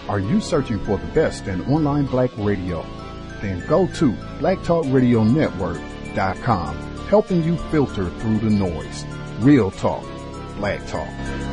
Are you searching for the best in online black radio? Then go to blacktalkradionetwork.com, helping you filter through the noise. Real talk, black talk.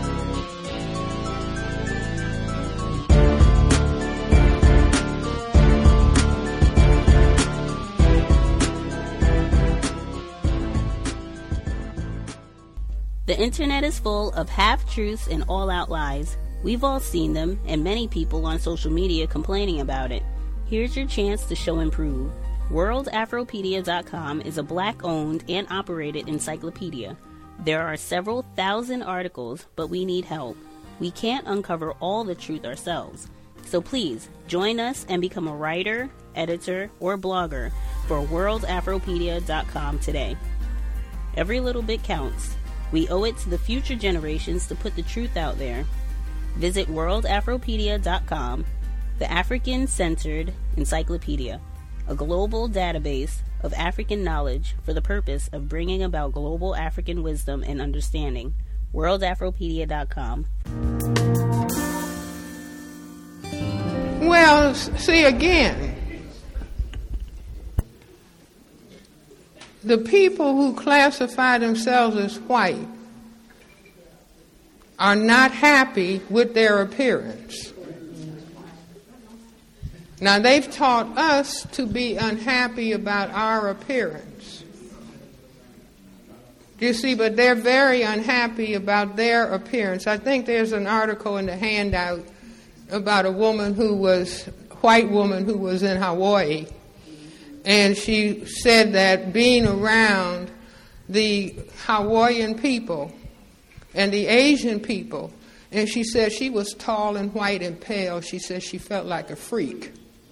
The internet is full of half-truths and all-out lies. We've all seen them, and many people on social media complaining about it. Here's your chance to show and prove. WorldAfropedia.com is a black-owned and operated encyclopedia. There are several thousand articles, but we need help. We can't uncover all the truth ourselves. So please, join us and become a writer, editor, or blogger for WorldAfropedia.com today. Every little bit counts. We owe it to the future generations to put the truth out there. Visit WorldAfropedia.com, the African-centered encyclopedia, a global database of African knowledge for the purpose of bringing about global African wisdom and understanding. WorldAfropedia.com. Well, see again, the people who classify themselves as white are not happy with their appearance. Now, they've taught us to be unhappy about our appearance. You see, but they're very unhappy about their appearance. I think there's an article in the handout about a white woman who was in Hawaii. And she said that being around the Hawaiian people and the Asian people, and she said she was tall and white and pale, she said she felt like a freak.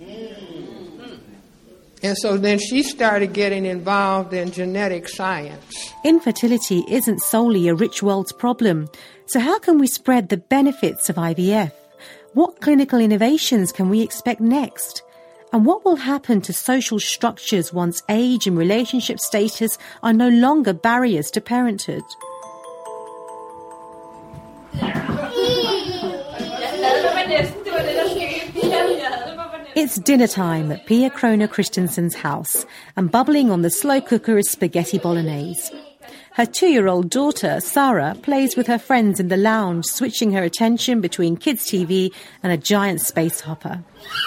And so then she started getting involved in genetic science. Infertility isn't solely a rich world's problem. So how can we spread the benefits of IVF? What clinical innovations can we expect next? And what will happen to social structures once age and relationship status are no longer barriers to parenthood? It's dinner time at Pia Kroner Christensen's house, and bubbling on the slow cooker is spaghetti bolognese. Her 2-year-old daughter, Sarah, plays with her friends in the lounge, switching her attention between kids' TV and a giant space hopper.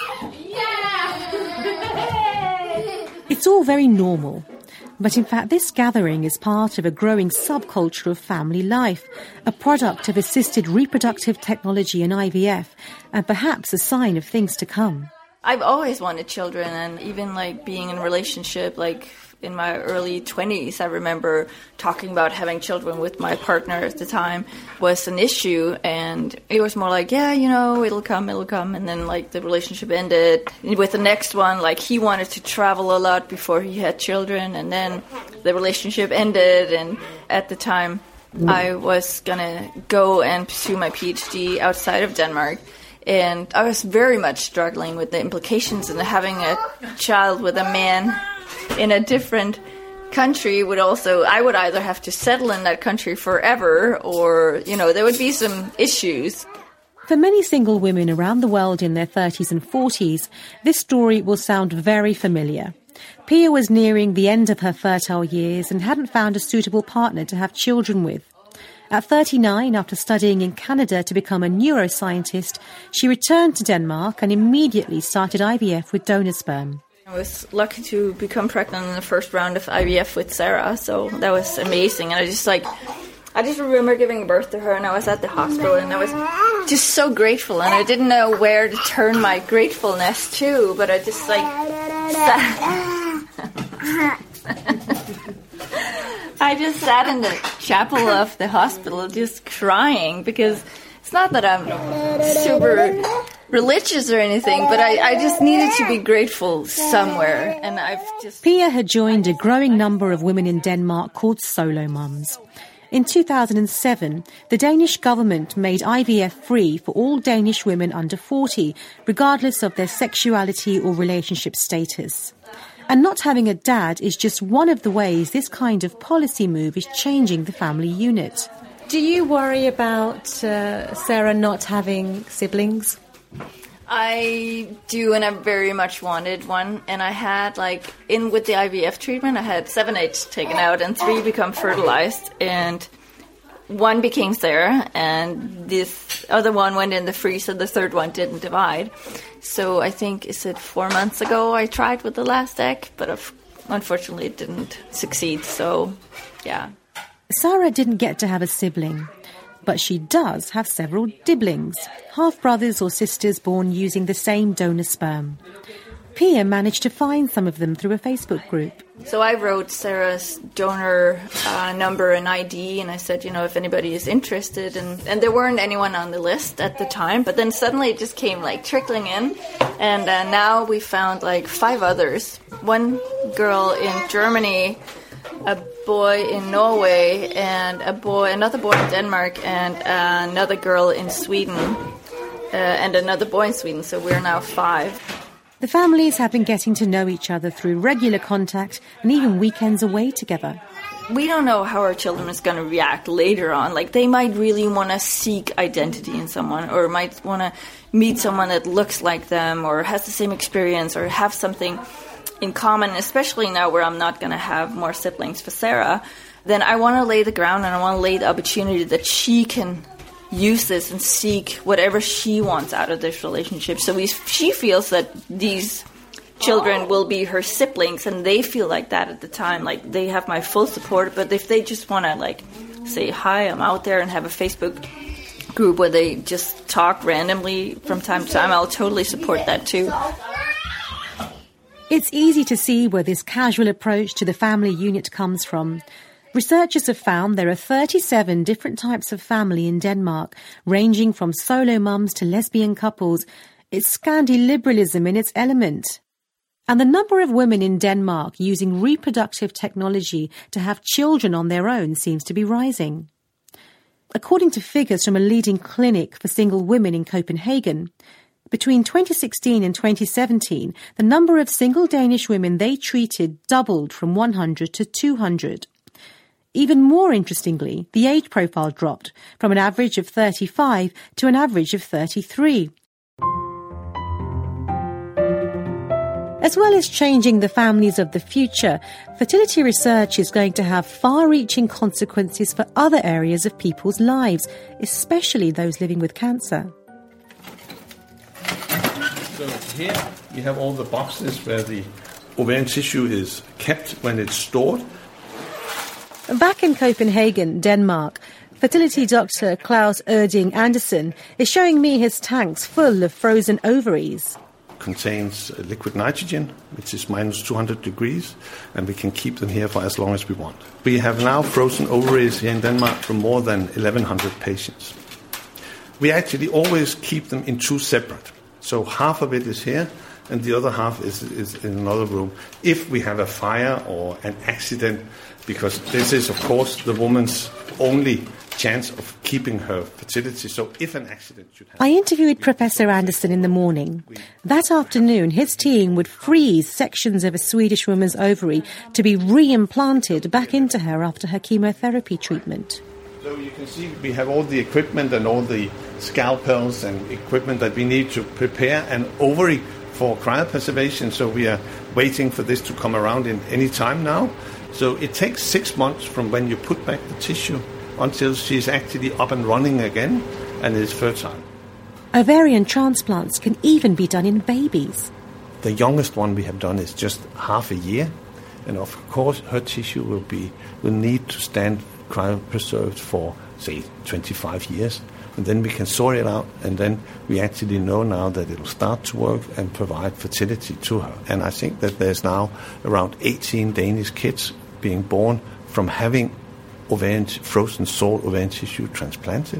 It's all very normal. But in fact, this gathering is part of a growing subculture of family life, a product of assisted reproductive technology and IVF, and perhaps a sign of things to come. I've always wanted children, and even being in a relationship, in my early 20s, I remember talking about having children with my partner at the time was an issue, and it was more it'll come, and then the relationship ended. With the next one, he wanted to travel a lot before he had children, and then the relationship ended, and at the time I was gonna go and pursue my PhD outside of Denmark. And I was very much struggling with the implications of having a child with a man in a different country I would either have to settle in that country forever or, there would be some issues. For many single women around the world in their 30s and 40s, this story will sound very familiar. Pia was nearing the end of her fertile years and hadn't found a suitable partner to have children with. At 39, after studying in Canada to become a neuroscientist, she returned to Denmark and immediately started IVF with donor sperm. I was lucky to become pregnant in the first round of IVF with Sarah, so that was amazing. And I just remember giving birth to her, and I was at the hospital, and I was just so grateful, and I didn't know where to turn my gratefulness to, but I just I just sat in the chapel of the hospital just crying, because it's not that I'm super religious or anything, but I just needed to be grateful somewhere. And Pia had joined a growing number of women in Denmark called Solo Mums. In 2007, the Danish government made IVF free for all Danish women under 40, regardless of their sexuality or relationship status. And not having a dad is just one of the ways this kind of policy move is changing the family unit. Do you worry about Sarah not having siblings? I do, and I very much wanted one. And I had, with the IVF treatment, I had 7 eggs taken out and 3 become fertilized. And 1 became Sarah, and this other one went in the freezer. The 3rd one didn't divide. So I think, 4 months ago I tried with the last egg, but unfortunately it didn't succeed. So, yeah. Sarah didn't get to have a sibling, but she does have several dibblings, half-brothers or sisters born using the same donor sperm. Pia managed to find some of them through a Facebook group. So I wrote Sarah's donor number and ID, and I said, if anybody is interested. And there weren't anyone on the list at the time, but then suddenly it just came trickling in. And now we found 5 others. 1 girl in Germany, a boy in Norway, and another boy in Denmark, and another girl in Sweden, and another boy in Sweden. So we're now 5. The families have been getting to know each other through regular contact and even weekends away together. We don't know how our children is going to react later on. They might really want to seek identity in someone, or might want to meet someone that looks like them, or has the same experience, or have something in common, especially now where I'm not going to have more siblings for Sarah. Then I want to lay the ground, and I want to lay the opportunity that she can use this and seek whatever she wants out of this relationship. So she feels that these children will be her siblings, and they feel like that at the time. They have my full support, but if they just want to say, hi, I'm out there, and have a Facebook group where they just talk randomly from time to time, I'll totally support that too. It's easy to see where this casual approach to the family unit comes from. Researchers have found there are 37 different types of family in Denmark, ranging from solo mums to lesbian couples. It's Scandi-liberalism in its element. And the number of women in Denmark using reproductive technology to have children on their own seems to be rising. According to figures from a leading clinic for single women in Copenhagen, between 2016 and 2017, the number of single Danish women they treated doubled from 100 to 200. Even more interestingly, the age profile dropped from an average of 35 to an average of 33. As well as changing the families of the future, fertility research is going to have far-reaching consequences for other areas of people's lives, especially those living with cancer. So here you have all the boxes where the ovarian tissue is kept when it's stored. Back in Copenhagen, Denmark, fertility doctor Claus Erding Andersen is showing me his tanks full of frozen ovaries. Contains liquid nitrogen, which is minus 200 degrees, and we can keep them here for as long as we want. We have now frozen ovaries here in Denmark for more than 1,100 patients. We actually always keep them in 2 separate. So half of it is here, and the other half is in another room. If we have a fire or an accident, because this is, of course, the woman's only chance of keeping her fertility. So if an accident should happen... I interviewed Professor Andersen in the morning. That afternoon, his team would freeze sections of a Swedish woman's ovary to be re-implanted back into her after her chemotherapy treatment. So you can see we have all the equipment and all the scalpels and equipment that we need to prepare an ovary for cryopreservation. So we are waiting for this to come around in any time now. So it takes 6 months from when you put back the tissue until she's actually up and running again and is fertile. Ovarian transplants can even be done in babies. The youngest one we have done is just half a year. And of course her tissue will need to stand cryopreserved for, say, 25 years. And then we can sort it out, and then we actually know now that it will start to work and provide fertility to her. And I think that there's now around 18 Danish kids being born from having frozen salt ovarian tissue transplanted.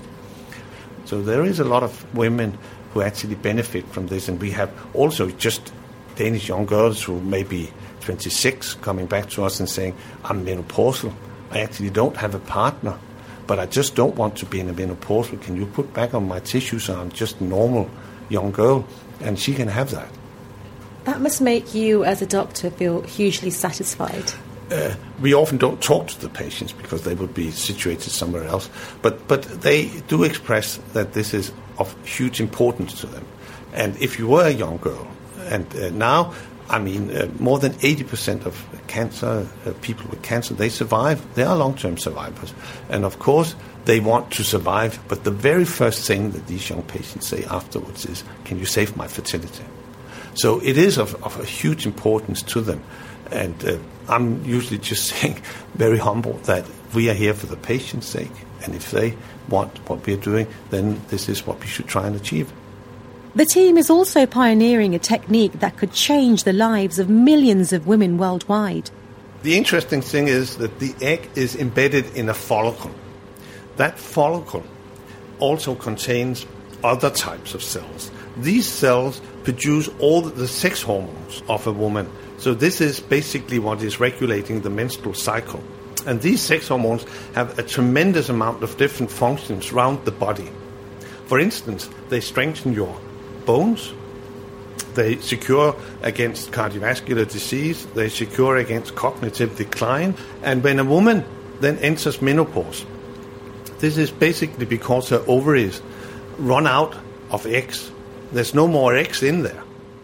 So there is a lot of women who actually benefit from this, and we have also just Danish young girls who may be 26 coming back to us and saying, I'm menopausal, I actually don't have a partner, but I just don't want to be in a menopausal. Can you put back on my tissue so I'm just a normal young girl? And she can have that. That must make you, as a doctor, feel hugely satisfied. We often don't talk to the patients because they would be situated somewhere else. But they do express that this is of huge importance to them. And if you were a young girl, and now, more than 80% of cancer, people with cancer, they survive. They are long-term survivors. And of course, they want to survive. But the very first thing that these young patients say afterwards is, can you save my fertility? So it is of a huge importance to them. And I'm usually just saying, very humble, that we are here for the patient's sake. And if they want what we're doing, then this is what we should try and achieve. The team is also pioneering a technique that could change the lives of millions of women worldwide. The interesting thing is that the egg is embedded in a follicle. That follicle also contains other types of cells. These cells produce all the sex hormones of a woman. So this is basically what is regulating the menstrual cycle. And these sex hormones have a tremendous amount of different functions around the body. For instance, they strengthen your bones, they secure against cardiovascular disease, they secure against cognitive decline. And when a woman then enters menopause, this is basically because her ovaries run out of eggs. There's no more eggs in there.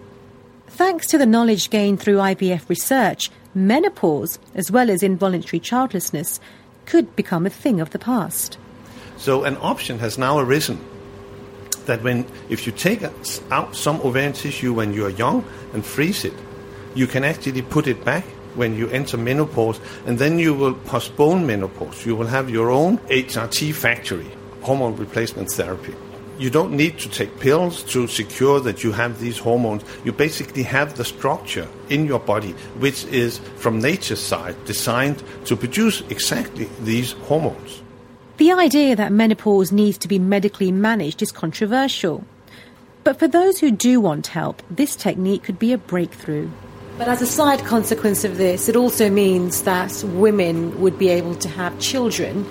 Thanks to the knowledge gained through IVF research, menopause, as well as involuntary childlessness, could become a thing of the past. So an option has now arisen that if you take out some ovarian tissue when you are young and freeze it, you can actually put it back when you enter menopause, and then you will postpone menopause. You will have your own HRT factory, hormone replacement therapy. You don't need to take pills to secure that you have these hormones. You basically have the structure in your body, which is, from nature's side, designed to produce exactly these hormones. The idea that menopause needs to be medically managed is controversial. But for those who do want help, this technique could be a breakthrough. But as a side consequence of this, it also means that women would be able to have children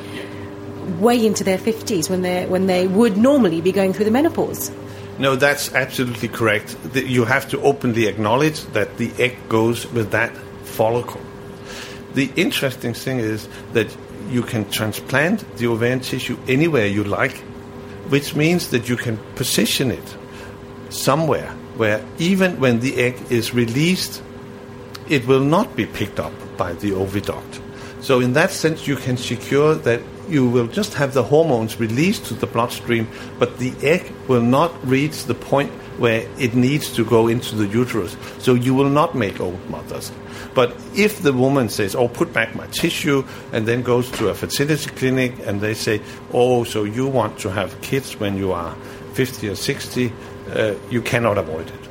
way into their 50s when they would normally be going through the menopause. No, that's absolutely correct. You have to openly acknowledge that the egg goes with that follicle. The interesting thing is that you can transplant the ovarian tissue anywhere you like, which means that you can position it somewhere where even when the egg is released, it will not be picked up by the oviduct. So in that sense, you can secure that you will just have the hormones released to the bloodstream, but the egg will not reach the point where it needs to go into the uterus. So you will not make old mothers. But if the woman says, put back my tissue, and then goes to a fertility clinic and they say, so you want to have kids when you are 50 or 60, you cannot avoid it.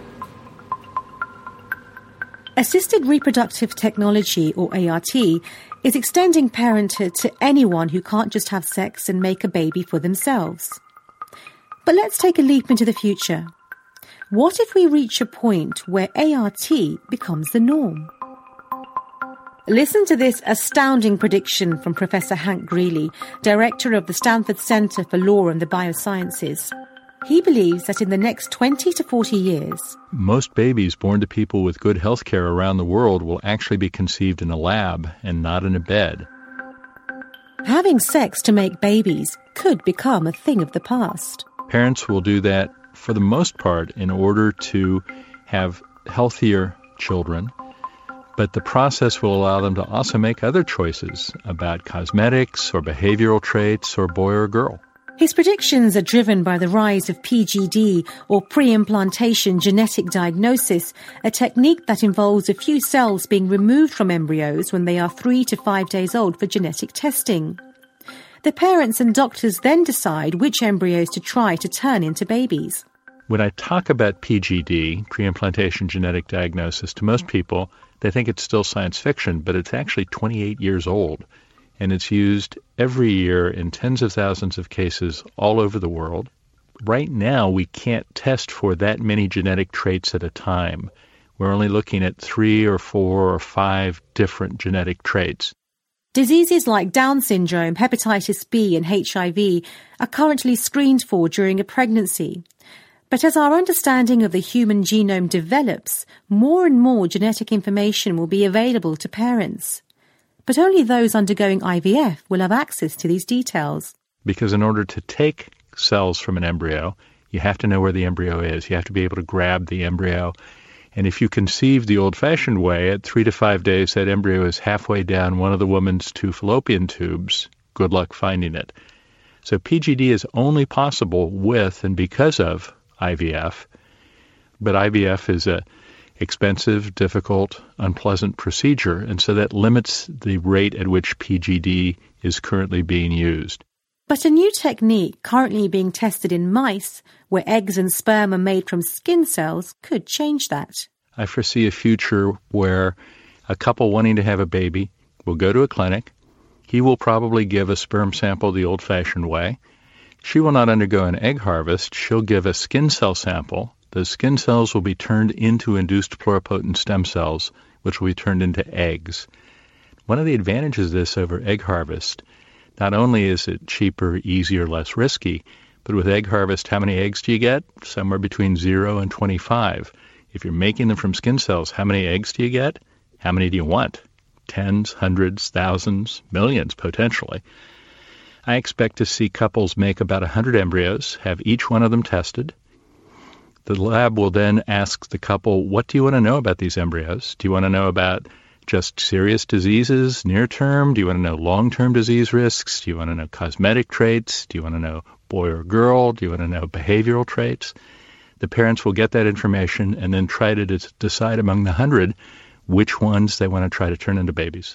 Assisted reproductive technology, or ART, is extending parenthood to anyone who can't just have sex and make a baby for themselves. But let's take a leap into the future. What if we reach a point where ART becomes the norm? Listen to this astounding prediction from Professor Hank Greeley, director of the Stanford Center for Law and the Biosciences. He believes that in the next 20 to 40 years, most babies born to people with good health care around the world will actually be conceived in a lab and not in a bed. Having sex to make babies could become a thing of the past. Parents will do that for the most part in order to have healthier children, but the process will allow them to also make other choices about cosmetics or behavioral traits or boy or girl. His predictions are driven by the rise of PGD, or pre-implantation genetic diagnosis, a technique that involves a few cells being removed from embryos when they are 3 to 5 days old for genetic testing. The parents and doctors then decide which embryos to try to turn into babies. When I talk about PGD, pre-implantation genetic diagnosis, to most people, they think it's still science fiction, but it's actually 28 years old. And it's used every year in tens of thousands of cases all over the world. Right now, we can't test for that many genetic traits at a time. We're only looking at 3 or 4 or 5 different genetic traits. Diseases like Down syndrome, hepatitis B and HIV are currently screened for during a pregnancy. But as our understanding of the human genome develops, more and more genetic information will be available to parents. But only those undergoing IVF will have access to these details. Because in order to take cells from an embryo, You have to know where the embryo is. You have to be able to grab the embryo. And if you conceive the old-fashioned way, at 3 to 5 days, that embryo is halfway down one of the woman's 2 fallopian tubes. Good luck finding it. So PGD is only possible with and because of IVF. But IVF is a expensive, difficult, unpleasant procedure, and so that limits the rate at which PGD is currently being used. But a new technique currently being tested in mice, where eggs and sperm are made from skin cells, could change that. I foresee a future where a couple wanting to have a baby will go to a clinic. He will probably give a sperm sample the old-fashioned way. She will not undergo an egg harvest. She'll give a skin cell sample. Those skin cells will be turned into induced pluripotent stem cells, which will be turned into eggs. One of the advantages of this over egg harvest, not only is it cheaper, easier, less risky, but with egg harvest, how many eggs do you get? Somewhere between 0 and 25. If you're making them from skin cells, how many eggs do you get? How many do you want? Tens, hundreds, thousands, millions, potentially. I expect to see couples make about 100 embryos, have each one of them tested. The lab will then ask the couple, what do you want to know about these embryos? Do you want to know about just serious diseases near term? Do you want to know long-term disease risks? Do you want to know cosmetic traits? Do you want to know boy or girl? Do you want to know behavioral traits? The parents will get that information and then try to decide among the 100 which ones they want to try to turn into babies.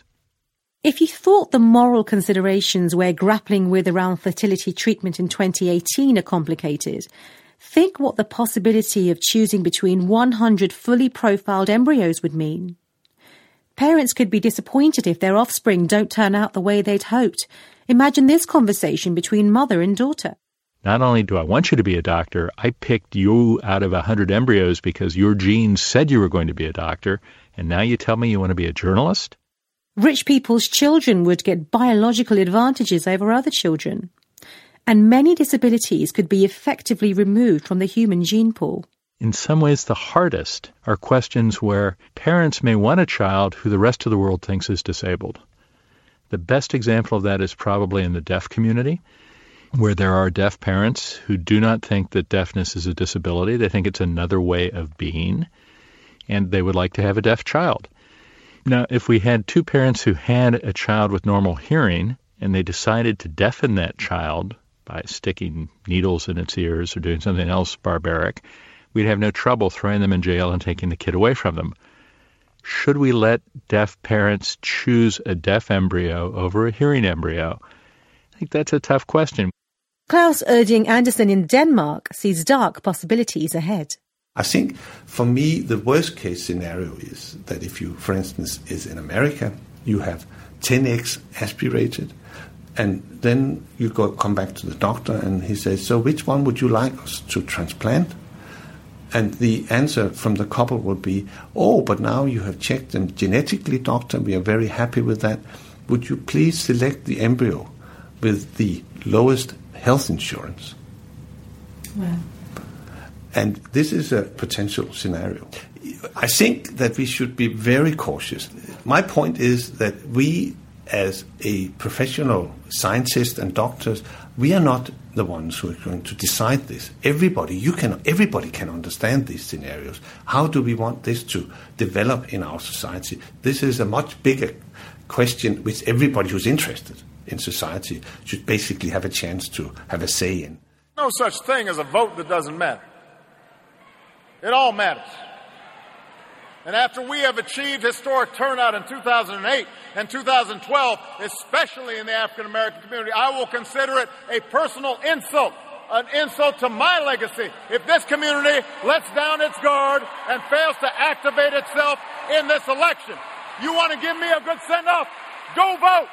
If you thought the moral considerations we're grappling with around fertility treatment in 2018 are complicated, think what the possibility of choosing between 100 fully profiled embryos would mean. Parents could be disappointed if their offspring don't turn out the way they'd hoped. Imagine this conversation between mother and daughter. Not only do I want you to be a doctor, I picked you out of 100 embryos because your genes said you were going to be a doctor, and now you tell me you want to be a journalist? Rich people's children would get biological advantages over other children. And many disabilities could be effectively removed from the human gene pool. In some ways, the hardest are questions where parents may want a child who the rest of the world thinks is disabled. The best example of that is probably in the deaf community, where there are deaf parents who do not think that deafness is a disability. They think it's another way of being, and they would like to have a deaf child. Now, if we had 2 parents who had a child with normal hearing, and they decided to deafen that child by sticking needles in its ears or doing something else barbaric, we'd have no trouble throwing them in jail and taking the kid away from them. Should we let deaf parents choose a deaf embryo over a hearing embryo? I think that's a tough question. Klaus Erding Andersen in Denmark sees dark possibilities ahead. I think, for me, the worst-case scenario is that if you, for instance, is in America, you have 10 eggs aspirated, and then you come back to the doctor, and he says, so which one would you like us to transplant? And the answer from the couple would be, oh, but now you have checked them genetically, doctor, we are very happy with that. Would you please select the embryo with the lowest health insurance? Wow. And this is a potential scenario. I think that we should be very cautious. My point is that we, as a professional scientist and doctors, we are not the ones who are going to decide this. Everybody can understand these scenarios. How do we want this to develop in our society? This is a much bigger question which everybody who's interested in society should basically have a chance to have a say in. No such thing as a vote that doesn't matter. It all matters. And after we have achieved historic turnout in 2008 and 2012, especially in the African American community, I will consider it a personal insult, an insult to my legacy, if this community lets down its guard and fails to activate itself in this election. You want to give me a good send-off? Go vote!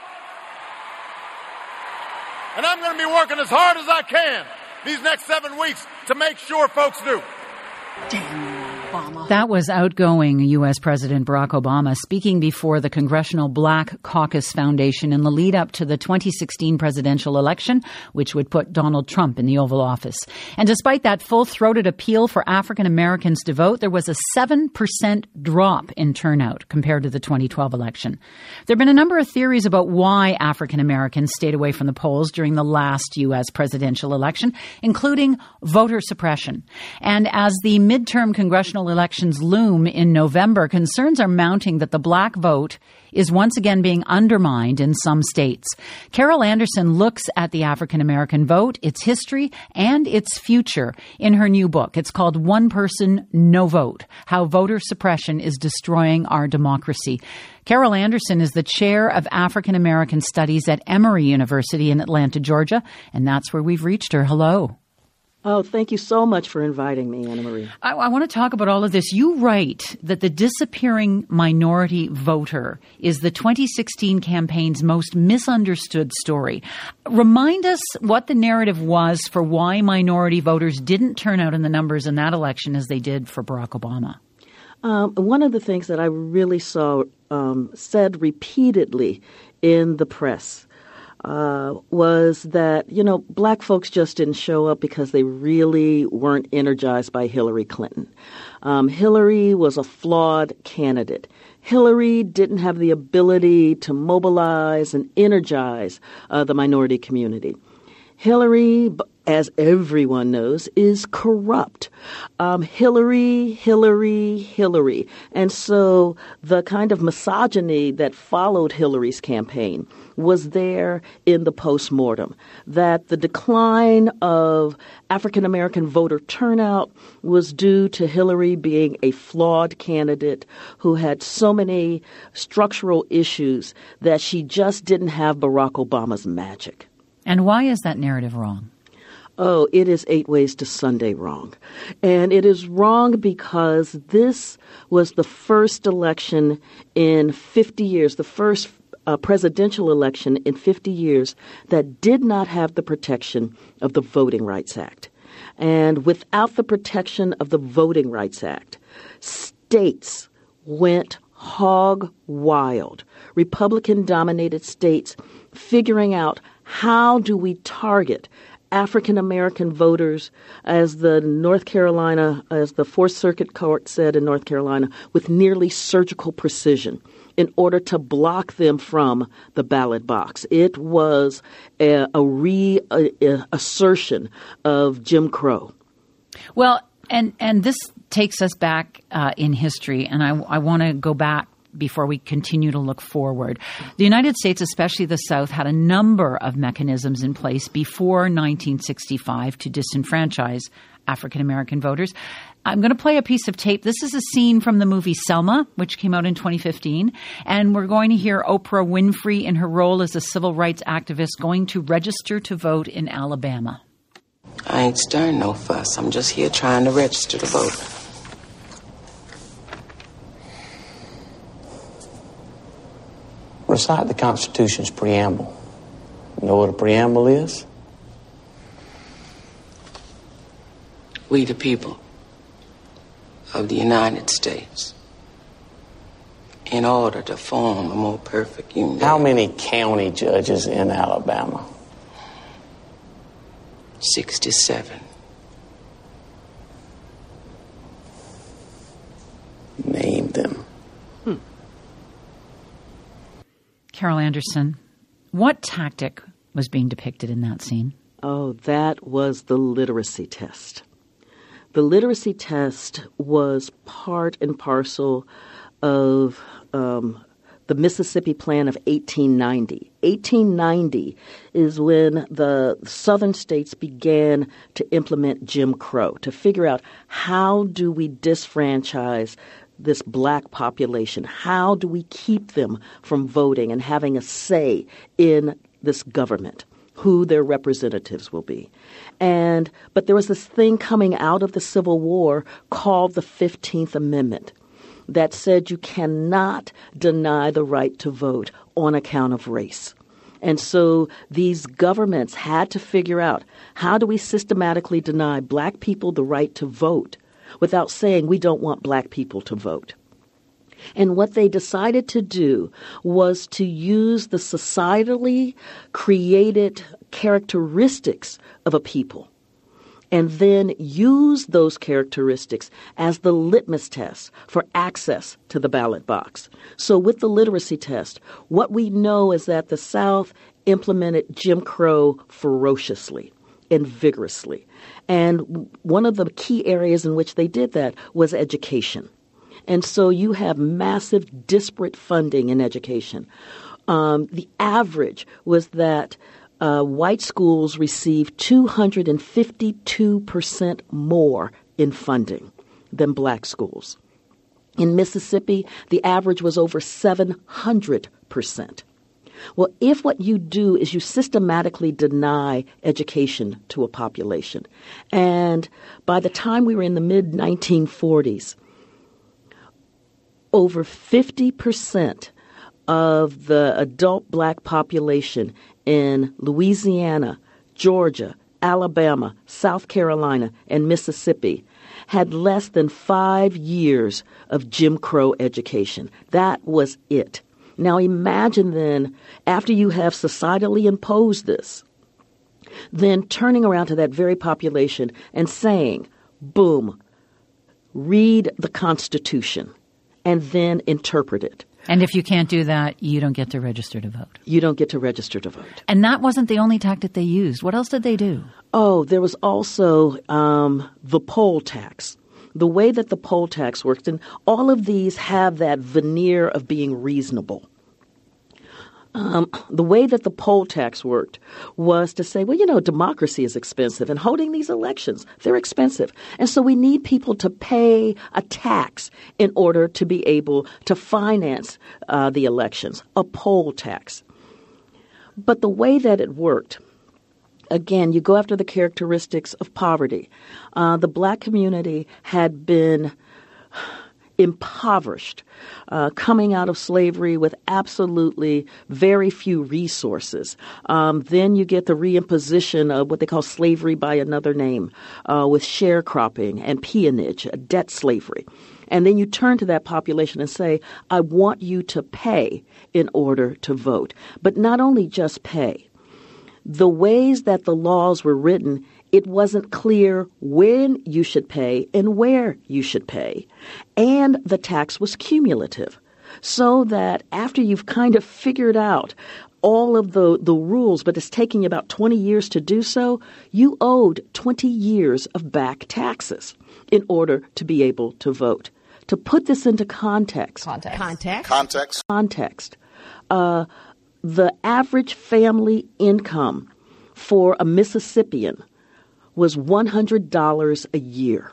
And I'm going to be working as hard as I can these next 7 weeks to make sure folks do. Damn Obama. That was outgoing U.S. President Barack Obama speaking before the Congressional Black Caucus Foundation in the lead up to the 2016 presidential election, which would put Donald Trump in the Oval Office. And despite that full-throated appeal for African Americans to vote, there was a 7% drop in turnout compared to the 2012 election. There have been a number of theories about why African Americans stayed away from the polls during the last U.S. presidential election, including voter suppression. And as the midterm congressional elections loom in November, concerns are mounting that the black vote is once again being undermined in some states. Carol Anderson looks at the African American vote, its history, and its future in her new book. It's called One Person, No Vote: How Voter Suppression is Destroying Our Democracy. Carol Anderson is the chair of African American Studies at Emory University in Atlanta, Georgia, and that's where we've reached her. Hello. Oh, thank you so much for inviting me, Anna Marie. I want to talk about all of this. You write that the disappearing minority voter is the 2016 campaign's most misunderstood story. Remind us what the narrative was for why minority voters didn't turn out in the numbers in that election as they did for Barack Obama. One of the things that I really saw said repeatedly in the press was that, black folks just didn't show up because they really weren't energized by Hillary Clinton. Hillary was a flawed candidate. Hillary didn't have the ability to mobilize and energize the minority community. Hillary, as everyone knows, is corrupt. Hillary. And so the kind of misogyny that followed Hillary's campaign was there in the postmortem, that the decline of African-American voter turnout was due to Hillary being a flawed candidate who had so many structural issues that she just didn't have Barack Obama's magic. And why is that narrative wrong? Oh, it is 8 ways to Sunday wrong. And it is wrong because this was the first election in 50 years, the first presidential election in 50 years that did not have the protection of the Voting Rights Act. And without the protection of the Voting Rights Act, states went hog wild. Republican-dominated states figuring out how do we target African-American voters, as the Fourth Circuit Court said in North Carolina, with nearly surgical precision in order to block them from the ballot box. It was a reassertion of Jim Crow. Well, and this takes us back in history, and I want to go back before we continue to look forward. The United States, especially the South, had a number of mechanisms in place before 1965 to disenfranchise African-American voters. I'm going to play a piece of tape. This is a scene from the movie Selma, which came out in 2015. And we're going to hear Oprah Winfrey in her role as a civil rights activist going to register to vote in Alabama. I ain't stirring no fuss. I'm just here trying to register to vote. Recite the Constitution's preamble. You know what a preamble is? We the people of the United States, in order to form a more perfect union. How many county judges in Alabama? 67. Name them. Carol Anderson, what tactic was being depicted in that scene? Oh, that was the literacy test. The literacy test was part and parcel of the Mississippi Plan of 1890. 1890 is when the southern states began to implement Jim Crow, to figure out how do we disfranchise this black population? How do we keep them from voting and having a say in this government, who their representatives will be? But there was this thing coming out of the Civil War called the 15th Amendment that said you cannot deny the right to vote on account of race. And so these governments had to figure out, how do we systematically deny black people the right to vote without saying we don't want black people to vote. And what they decided to do was to use the societally created characteristics of a people and then use those characteristics as the litmus test for access to the ballot box. So with the literacy test, what we know is that the South implemented Jim Crow ferociously and vigorously. And one of the key areas in which they did that was education. And so you have massive disparate funding in education. The average was that white schools received 252% more in funding than black schools. In Mississippi, the average was over 700%. Well, if what you do is you systematically deny education to a population, and by the time we were in the mid-1940s, over 50% of the adult black population in Louisiana, Georgia, Alabama, South Carolina, and Mississippi had less than 5 years of Jim Crow education. That was it. Now imagine then, after you have societally imposed this, then turning around to that very population and saying, boom, read the Constitution and then interpret it. And if you can't do that, you don't get to register to vote. You don't get to register to vote. And that wasn't the only tactic they used. What else did they do? Oh, there was also the poll tax. The way that the poll tax worked, and all of these have that veneer of being reasonable. The way that the poll tax worked was to say, well, you know, democracy is expensive, and holding these elections, they're expensive. And so we need people to pay a tax in order to be able to finance the elections, a poll tax. But the way that it worked, again, you go after the characteristics of poverty. The black community had been impoverished, coming out of slavery with absolutely very few resources. Then you get the reimposition of what they call slavery by another name, with sharecropping and peonage, debt slavery. And then you turn to that population and say, I want you to pay in order to vote. But not only just pay. The ways that the laws were written, it wasn't clear when you should pay and where you should pay. And the tax was cumulative. So that after you've kind of figured out all of the rules, but it's taking about 20 years to do so, you owed 20 years of back taxes in order to be able to vote. To put this into context. The average family income for a Mississippian was $100 a year.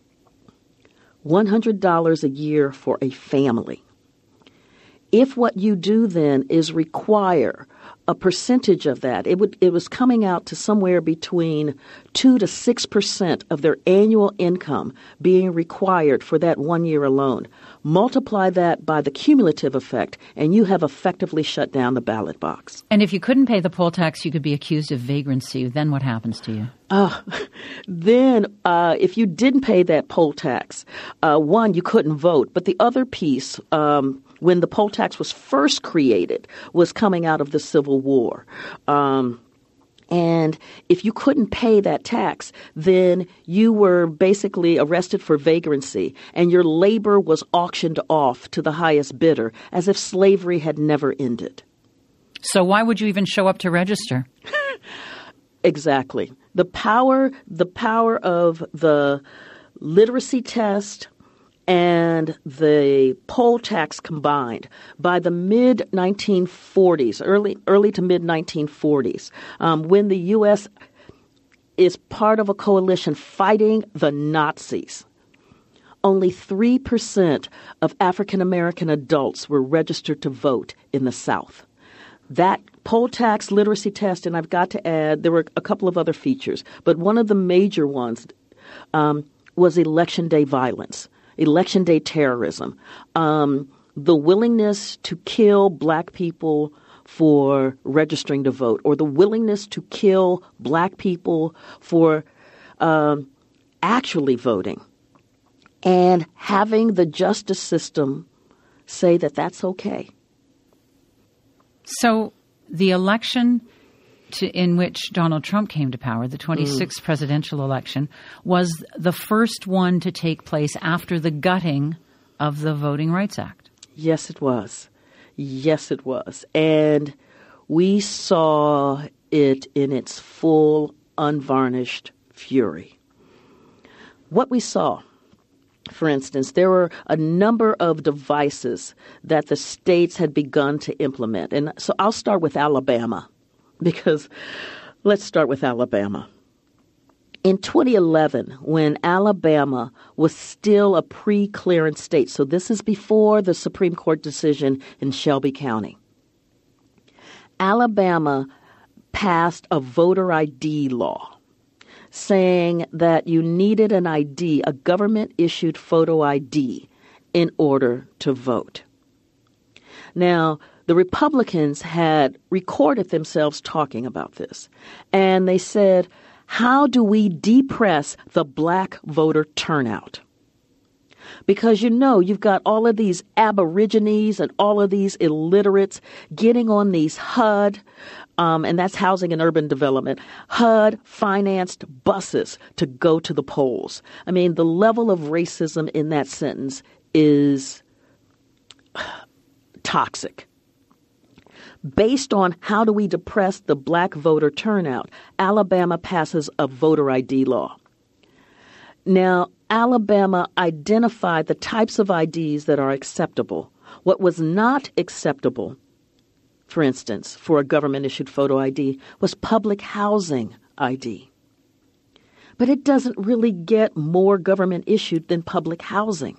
$100 a year for a family. If what you do then is require a percentage of that, it was coming out to somewhere between 2 to 6% of their annual income being required for that 1 year alone. Multiply that by the cumulative effect, and you have effectively shut down the ballot box. And if you couldn't pay the poll tax, you could be accused of vagrancy. Then what happens to you? Then if you didn't pay that poll tax, one, you couldn't vote. But the other piece, when the poll tax was first created, was coming out of the Civil War. And if you couldn't pay that tax, then you were basically arrested for vagrancy, and your labor was auctioned off to the highest bidder, as if slavery had never ended. So why would you even show up to register? Exactly. The power of the literacy test and the poll tax combined by the mid-1940s, early to mid-1940s, when the U.S. is part of a coalition fighting the Nazis, only 3% of African-American adults were registered to vote in the South. That poll tax, literacy test, and I've got to add, there were a couple of other features, but one of the major ones was election day violence. Election day terrorism, the willingness to kill black people for registering to vote, or the willingness to kill black people for actually voting. and having the justice system say that that's okay. So the election in which Donald Trump came to power, the 26th presidential election, was the first one to take place after the gutting of the Voting Rights Act. Yes, it was. Yes, it was. And we saw it in its full, unvarnished fury. What we saw, for instance, there were a number of devices that the states had begun to implement. And so I'll start with Alabama, because let's start with Alabama. In 2011, when Alabama was still a pre-clearance state, so this is before the Supreme Court decision in Shelby County, Alabama passed a voter ID law saying that you needed an ID, a government-issued photo ID, in order to vote. Now, the Republicans had recorded themselves talking about this, and they said, how do we depress the black voter turnout? Because, you've got all of these aborigines and all of these illiterates getting on these HUD, and that's Housing and Urban Development, HUD-financed buses to go to the polls. I mean, the level of racism in that sentence is toxic. Based on how do we depress the black voter turnout, Alabama passes a voter ID law. Now, Alabama identified the types of IDs that are acceptable. What was not acceptable, for instance, for a government-issued photo ID was public housing ID. But it doesn't really get more government-issued than public housing.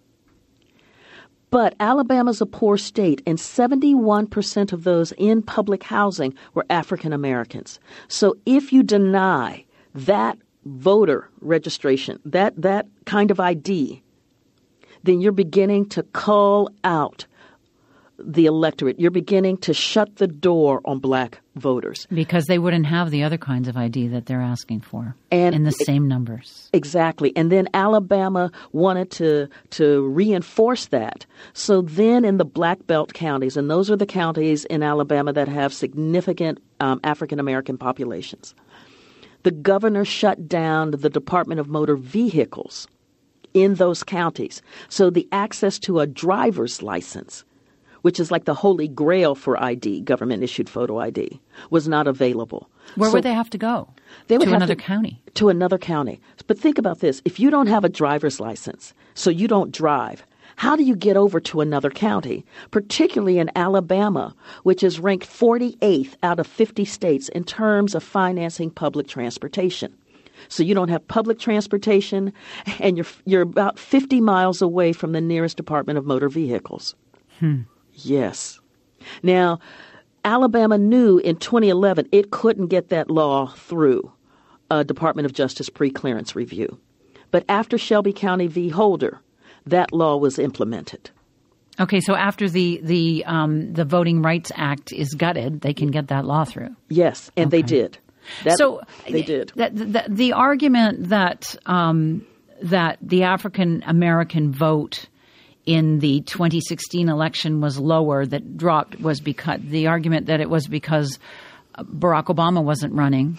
But Alabama's a poor state, and 71% of those in public housing were African Americans. So if you deny that voter registration, that kind of ID, then you're beginning to cull out the electorate. You're beginning to shut the door on black voters. Because they wouldn't have the other kinds of ID that they're asking for in the same numbers. Exactly. And then Alabama wanted to reinforce that. So then in the Black Belt counties, and those are the counties in Alabama that have significant African-American populations, the governor shut down the Department of Motor Vehicles in those counties. So the access to a driver's license, which is like the holy grail for ID, government-issued photo ID, was not available. Where would they have to go? They would to have another county. To another county. But think about this. If you don't have a driver's license, so you don't drive, how do you get over to another county, particularly in Alabama, which is ranked 48th out of 50 states in terms of financing public transportation? So you don't have public transportation, and you're about 50 miles away from the nearest Department of Motor Vehicles. Yes. Now, Alabama knew in 2011 it couldn't get that law through a Department of Justice pre-clearance review. But after Shelby County v. Holder, that law was implemented. Okay, so after the Voting Rights Act is gutted, they can get that law through. Yes, and they did. They did. The argument that that the African American vote in the 2016 election was lower, that dropped, was because the argument that it was because Barack Obama wasn't running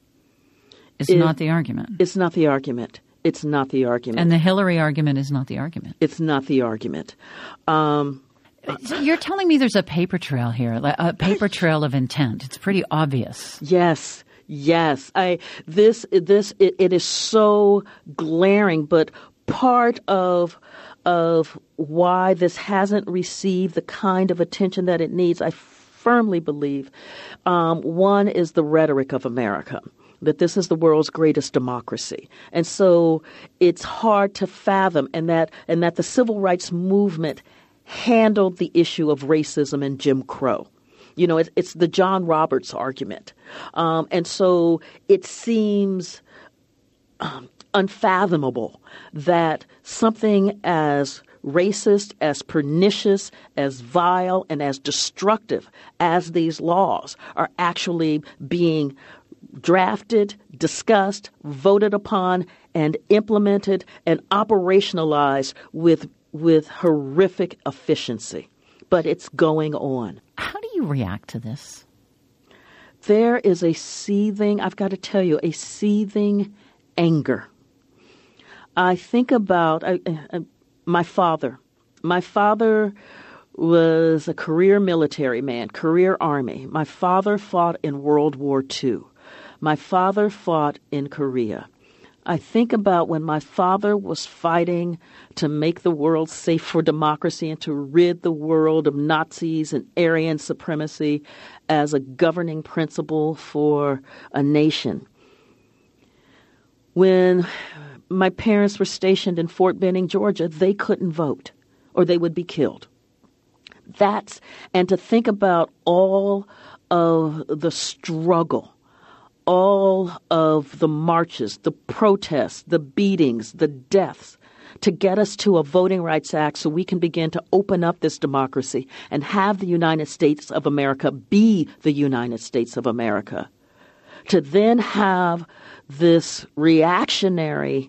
is not the argument. It's not the argument. It's not the argument. And the Hillary argument is not the argument. It's not the argument. So you're telling me there's a paper trail here, a paper trail of intent. It's pretty obvious. Yes. It is so glaring, but part of why this hasn't received the kind of attention that it needs, I firmly believe, one is the rhetoric of America, that this is the world's greatest democracy. And so it's hard to fathom, and that the civil rights movement handled the issue of racism and Jim Crow. You know, it's the John Roberts argument. And so it seems unfathomable that something as racist, as pernicious, as vile, and as destructive as these laws are actually being drafted, discussed, voted upon, and implemented and operationalized with horrific efficiency. But it's going on. How do you react to this? There is a seething anger. I think about my father. My father was a career military man, career Army. My father fought in World War II. My father fought in Korea. I think about when my father was fighting to make the world safe for democracy and to rid the world of Nazis and Aryan supremacy as a governing principle for a nation. When my parents were stationed in Fort Benning, Georgia, they couldn't vote or they would be killed. And to think about all of the struggle, all of the marches, the protests, the beatings, the deaths, to get us to a Voting Rights Act so we can begin to open up this democracy and have the United States of America be the United States of America. To then have this reactionary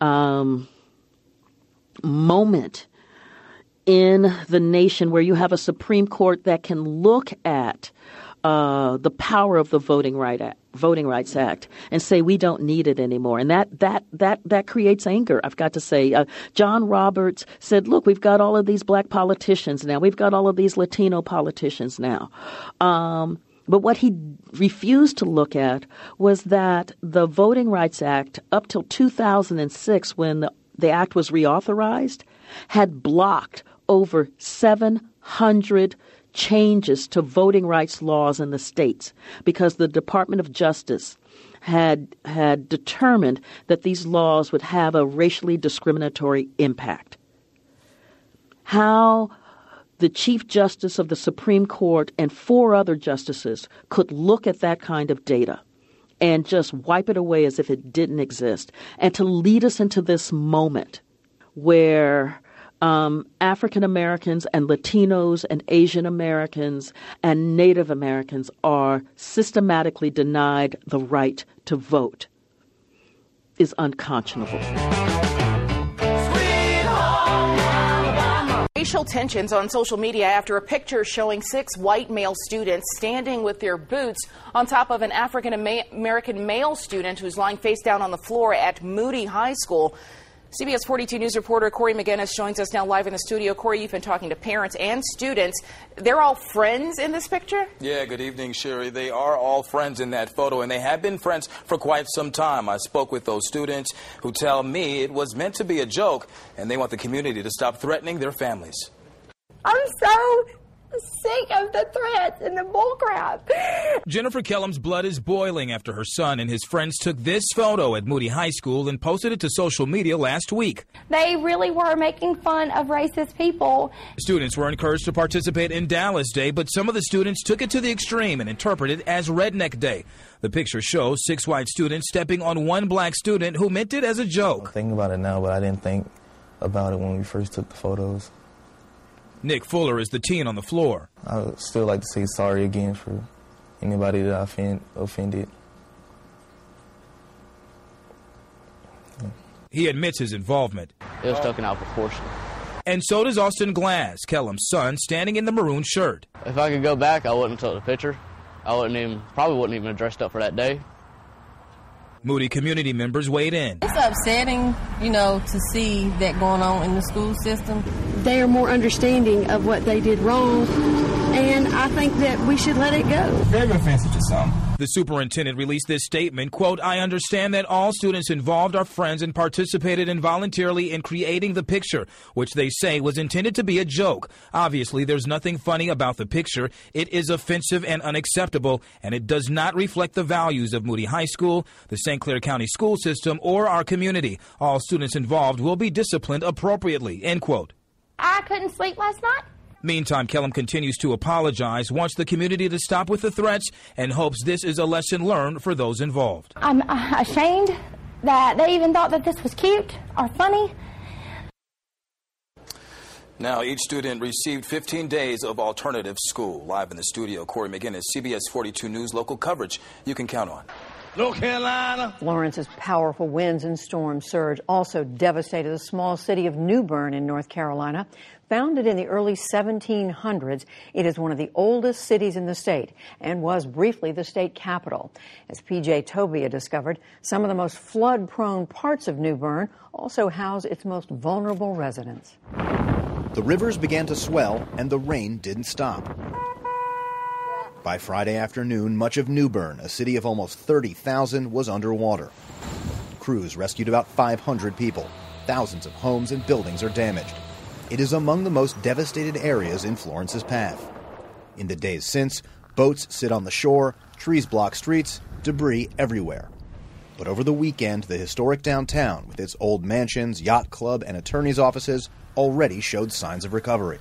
moment in the nation where you have a Supreme Court that can look at the power of the Voting Rights Act and say we don't need it anymore. And that creates anger, I've got to say. John Roberts said, look, we've got all of these black politicians now. We've got all of these Latino politicians now. But what he refused to look at was that the Voting Rights Act, up till 2006, when the act was reauthorized, had blocked over 700 changes to voting rights laws in the states because the Department of Justice had determined that these laws would have a racially discriminatory impact. How the Chief Justice of the Supreme Court and 4 other justices could look at that kind of data and just wipe it away as if it didn't exist, and to lead us into this moment where African Americans and Latinos and Asian Americans and Native Americans are systematically denied the right to vote is unconscionable. Racial tensions on social media after a picture showing 6 white male students standing with their boots on top of an African American male student who's lying face down on the floor at Moody High School. CBS 42 News reporter Corey McGinnis joins us now live in the studio. Corey, you've been talking to parents and students. They're all friends in this picture? Yeah, good evening, Sherry. They are all friends in that photo, and they have been friends for quite some time. I spoke with those students who tell me it was meant to be a joke, and they want the community to stop threatening their families. I'm so sick of the threats and the bullcrap. Jennifer Kellum's blood is boiling after her son and his friends took this photo at Moody High School and posted it to social media last week. They really were making fun of racist people. Students were encouraged to participate in Dallas Day, but some of the students took it to the extreme and interpreted it as Redneck Day. The picture shows 6 white students stepping on one black student who meant it as a joke. I'm thinking about it now, but I didn't think about it when we first took the photos. Nick Fuller is the teen on the floor. I would still like to say sorry again for anybody that I offended. Yeah. He admits his involvement. It was taken out of proportion. And so does Austin Glass, Kellum's son, standing in the maroon shirt. If I could go back, I wouldn't have took the picture. I probably wouldn't even have dressed up for that day. Moody community members weighed in. It's upsetting, to see that going on in the school system. They are more understanding of what they did wrong, and I think that we should let it go. Very offensive to some. The superintendent released this statement, quote, "I understand that all students involved are friends and participated involuntarily in creating the picture, which they say was intended to be a joke. Obviously, there's nothing funny about the picture. It is offensive and unacceptable, and it does not reflect the values of Moody High School, the St. Clair County school system, or our community. All students involved will be disciplined appropriately," end quote. I couldn't sleep last night. Meantime, Kellum continues to apologize, wants the community to stop with the threats, and hopes this is a lesson learned for those involved. I'm ashamed that they even thought that this was cute or funny. Now, each student received 15 days of alternative school. Live in the studio, Corey McGinnis, CBS 42 News, local coverage you can count on. North Carolina. Florence's powerful winds and storm surge also devastated the small city of New Bern in North Carolina. Founded in the early 1700s, it is one of the oldest cities in the state and was briefly the state capital. As P.J. Tobia discovered, some of the most flood-prone parts of New Bern also house its most vulnerable residents. The rivers began to swell and the rain didn't stop. By Friday afternoon, much of New Bern, a city of almost 30,000, was underwater. Crews rescued about 500 people. Thousands of homes and buildings are damaged. It is among the most devastated areas in Florence's path. In the days since, boats sit on the shore, trees block streets, debris everywhere. But over the weekend, the historic downtown, with its old mansions, yacht club, and attorney's offices, already showed signs of recovery.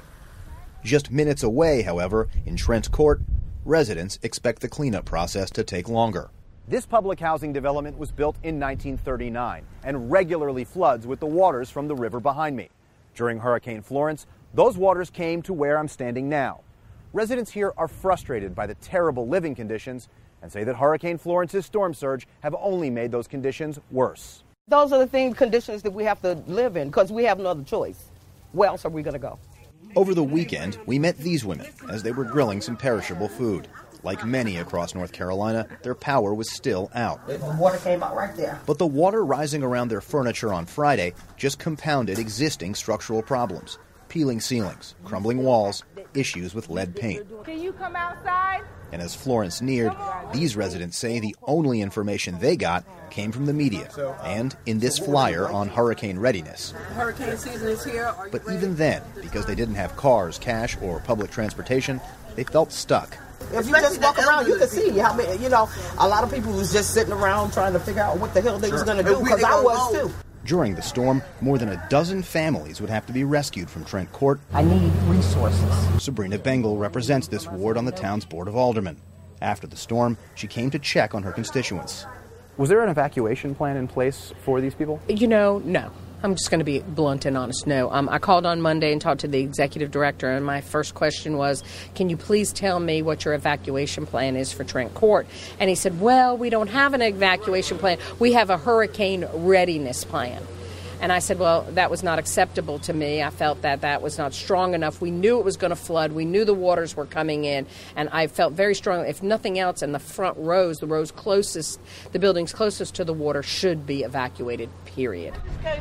Just minutes away, however, in Trent Court, residents expect the cleanup process to take longer. This public housing development was built in 1939 and regularly floods with the waters from the river behind me. During Hurricane Florence, those waters came to where I'm standing now. Residents here are frustrated by the terrible living conditions and say that Hurricane Florence's storm surge have only made those conditions worse. Those are the conditions that we have to live in because we have no other choice. Where else are we going to go? Over the weekend, we met these women as they were grilling some perishable food. Like many across North Carolina, their power was still out. The water came out right there. But the water rising around their furniture on Friday just compounded existing structural problems. Peeling ceilings, crumbling walls, issues with lead paint. Can you come outside? And as Florence neared, these residents say the only information they got came from the media and in this flyer on hurricane readiness. Hurricane season is here. But even then, because they didn't have cars, cash, or public transportation, they felt stuck. If you just walk around, you can see how many, a lot of people was just sitting around trying to figure out what the hell they was going to do, because I was too. During the storm, more than a dozen families would have to be rescued from Trent Court. I need resources. Sabrina Bengal represents this ward on the town's Board of Aldermen. After the storm, she came to check on her constituents. Was there an evacuation plan in place for these people? No. I'm just going to be blunt and honest. No. I called on Monday and talked to the executive director, and my first question was, can you please tell me what your evacuation plan is for Trent Court? And he said, well, we don't have an evacuation plan. We have a hurricane readiness plan. And I said, well, that was not acceptable to me. I felt that was not strong enough. We knew it was going to flood. We knew the waters were coming in. And I felt very strongly, if nothing else, in the front rows, the rows closest, the buildings closest to the water should be evacuated, period.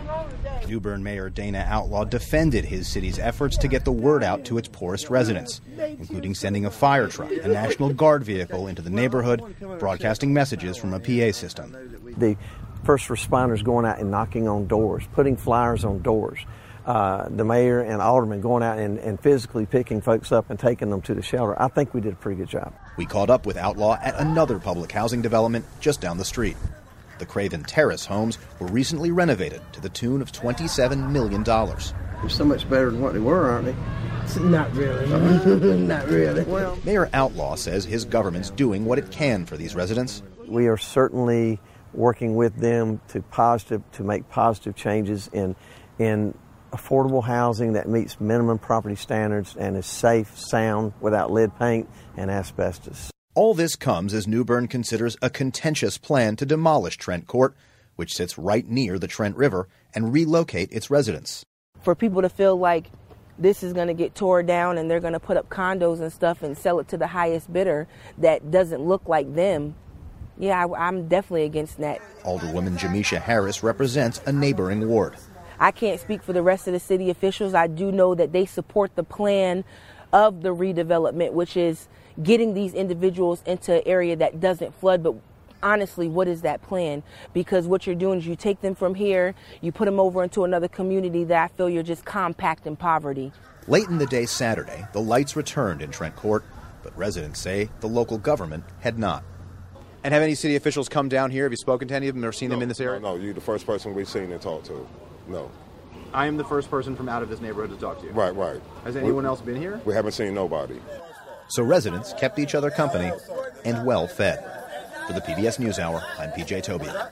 New Bern Mayor Dana Outlaw defended his city's efforts to get the word out to its poorest residents, including sending a fire truck, a National Guard vehicle into the neighborhood, broadcasting messages from a PA system. The first responders going out and knocking on doors, putting flyers on doors. The mayor and aldermen going out and physically picking folks up and taking them to the shelter. I think we did a pretty good job. We caught up with Outlaw at another public housing development just down the street. The Craven Terrace homes were recently renovated to the tune of $27 million. They're so much better than what they were, aren't they? Not really. Not really. Well, Mayor Outlaw says his government's doing what it can for these residents. We are certainly working with them to make positive changes in affordable housing that meets minimum property standards and is safe, sound, without lead paint and asbestos. All this comes as New Bern considers a contentious plan to demolish Trent Court, which sits right near the Trent River, and relocate its residents. For people to feel like this is going to get torn down and they're going to put up condos and stuff and sell it to the highest bidder that doesn't look like them, yeah, I'm definitely against that. Alderwoman Jamisha Harris represents a neighboring ward. I can't speak for the rest of the city officials. I do know that they support the plan of the redevelopment, which is getting these individuals into an area that doesn't flood. But honestly, what is that plan? Because what you're doing is you take them from here, you put them over into another community that I feel you're just compacting poverty. Late in the day Saturday, the lights returned in Trent Court, but residents say the local government had not. And have any city officials come down here? Have you spoken to any of them or seen them in this area? No, you're the first person we've seen and talked to. No. I am the first person from out of this neighborhood to talk to you. Right. Has anyone else been here? We haven't seen nobody. So residents kept each other company and well fed. For the PBS NewsHour, I'm P.J. Tobia.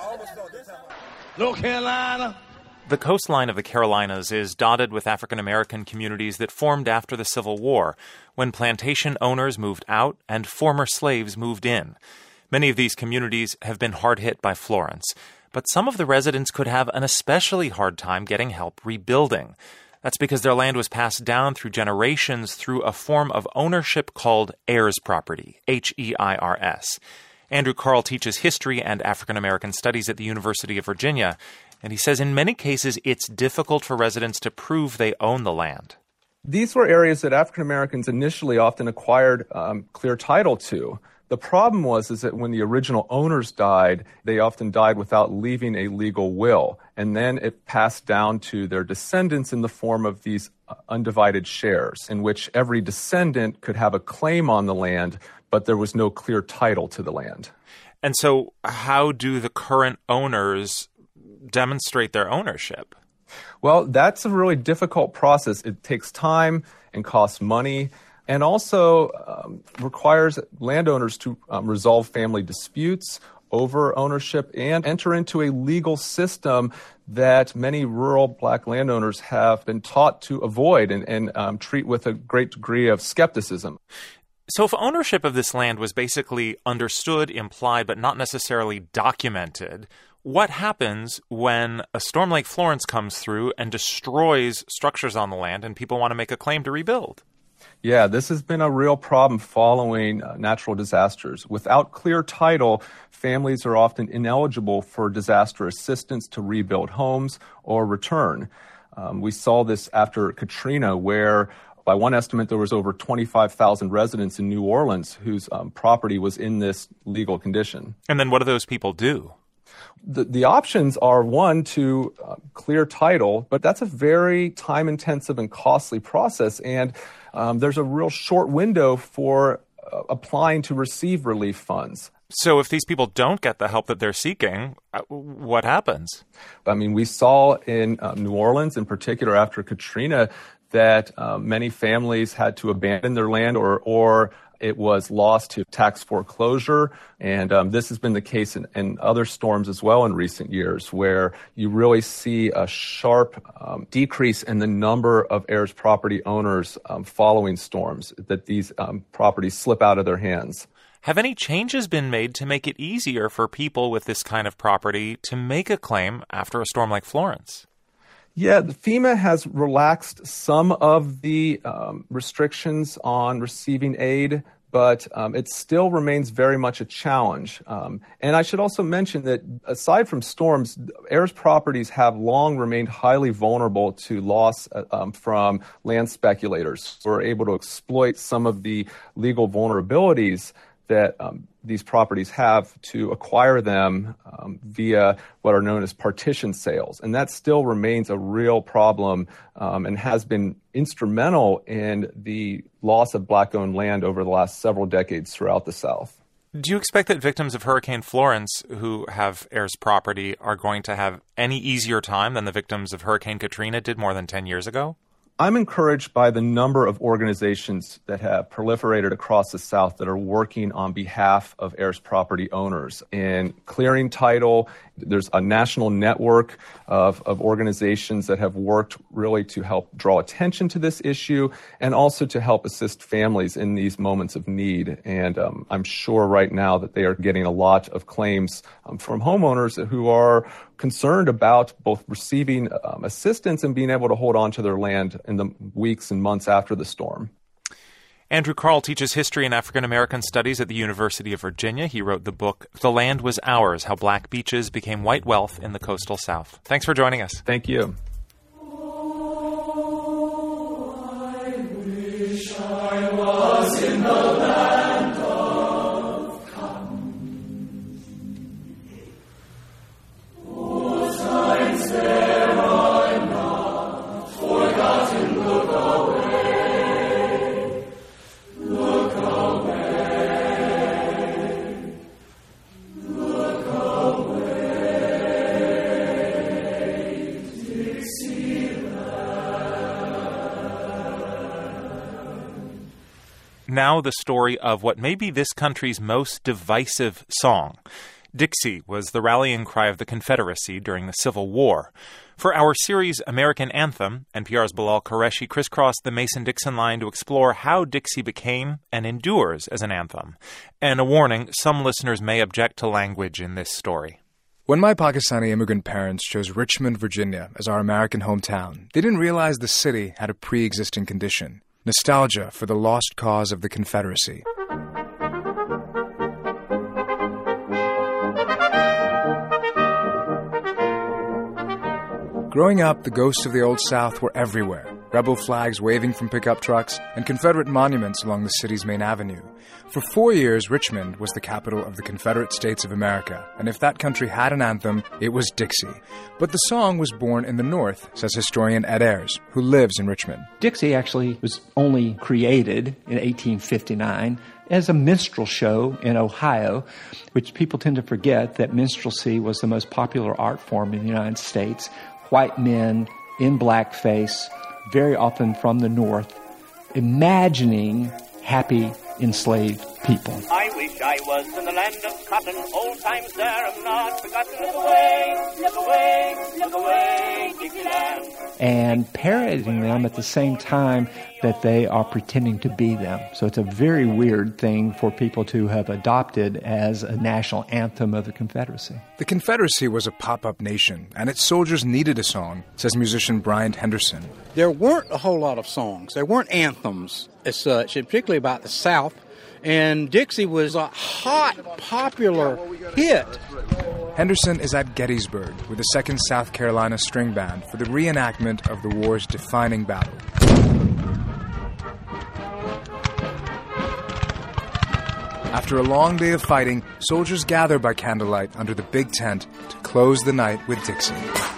North Carolina. The coastline of the Carolinas is dotted with African-American communities that formed after the Civil War, when plantation owners moved out and former slaves moved in. Many of these communities have been hard hit by Florence, but some of the residents could have an especially hard time getting help rebuilding. That's because their land was passed down through generations through a form of ownership called heirs property, H-E-I-R-S. Andrew Carl teaches history and African American studies at the University of Virginia, and he says in many cases it's difficult for residents to prove they own the land. These were areas that African Americans initially often acquired clear title to. The problem is that when the original owners died, they often died without leaving a legal will, and then it passed down to their descendants in the form of these undivided shares, in which every descendant could have a claim on the land, but there was no clear title to the land. And so how do the current owners demonstrate their ownership? Well, that's a really difficult process. It takes time and costs money, and also requires landowners to resolve family disputes over ownership and enter into a legal system that many rural black landowners have been taught to avoid and treat with a great degree of skepticism. So if ownership of this land was basically understood, implied, but not necessarily documented, what happens when a storm like Florence comes through and destroys structures on the land and people want to make a claim to rebuild? Yeah, this has been a real problem following natural disasters. Without clear title, families are often ineligible for disaster assistance to rebuild homes or return. We saw this after Katrina, where by one estimate, there was over 25,000 residents in New Orleans whose property was in this legal condition. And then what do those people do? The options are, one, to clear title, but that's a very time-intensive and costly process, and there's a real short window for applying to receive relief funds. So if these people don't get the help that they're seeking, what happens? I mean, we saw in New Orleans, in particular after Katrina, that many families had to abandon their land or it was lost to tax foreclosure. And this has been the case in other storms as well in recent years, where you really see a sharp decrease in the number of heirs property owners following storms, that these properties slip out of their hands. Have any changes been made to make it easier for people with this kind of property to make a claim after a storm like Florence? Yeah, the FEMA has relaxed some of the restrictions on receiving aid, but it still remains very much a challenge. And I should also mention that aside from storms, heirs properties have long remained highly vulnerable to loss from land speculators who are able to exploit some of the legal vulnerabilities that these properties have to acquire them via what are known as partition sales. And that still remains a real problem and has been instrumental in the loss of black-owned land over the last several decades throughout the South. Do you expect that victims of Hurricane Florence who have heirs property are going to have any easier time than the victims of Hurricane Katrina did more than 10 years ago? I'm encouraged by the number of organizations that have proliferated across the South that are working on behalf of heirs property owners in clearing title. There's a national network of organizations that have worked really to help draw attention to this issue and also to help assist families in these moments of need. And I'm sure right now that they are getting a lot of claims from homeowners who are concerned about both receiving assistance and being able to hold on to their land in the weeks and months after the storm. Andrew Carl teaches history and African American studies at the University of Virginia. He wrote the book, The Land Was Ours, How Black Beaches Became White Wealth in the Coastal South. Thanks for joining us. Thank you. I wish I was in the land of cotton. Whose lines there are not forgotten, look away. Look away. Look away. Dixieland. Now the story of what may be this country's most divisive song. Dixie was the rallying cry of the Confederacy during the Civil War. For our series American Anthem, NPR's Bilal Qureshi crisscrossed the Mason-Dixon line to explore how Dixie became and endures as an anthem. And a warning, some listeners may object to language in this story. When my Pakistani immigrant parents chose Richmond, Virginia as our American hometown, they didn't realize the city had a pre-existing condition: nostalgia for the lost cause of the Confederacy. Growing up, the ghosts of the Old South were everywhere. Rebel flags waving from pickup trucks and Confederate monuments along the city's main avenue. For 4 years, Richmond was the capital of the Confederate States of America, and if that country had an anthem, it was Dixie. But the song was born in the North, says historian Ed Ayers, who lives in Richmond. Dixie actually was only created in 1859 as a minstrel show in Ohio, which people tend to forget that minstrelsy was the most popular art form in the United States. White men in blackface, very often from the North, imagining happy enslaved people. I wish I was in the land of cotton. Old times there have not forgotten. Look away, look away, look away, Dixieland. And parodying them at the same time that they are pretending to be them. So it's a very weird thing for people to have adopted as a national anthem of the Confederacy. The Confederacy was a pop-up nation, and its soldiers needed a song, says musician Bryant Henderson. There weren't a whole lot of songs. There weren't anthems as such, and particularly about the South. And Dixie was a hot, popular hit. Henderson is at Gettysburg with the 2nd South Carolina String Band for the reenactment of the war's defining battle. After a long day of fighting, soldiers gather by candlelight under the big tent to close the night with Dixie.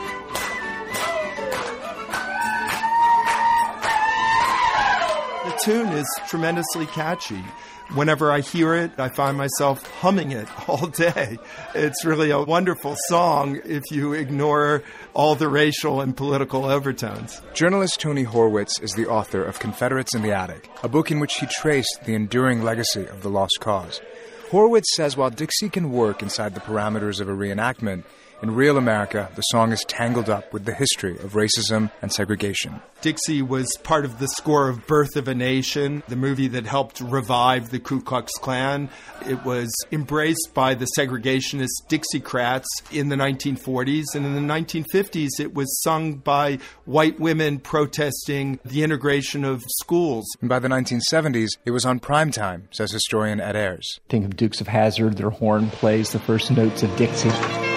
The tune is tremendously catchy. Whenever I hear it, I find myself humming it all day. It's really a wonderful song if you ignore all the racial and political overtones. Journalist Tony Horwitz is the author of Confederates in the Attic, a book in which he traced the enduring legacy of the lost cause. Horwitz says while Dixie can work inside the parameters of a reenactment, in real America, the song is tangled up with the history of racism and segregation. Dixie was part of the score of Birth of a Nation, the movie that helped revive the Ku Klux Klan. It was embraced by the segregationist Dixiecrats in the 1940s, and in the 1950s it was sung by white women protesting the integration of schools. And by the 1970s, it was on prime time, says historian Ed Ayers. Think of Dukes of Hazzard, their horn plays the first notes of Dixie.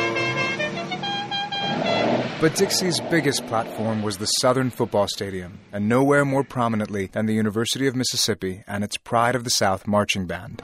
But Dixie's biggest platform was the Southern Football Stadium, and nowhere more prominently than the University of Mississippi and its Pride of the South marching band.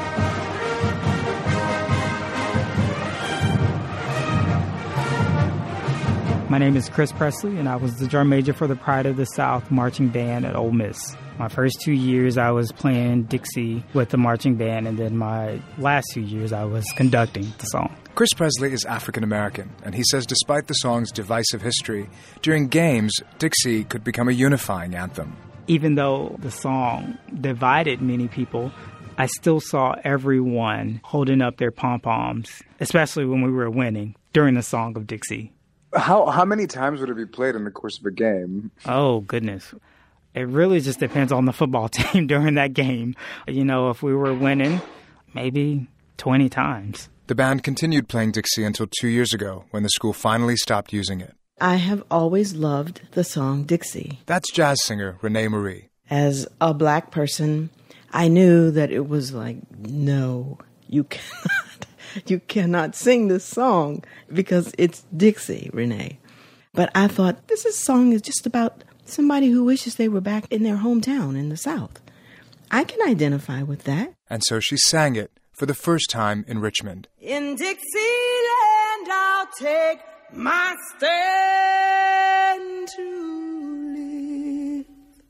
My name is Chris Presley, and I was the drum major for the Pride of the South marching band at Ole Miss. My first 2 years, I was playing Dixie with the marching band, and then my last 2 years, I was conducting the song. Chris Presley is African-American, and he says despite the song's divisive history, during games, Dixie could become a unifying anthem. Even though the song divided many people, I still saw everyone holding up their pom-poms, especially when we were winning, during the song of Dixie. How many times would it be played in the course of a game? Oh, goodness. It really just depends on the football team during that game. You know, if we were winning, maybe 20 times. The band continued playing Dixie until 2 years ago, when the school finally stopped using it. I have always loved the song Dixie. That's jazz singer Renee Marie. As a black person, I knew that it was like, no, you cannot sing this song because it's Dixie, Renee. But I thought, this song is just about somebody who wishes they were back in their hometown in the South. I can identify with that. And so she sang it for the first time in Richmond. In Dixieland, I'll take my stand to live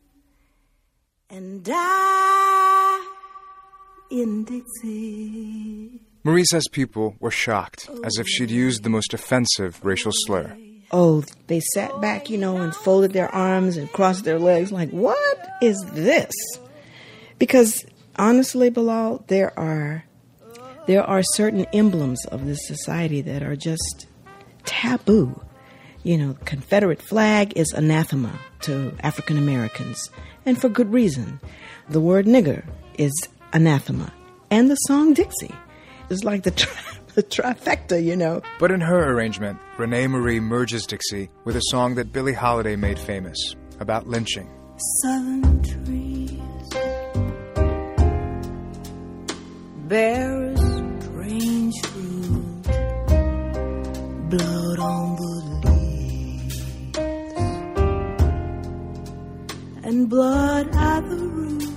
and die in Dixie. Marie says people were shocked, as if she'd used the most offensive racial slur. Oh, they sat back, and folded their arms and crossed their legs like, what is this? Because honestly, Bilal, there are There are certain emblems of this society that are just taboo. The Confederate flag is anathema to African Americans, and for good reason. The word nigger is anathema. And the song Dixie is like the trifecta, But in her arrangement, Renee Marie merges Dixie with a song that Billie Holiday made famous about lynching. Southern trees bear a strange fruit, blood on the leaves and blood at the root.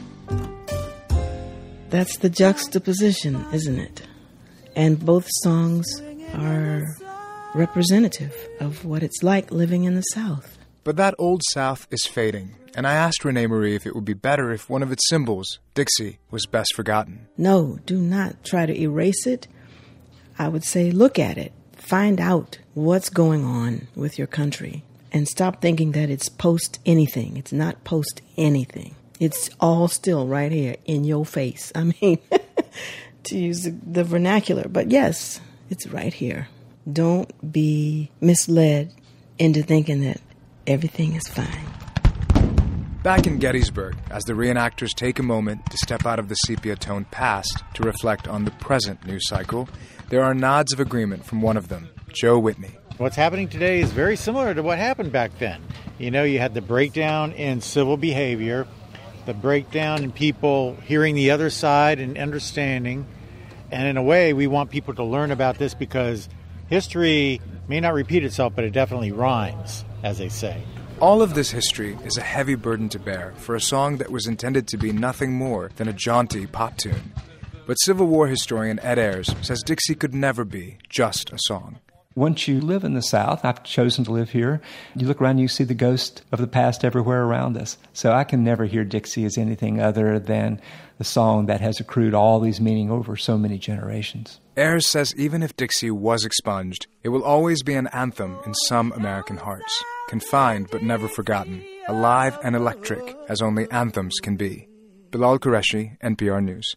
That's the juxtaposition, isn't it? And both songs are representative of what it's like living in the South. But that Old South is fading, and I asked Renee Marie if it would be better if one of its symbols, Dixie, was best forgotten. No, do not try to erase it. I would say look at it. Find out what's going on with your country. And stop thinking that it's post anything. It's not post anything. It's all still right here in your face. I mean, to use the vernacular. But yes, it's right here. Don't be misled into thinking that everything is fine. Back in Gettysburg, as the reenactors take a moment to step out of the sepia-toned past to reflect on the present news cycle, there are nods of agreement from one of them, Joe Whitney. What's happening today is very similar to what happened back then. You had the breakdown in civil behavior, the breakdown in people hearing the other side and understanding. And in a way, we want people to learn about this because history may not repeat itself, but it definitely rhymes, as they say. All of this history is a heavy burden to bear for a song that was intended to be nothing more than a jaunty pop tune. But Civil War historian Ed Ayers says Dixie could never be just a song. Once you live in the South, I've chosen to live here, you look around, you see the ghost of the past everywhere around us. So I can never hear Dixie as anything other than the song that has accrued all these meaning over so many generations. Ayers says even if Dixie was expunged, it will always be an anthem in some American hearts, confined but never forgotten, alive and electric as only anthems can be. Bilal Qureshi, NPR News.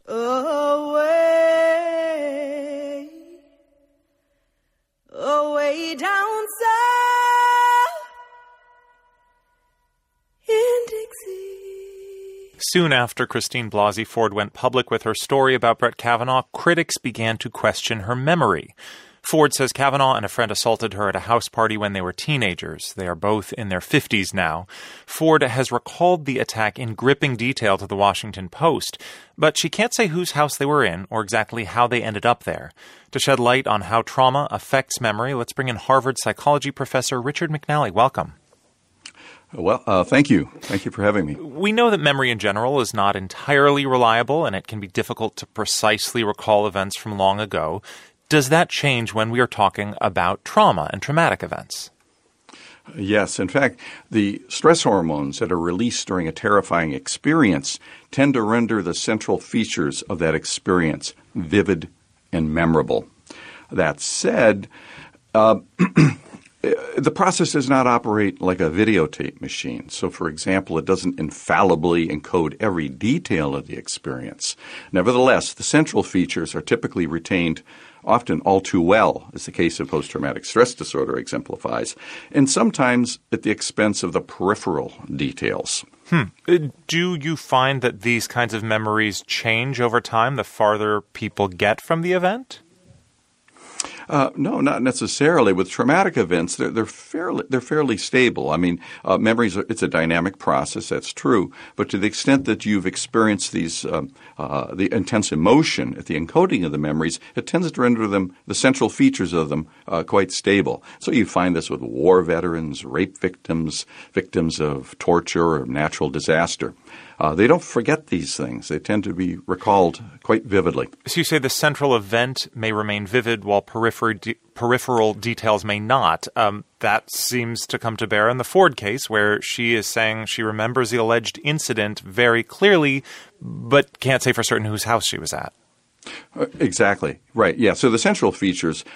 Away down south in Dixie. Soon after Christine Blasey Ford went public with her story about Brett Kavanaugh, critics began to question her memory. Ford says Kavanaugh and a friend assaulted her at a house party when they were teenagers. They are both in their 50s now. Ford has recalled the attack in gripping detail to the Washington Post, but she can't say whose house they were in or exactly how they ended up there. To shed light on how trauma affects memory, let's bring in Harvard psychology professor Richard McNally. Welcome. Well, thank you. Thank you for having me. We know that memory in general is not entirely reliable, and it can be difficult to precisely recall events from long ago. Does that change when we are talking about trauma and traumatic events? Yes. In fact, the stress hormones that are released during a terrifying experience tend to render the central features of that experience vivid and memorable. That said, the process does not operate like a videotape machine. So, for example, it doesn't infallibly encode every detail of the experience. Nevertheless, the central features are typically retained often all too well, as the case of post-traumatic stress disorder exemplifies, and sometimes at the expense of the peripheral details. Do you find that these kinds of memories change over time the farther people get from the event? No, not necessarily. With traumatic events, they're fairly stable. I mean, memories it's a dynamic process. That's true. But to the extent that you've experienced these the intense emotion at the encoding of the memories, it tends to render them the central features of them quite stable. So you find this with war veterans, rape victims, victims of torture or natural disaster. They don't forget these things. They tend to be recalled quite vividly. So you say the central event may remain vivid while peripheral details may not. That seems to come to bear in the Ford case, where she is saying she remembers the alleged incident very clearly, but can't say for certain whose house she was at. Exactly. Right. Yeah. So the central features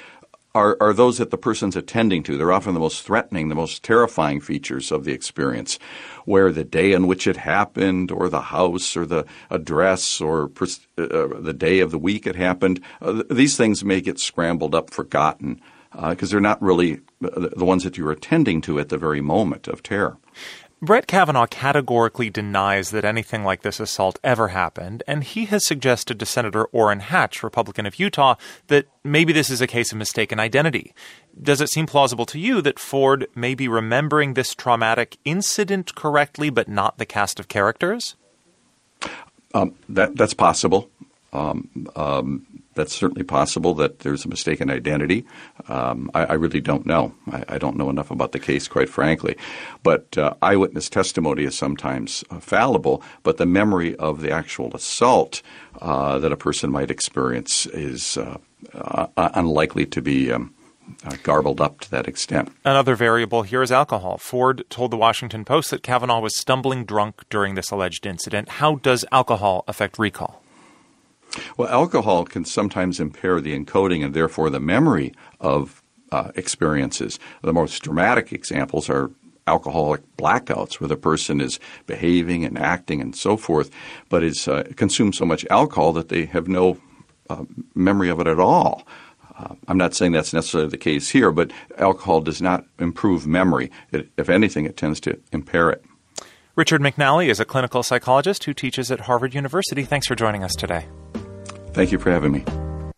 are those that the person's attending to. They're often the most threatening, the most terrifying features of the experience, where the day in which it happened, or the house, or the address, or the day of the week it happened, these things may get scrambled up, forgotten, because they're not really the ones that you're attending to at the very moment of terror. Brett Kavanaugh categorically denies that anything like this assault ever happened, and he has suggested to Senator Orrin Hatch, Republican of Utah, that maybe this is a case of mistaken identity. Does it seem plausible to you that Ford may be remembering this traumatic incident correctly, but not the cast of characters? That's possible. That's certainly possible that there's a mistaken identity. I really don't know. I don't know enough about the case, quite frankly. But eyewitness testimony is sometimes fallible, but the memory of the actual assault that a person might experience is unlikely to be garbled up to that extent. Another variable here is alcohol. Ford told the Washington Post that Kavanaugh was stumbling drunk during this alleged incident. How does alcohol affect recall? Well, alcohol can sometimes impair the encoding and therefore the memory of experiences. The most dramatic examples are alcoholic blackouts, where the person is behaving and acting and so forth, but is consumed so much alcohol that they have no memory of it at all. I'm not saying that's necessarily the case here, but alcohol does not improve memory. If anything, it tends to impair it. Richard McNally is a clinical psychologist who teaches at Harvard University. Thanks for joining us today. Thank you for having me.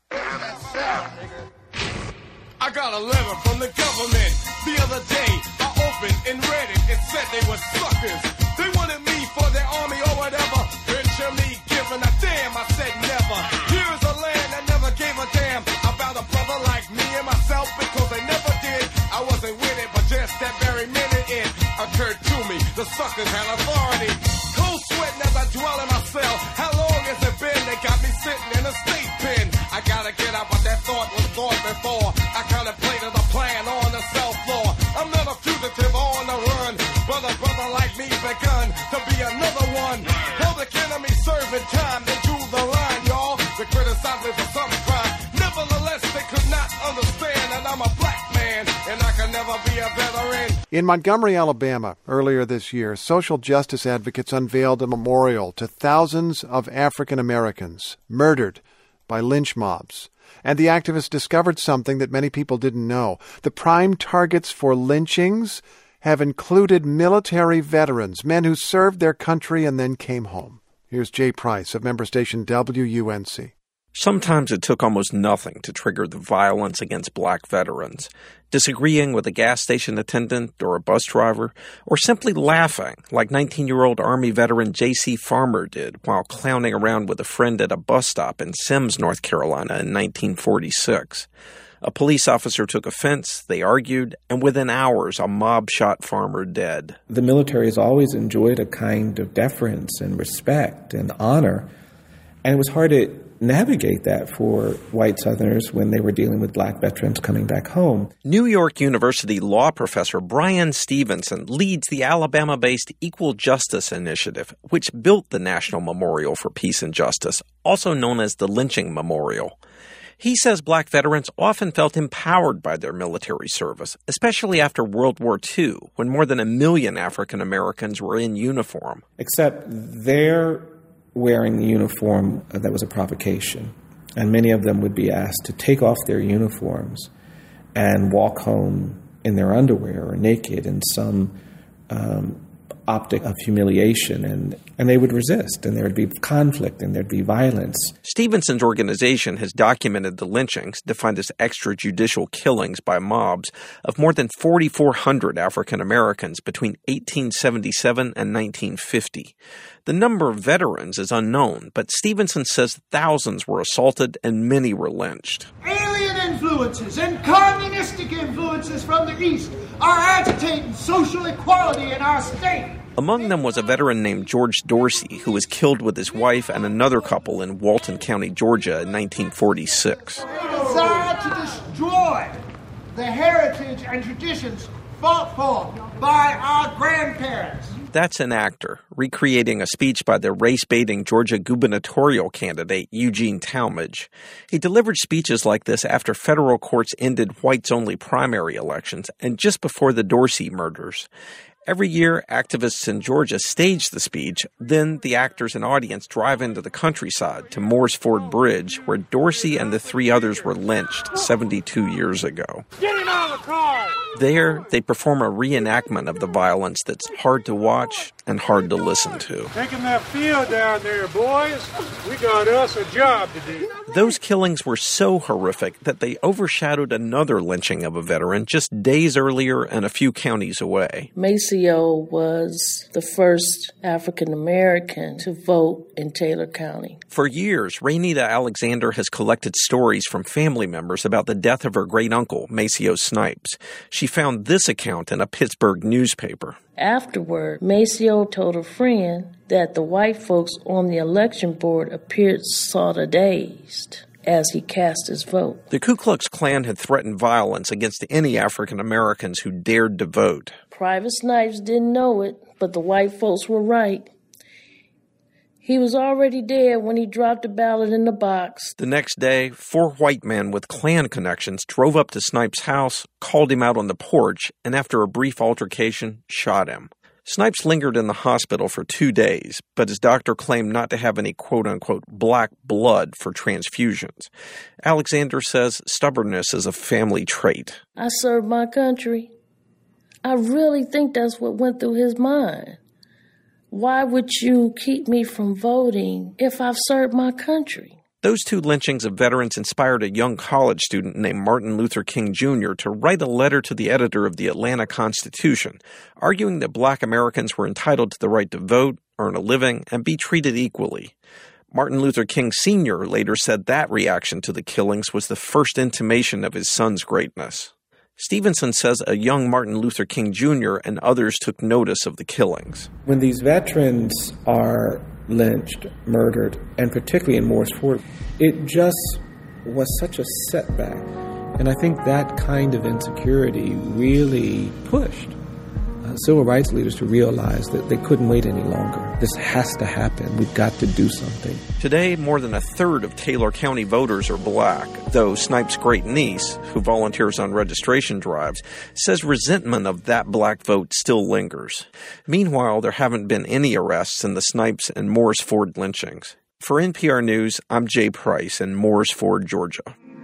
I got a letter from the government the other day. I opened and read it. It said they were suckers. They wanted me for their army or whatever. Picture me giving a damn. I said never. Here's a land that never gave a damn about a brother like me and myself, because they never did. I wasn't with it, but just that very minute it occurred to me. The suckers had authority. Cold sweating as I dwell in my cell. How long has it been? They got me sitting in a state pen. I gotta get out, but that thought was thought before. I contemplated a plan on the cell floor. I'm not a fugitive on the run, but a brother like me begun to be another one. Public enemy serving time, they drew the line, y'all. They criticize me for some crime. Nevertheless, they could not understand that I'm a black man, and I can never be a veteran. In Montgomery, Alabama, earlier this year, social justice advocates unveiled a memorial to thousands of African Americans murdered by lynch mobs. And the activists discovered something that many people didn't know. The prime targets for lynchings have included military veterans, men who served their country and then came home. Here's Jay Price of member station WUNC. Sometimes it took almost nothing to trigger the violence against black veterans. Disagreeing with a gas station attendant or a bus driver, or simply laughing like 19-year-old Army veteran J.C. Farmer did while clowning around with a friend at a bus stop in Sims, North Carolina in 1946. A police officer took offense, they argued, and within hours a mob shot Farmer dead. The military has always enjoyed a kind of deference and respect and honor, and it was hard to navigate that for white Southerners when they were dealing with black veterans coming back home. New York University law professor Brian Stevenson leads the Alabama-based Equal Justice Initiative, which built the National Memorial for Peace and Justice, also known as the Lynching Memorial. He says black veterans often felt empowered by their military service, especially after World War II, when more than 1 million African Americans were in uniform. Except their wearing the uniform, that was a provocation. And many of them would be asked to take off their uniforms and walk home in their underwear or naked in some optic of humiliation. And they would resist, and there would be conflict, and there'd be violence. Stevenson's organization has documented the lynchings, defined as extrajudicial killings by mobs, of more than 4,400 African Americans between 1877 and 1950. The number of veterans is unknown, but Stevenson says thousands were assaulted and many were lynched. Alien influences and communistic influences from the East are agitating social equality in our state. Among them was a veteran named George Dorsey, who was killed with his wife and another couple in Walton County, Georgia in 1946. They desire to destroy the heritage and traditions fought for by our grandparents. That's an actor, recreating a speech by the race-baiting Georgia gubernatorial candidate Eugene Talmadge. He delivered speeches like this after federal courts ended whites-only primary elections and just before the Dorsey murders. Every year, activists in Georgia stage the speech. Then the actors and audience drive into the countryside to Moores Ford Bridge, where Dorsey and the three others were lynched 72 years ago. Get him out of the car! There, they perform a reenactment of the violence that's hard to watch and hard to listen to. Taking that field down there, boys. We got us a job to do. Those killings were so horrific that they overshadowed another lynching of a veteran just days earlier and a few counties away. Maceo was the first African American to vote in Taylor County. For years, Raynita Alexander has collected stories from family members about the death of her great-uncle, Maceo Snipes. She found this account in a Pittsburgh newspaper. Afterward, Maceo told a friend that the white folks on the election board appeared sort of dazed as he cast his vote. The Ku Klux Klan had threatened violence against any African Americans who dared to vote. Private Snipes didn't know it, but the white folks were right. He was already dead when he dropped the ballot in the box. The next day, 4 white men with Klan connections drove up to Snipes' house, called him out on the porch, and after a brief altercation, shot him. Snipes lingered in the hospital for 2 days, but his doctor claimed not to have any quote-unquote black blood for transfusions. Alexander says stubbornness is a family trait. I served my country. I really think that's what went through his mind. Why would you keep me from voting if I've served my country? Those 2 lynchings of veterans inspired a young college student named Martin Luther King Jr. to write a letter to the editor of the Atlanta Constitution, arguing that black Americans were entitled to the right to vote, earn a living, and be treated equally. Martin Luther King Sr. later said that reaction to the killings was the first intimation of his son's greatness. Stevenson says a young Martin Luther King Jr. and others took notice of the killings. When these veterans are lynched, murdered, and particularly in Moores Ford, it just was such a setback. And I think that kind of insecurity really pushed civil rights leaders to realize that they couldn't wait any longer. This has to happen. We've got to do something. Today, more than a third of Taylor County voters are black, though Snipes' great-niece, who volunteers on registration drives, says resentment of that black vote still lingers. Meanwhile, there haven't been any arrests in the Snipes and Moores Ford lynchings. For NPR News, I'm Jay Price in Moores Ford, Georgia.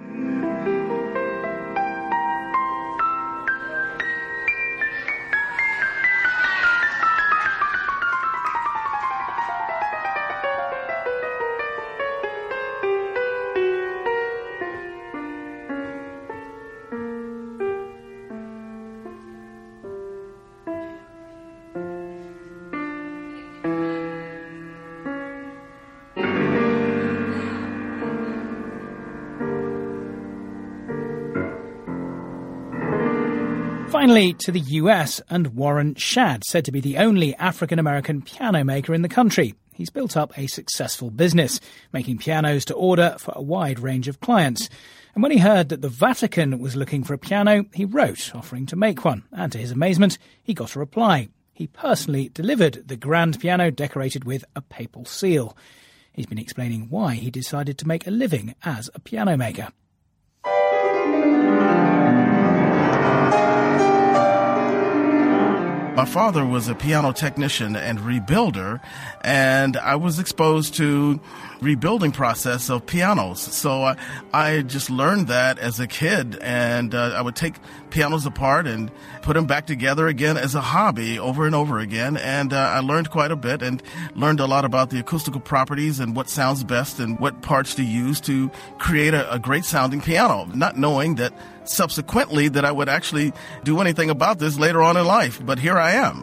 Finally, to the US and Warren Shadd, said to be the only African-American piano maker in the country. He's built up a successful business, making pianos to order for a wide range of clients. And when he heard that the Vatican was looking for a piano, he wrote, offering to make one. And to his amazement, he got a reply. He personally delivered the grand piano decorated with a papal seal. He's been explaining why he decided to make a living as a piano maker. My father was a piano technician and rebuilder, and I was exposed to rebuilding process of pianos. So I just learned that as a kid, and I would take pianos apart and put them back together again as a hobby over and over again. And I learned quite a bit and learned a lot about the acoustical properties and what sounds best and what parts to use to create a great sounding piano, not knowing that subsequently that I would actually do anything about this later on in life. But here I am.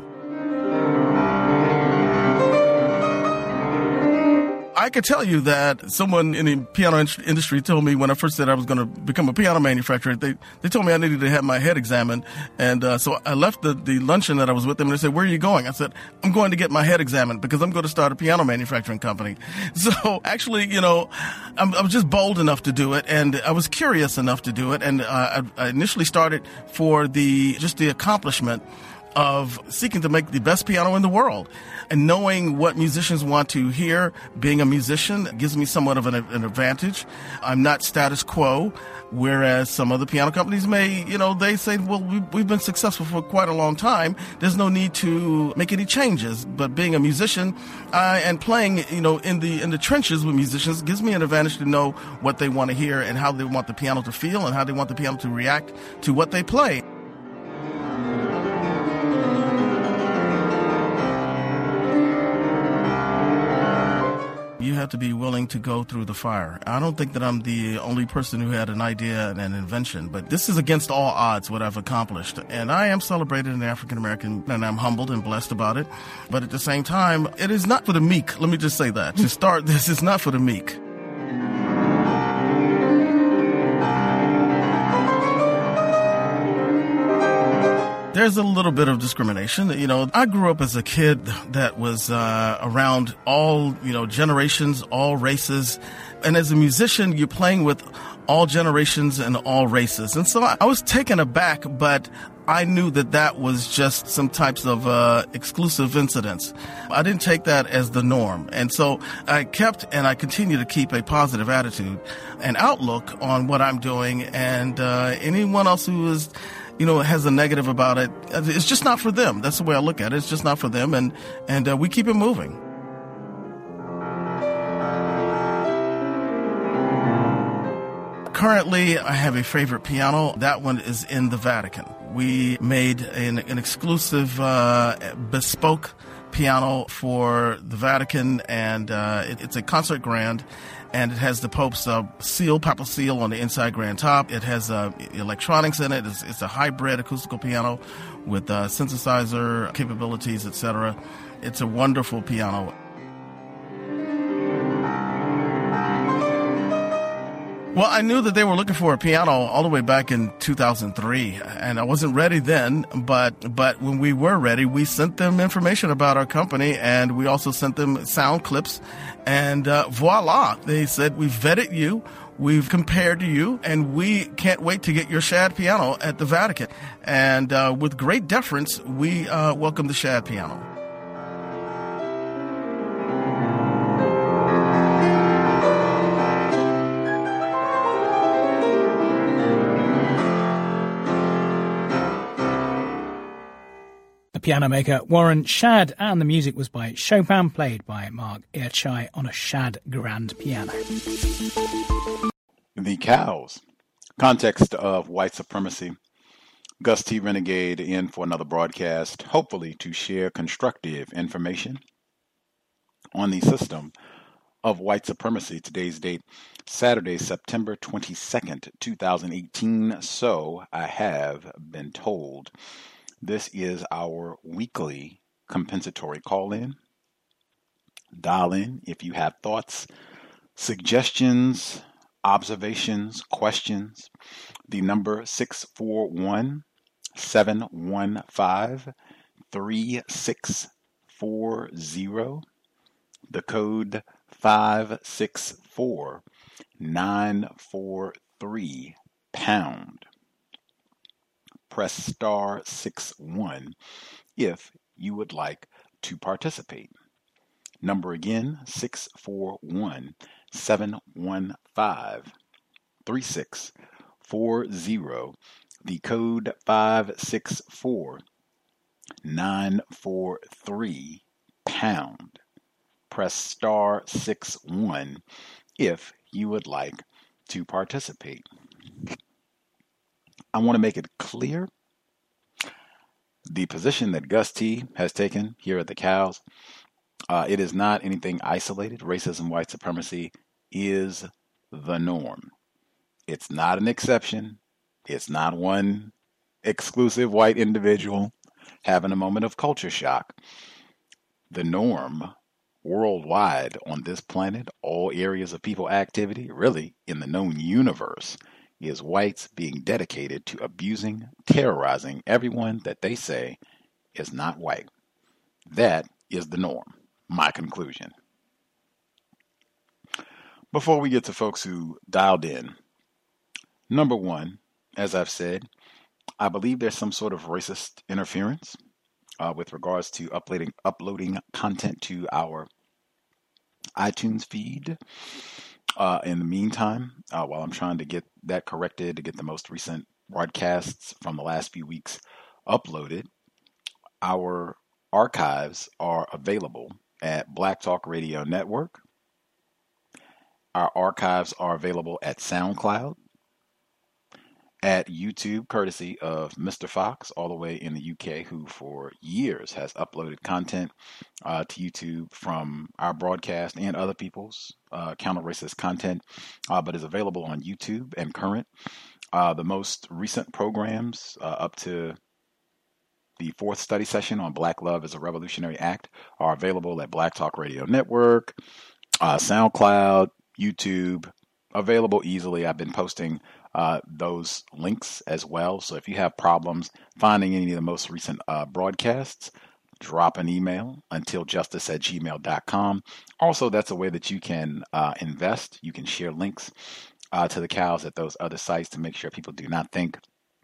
I could tell you that someone in the piano industry told me when I first said I was going to become a piano manufacturer, they told me I needed to have my head examined. And so I left the luncheon that I was with them, and they said, "Where are you going?" I said, "I'm going to get my head examined because I'm going to start a piano manufacturing company." So actually, I was just bold enough to do it, and I was curious enough to do it. And I initially started for the accomplishment of seeking to make the best piano in the world. And knowing what musicians want to hear, being a musician, gives me somewhat of an advantage. I'm not status quo, whereas some other piano companies may, they say, well, we've been successful for quite a long time. There's no need to make any changes. But being a musician and playing, in the trenches with musicians gives me an advantage to know what they want to hear and how they want the piano to feel and how they want the piano to react to what they play. You have to be willing to go through the fire. I don't think that I'm the only person who had an idea and an invention, but this is against all odds what I've accomplished. And I am celebrated in African American, and I'm humbled and blessed about it. But at the same time, it is not for the meek. Let me just say that. To start, this is not for the meek. There's a little bit of discrimination. I grew up as a kid that was around all, generations, all races. And as a musician, you're playing with all generations and all races. And so I was taken aback, but I knew that was just some types of exclusive incidents. I didn't take that as the norm. And so I kept and I continue to keep a positive attitude and outlook on what I'm doing. And anyone else who is has a negative about it, it's just not for them. That's the way I look at it. It's just not for them, and we keep it moving. Currently, I have a favorite piano. That one is in the Vatican. We made an exclusive bespoke piano for the Vatican, and it's a concert grand. And it has the Pope's seal, papal seal on the inside grand top. It has electronics in it. It's a hybrid acoustical piano with synthesizer capabilities, etc. It's a wonderful piano. Well, I knew that they were looking for a piano all the way back in 2003, and I wasn't ready then, but when we were ready, we sent them information about our company, and we also sent them sound clips, and voila, they said, we've vetted you, we've compared to you, and we can't wait to get your Shad piano at the Vatican. And with great deference, we welcome the Shad piano. Piano maker Warren Shad, and the music was by Chopin, played by Mark Earchai on a Shad grand piano. The Cows. Context of white supremacy. Gus T. Renegade in for another broadcast, hopefully to share constructive information on the system of white supremacy. Today's date, Saturday, September 22nd, 2018. So I have been told. This is our weekly compensatory call-in. Dial in if you have thoughts, suggestions, observations, questions. The number 641-715-3640. The code 564-943#. Press star 61 if you would like to participate. Number again, 641-715-3640. The code 564-943#. Press star 61 if you would like to participate. I want to make it clear the position that Gus T has taken here at the Cows. It is not anything isolated. Racism, white supremacy is the norm. It's not an exception. It's not one exclusive white individual having a moment of culture shock. The norm worldwide on this planet, all areas of people activity, really in the known universe, is whites being dedicated to abusing, terrorizing everyone that they say is not white. That is the norm. My conclusion. Before we get to folks who dialed in, number one, as I've said, I believe there's some sort of racist interference with regards to uploading content to our iTunes feed. In the meantime, while I'm trying to get that corrected to get the most recent broadcasts from the last few weeks uploaded, our archives are available at Black Talk Radio Network. Our archives are available at SoundCloud, at YouTube, courtesy of Mr. Fox, all the way in the UK, who for years has uploaded content to YouTube from our broadcast and other people's counter-racist content, but is available on YouTube and current. The most recent programs up to the 4th study session on Black Love is a Revolutionary Act are available at Black Talk Radio Network, SoundCloud, YouTube, available easily. I've been posting those links as well. So if you have problems finding any of the most recent broadcasts, drop an email, untiljustice@gmail.com. Also, that's a way that you can invest. You can share links to the cows at those other sites to make sure people do not think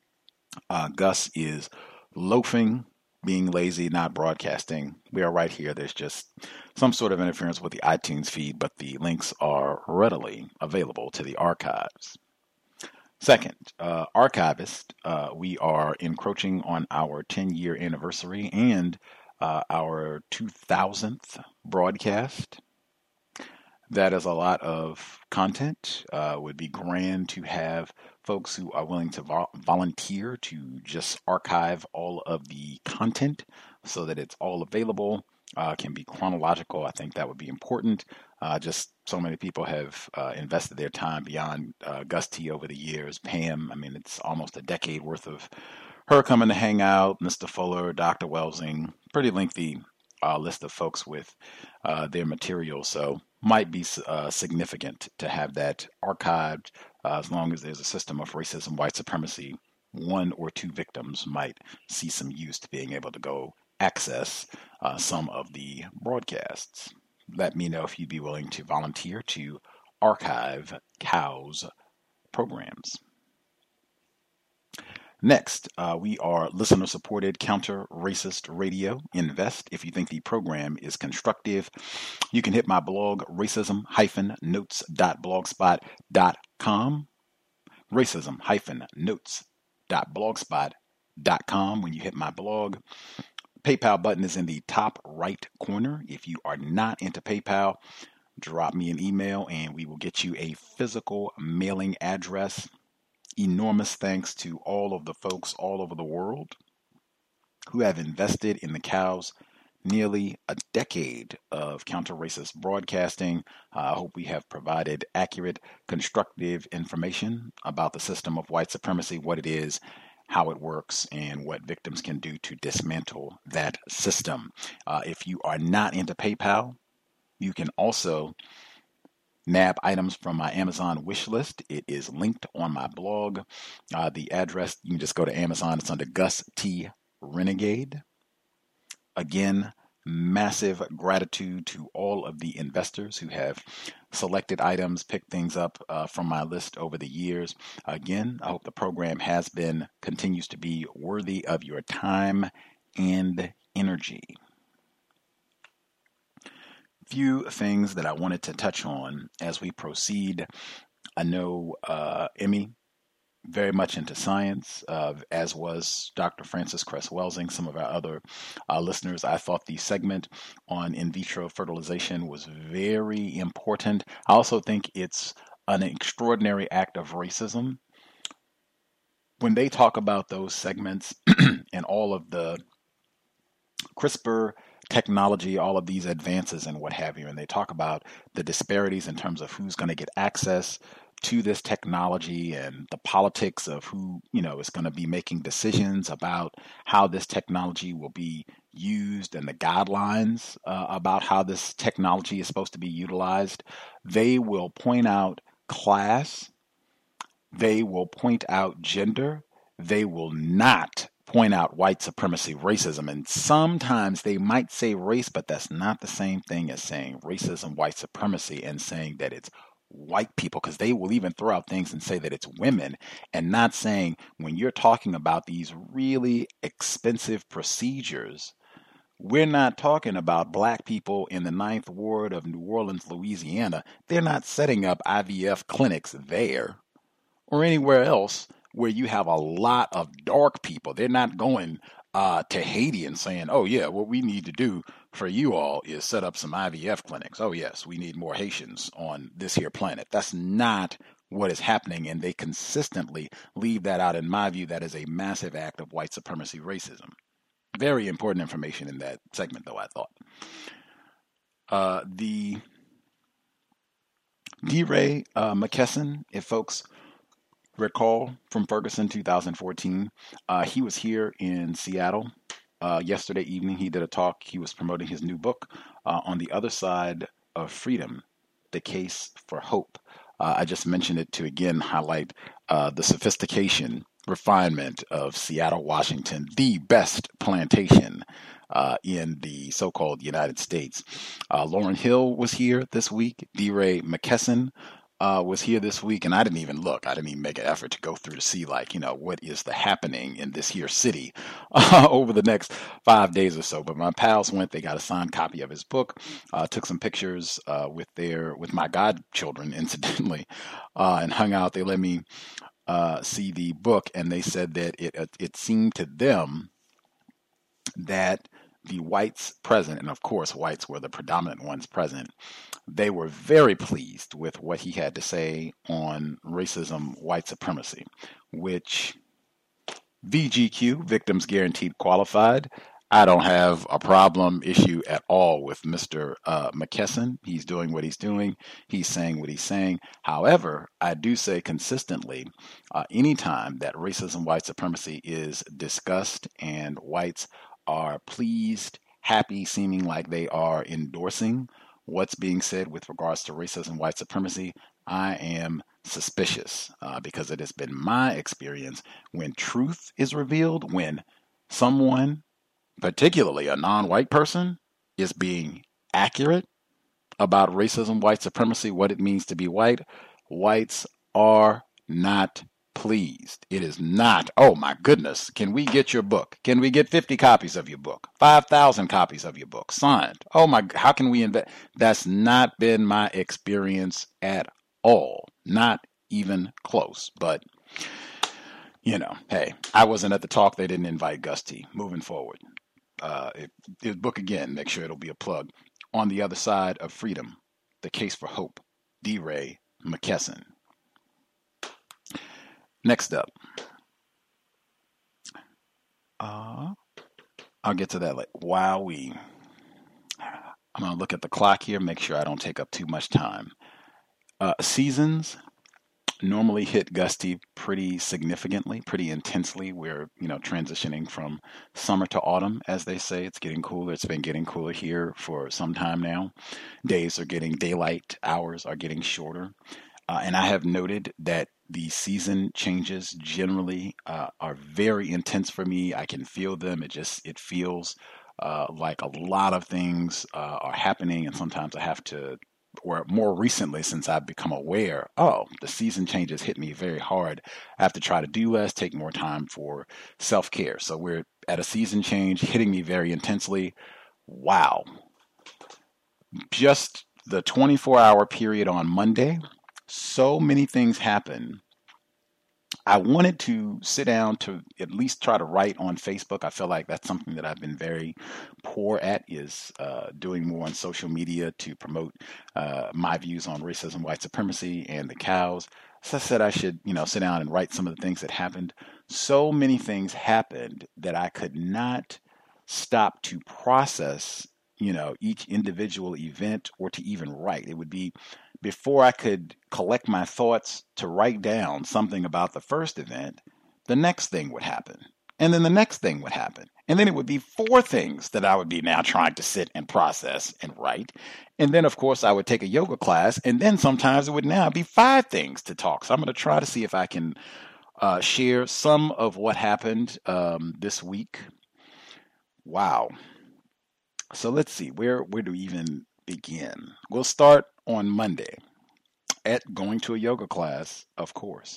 Gus is loafing, being lazy, not broadcasting. We are right here. There's just some sort of interference with the iTunes feed, but the links are readily available to the archives. Second, archivist, we are encroaching on our 10-year anniversary and our 2000th broadcast. That is a lot of content. Would be grand to have folks who are willing to volunteer to just archive all of the content so that it's all available, can be chronological. I think that would be important. Just so many people have invested their time beyond Gus T over the years. Pam, I mean, it's almost a decade worth of her coming to hang out. Mr. Fuller, Dr. Welsing, pretty lengthy list of folks with their material. So might be significant to have that archived as long as there's a system of racism, white supremacy. One or two victims might see some use to being able to go access some of the broadcasts. Let me know if you'd be willing to volunteer to archive COW's programs. Next, we are listener-supported counter-racist radio. Invest if you think the program is constructive. You can hit my blog, racism-notes.blogspot.com. Racism-notes.blogspot.com. When you hit my blog, PayPal button is in the top right corner. If you are not into PayPal, drop me an email and we will get you a physical mailing address. Enormous thanks to all of the folks all over the world who have invested in the COW's nearly a decade of counter-racist broadcasting. I hope we have provided accurate, constructive information about the system of white supremacy, what it is, how it works, and what victims can do to dismantle that system. If you are not into PayPal, you can also nab items from my Amazon wish list. It is linked on my blog. The address, you can just go to Amazon. It's under Gus T. Renegade. Again, massive gratitude to all of the investors who have selected items, picked things up from my list over the years. Again, I hope the program continues to be worthy of your time and energy. Few things that I wanted to touch on as we proceed. I know Emmy, very much into science, as was Dr. Frances Cress Welsing, some of our other listeners. I thought the segment on in vitro fertilization was very important. I also think it's an extraordinary act of racism. When they talk about those segments and all of the CRISPR technology, all of these advances and what have you, and they talk about the disparities in terms of who's going to get access to this technology and the politics of who, is going to be making decisions about how this technology will be used and the guidelines about how this technology is supposed to be utilized. They will point out class. They will point out gender. They will not point out white supremacy, racism, and sometimes they might say race, but that's not the same thing as saying racism, white supremacy, and saying that it's white people, because they will even throw out things and say that it's women, and not saying when you're talking about these really expensive procedures We're not talking about black people in the 9th Ward of New Orleans, Louisiana. They're not setting up IVF clinics there or anywhere else where you have a lot of dark people. They're not going to Haiti and saying, oh, yeah, what we need to do for you all is set up some IVF clinics. Oh, yes, we need more Haitians on this here planet. That's not what is happening, and they consistently leave that out. In my view, that is a massive act of white supremacy racism. Very important information in that segment, though, I thought. The DeRay McKesson, if folks recall from Ferguson 2014, he was here in Seattle yesterday evening. He did a talk. He was promoting his new book, On the Other Side of Freedom, The Case for Hope. I just mentioned it to again highlight the sophistication, refinement of Seattle, Washington, the best plantation in the so-called United States. Lauryn Hill was here this week. DeRay McKesson was here this week, and I didn't even look. I didn't even make an effort to go through to see, like, what is the happening in this here city over the next 5 days or so. But my pals went. They got a signed copy of his book, took some pictures with my godchildren, incidentally, and hung out. They let me see the book, and they said that it seemed to them that the whites present, and of course whites were the predominant ones present, they were very pleased with what he had to say on racism, white supremacy, which VGQ, Victims Guaranteed Qualified, I don't have a problem issue at all with Mr. McKesson. He's doing what he's doing. He's saying what he's saying. However, I do say consistently, anytime that racism, white supremacy is discussed and whites are pleased, happy, seeming like they are endorsing what's being said with regards to racism, white supremacy, I am suspicious because it has been my experience when truth is revealed, when someone, particularly a non-white person, is being accurate about racism, white supremacy, what it means to be white, whites are not pleased. It is not, oh my goodness, can we get your book? Can we get 50 copies of your book? 5,000 copies of your book signed? Oh my, how can we invest? That's not been my experience at all. Not even close. But, hey, I wasn't at the talk. They didn't invite Gus T. Moving forward. His book again, make sure it'll be a plug. On the Other Side of Freedom, The Case for Hope, DeRay McKesson. Next up, I'll get to that later. Wowee. I'm going to look at the clock here, make sure I don't take up too much time. Seasons normally hit Gus T pretty significantly, pretty intensely. We're, transitioning from summer to autumn, as they say. It's getting cooler. It's been getting cooler here for some time now. Daylight hours are getting shorter. And I have noted that the season changes generally are very intense for me. I can feel them. It feels like a lot of things are happening, and sometimes I have to, or more recently since I've become aware, the season changes hit me very hard. I have to try to do less, take more time for self-care. So we're at a season change hitting me very intensely. Wow. Just the 24-hour period on Monday, so many things happen. I wanted to sit down to at least try to write on Facebook. I feel like that's something that I've been very poor at, is doing more on social media to promote my views on racism, white supremacy, and the cows. So I said I should, sit down and write some of the things that happened. So many things happened that I could not stop to process, each individual event or to even write. It would be before I could collect my thoughts to write down something about the first event, the next thing would happen. And then the next thing would happen. And then it would be 4 things that I would be now trying to sit and process and write. And then, of course, I would take a yoga class. And then sometimes it would now be 5 things to talk. So I'm going to try to see if I can share some of what happened this week. Wow. So let's see, where do we even begin? We'll start on Monday at going to a yoga class, of course.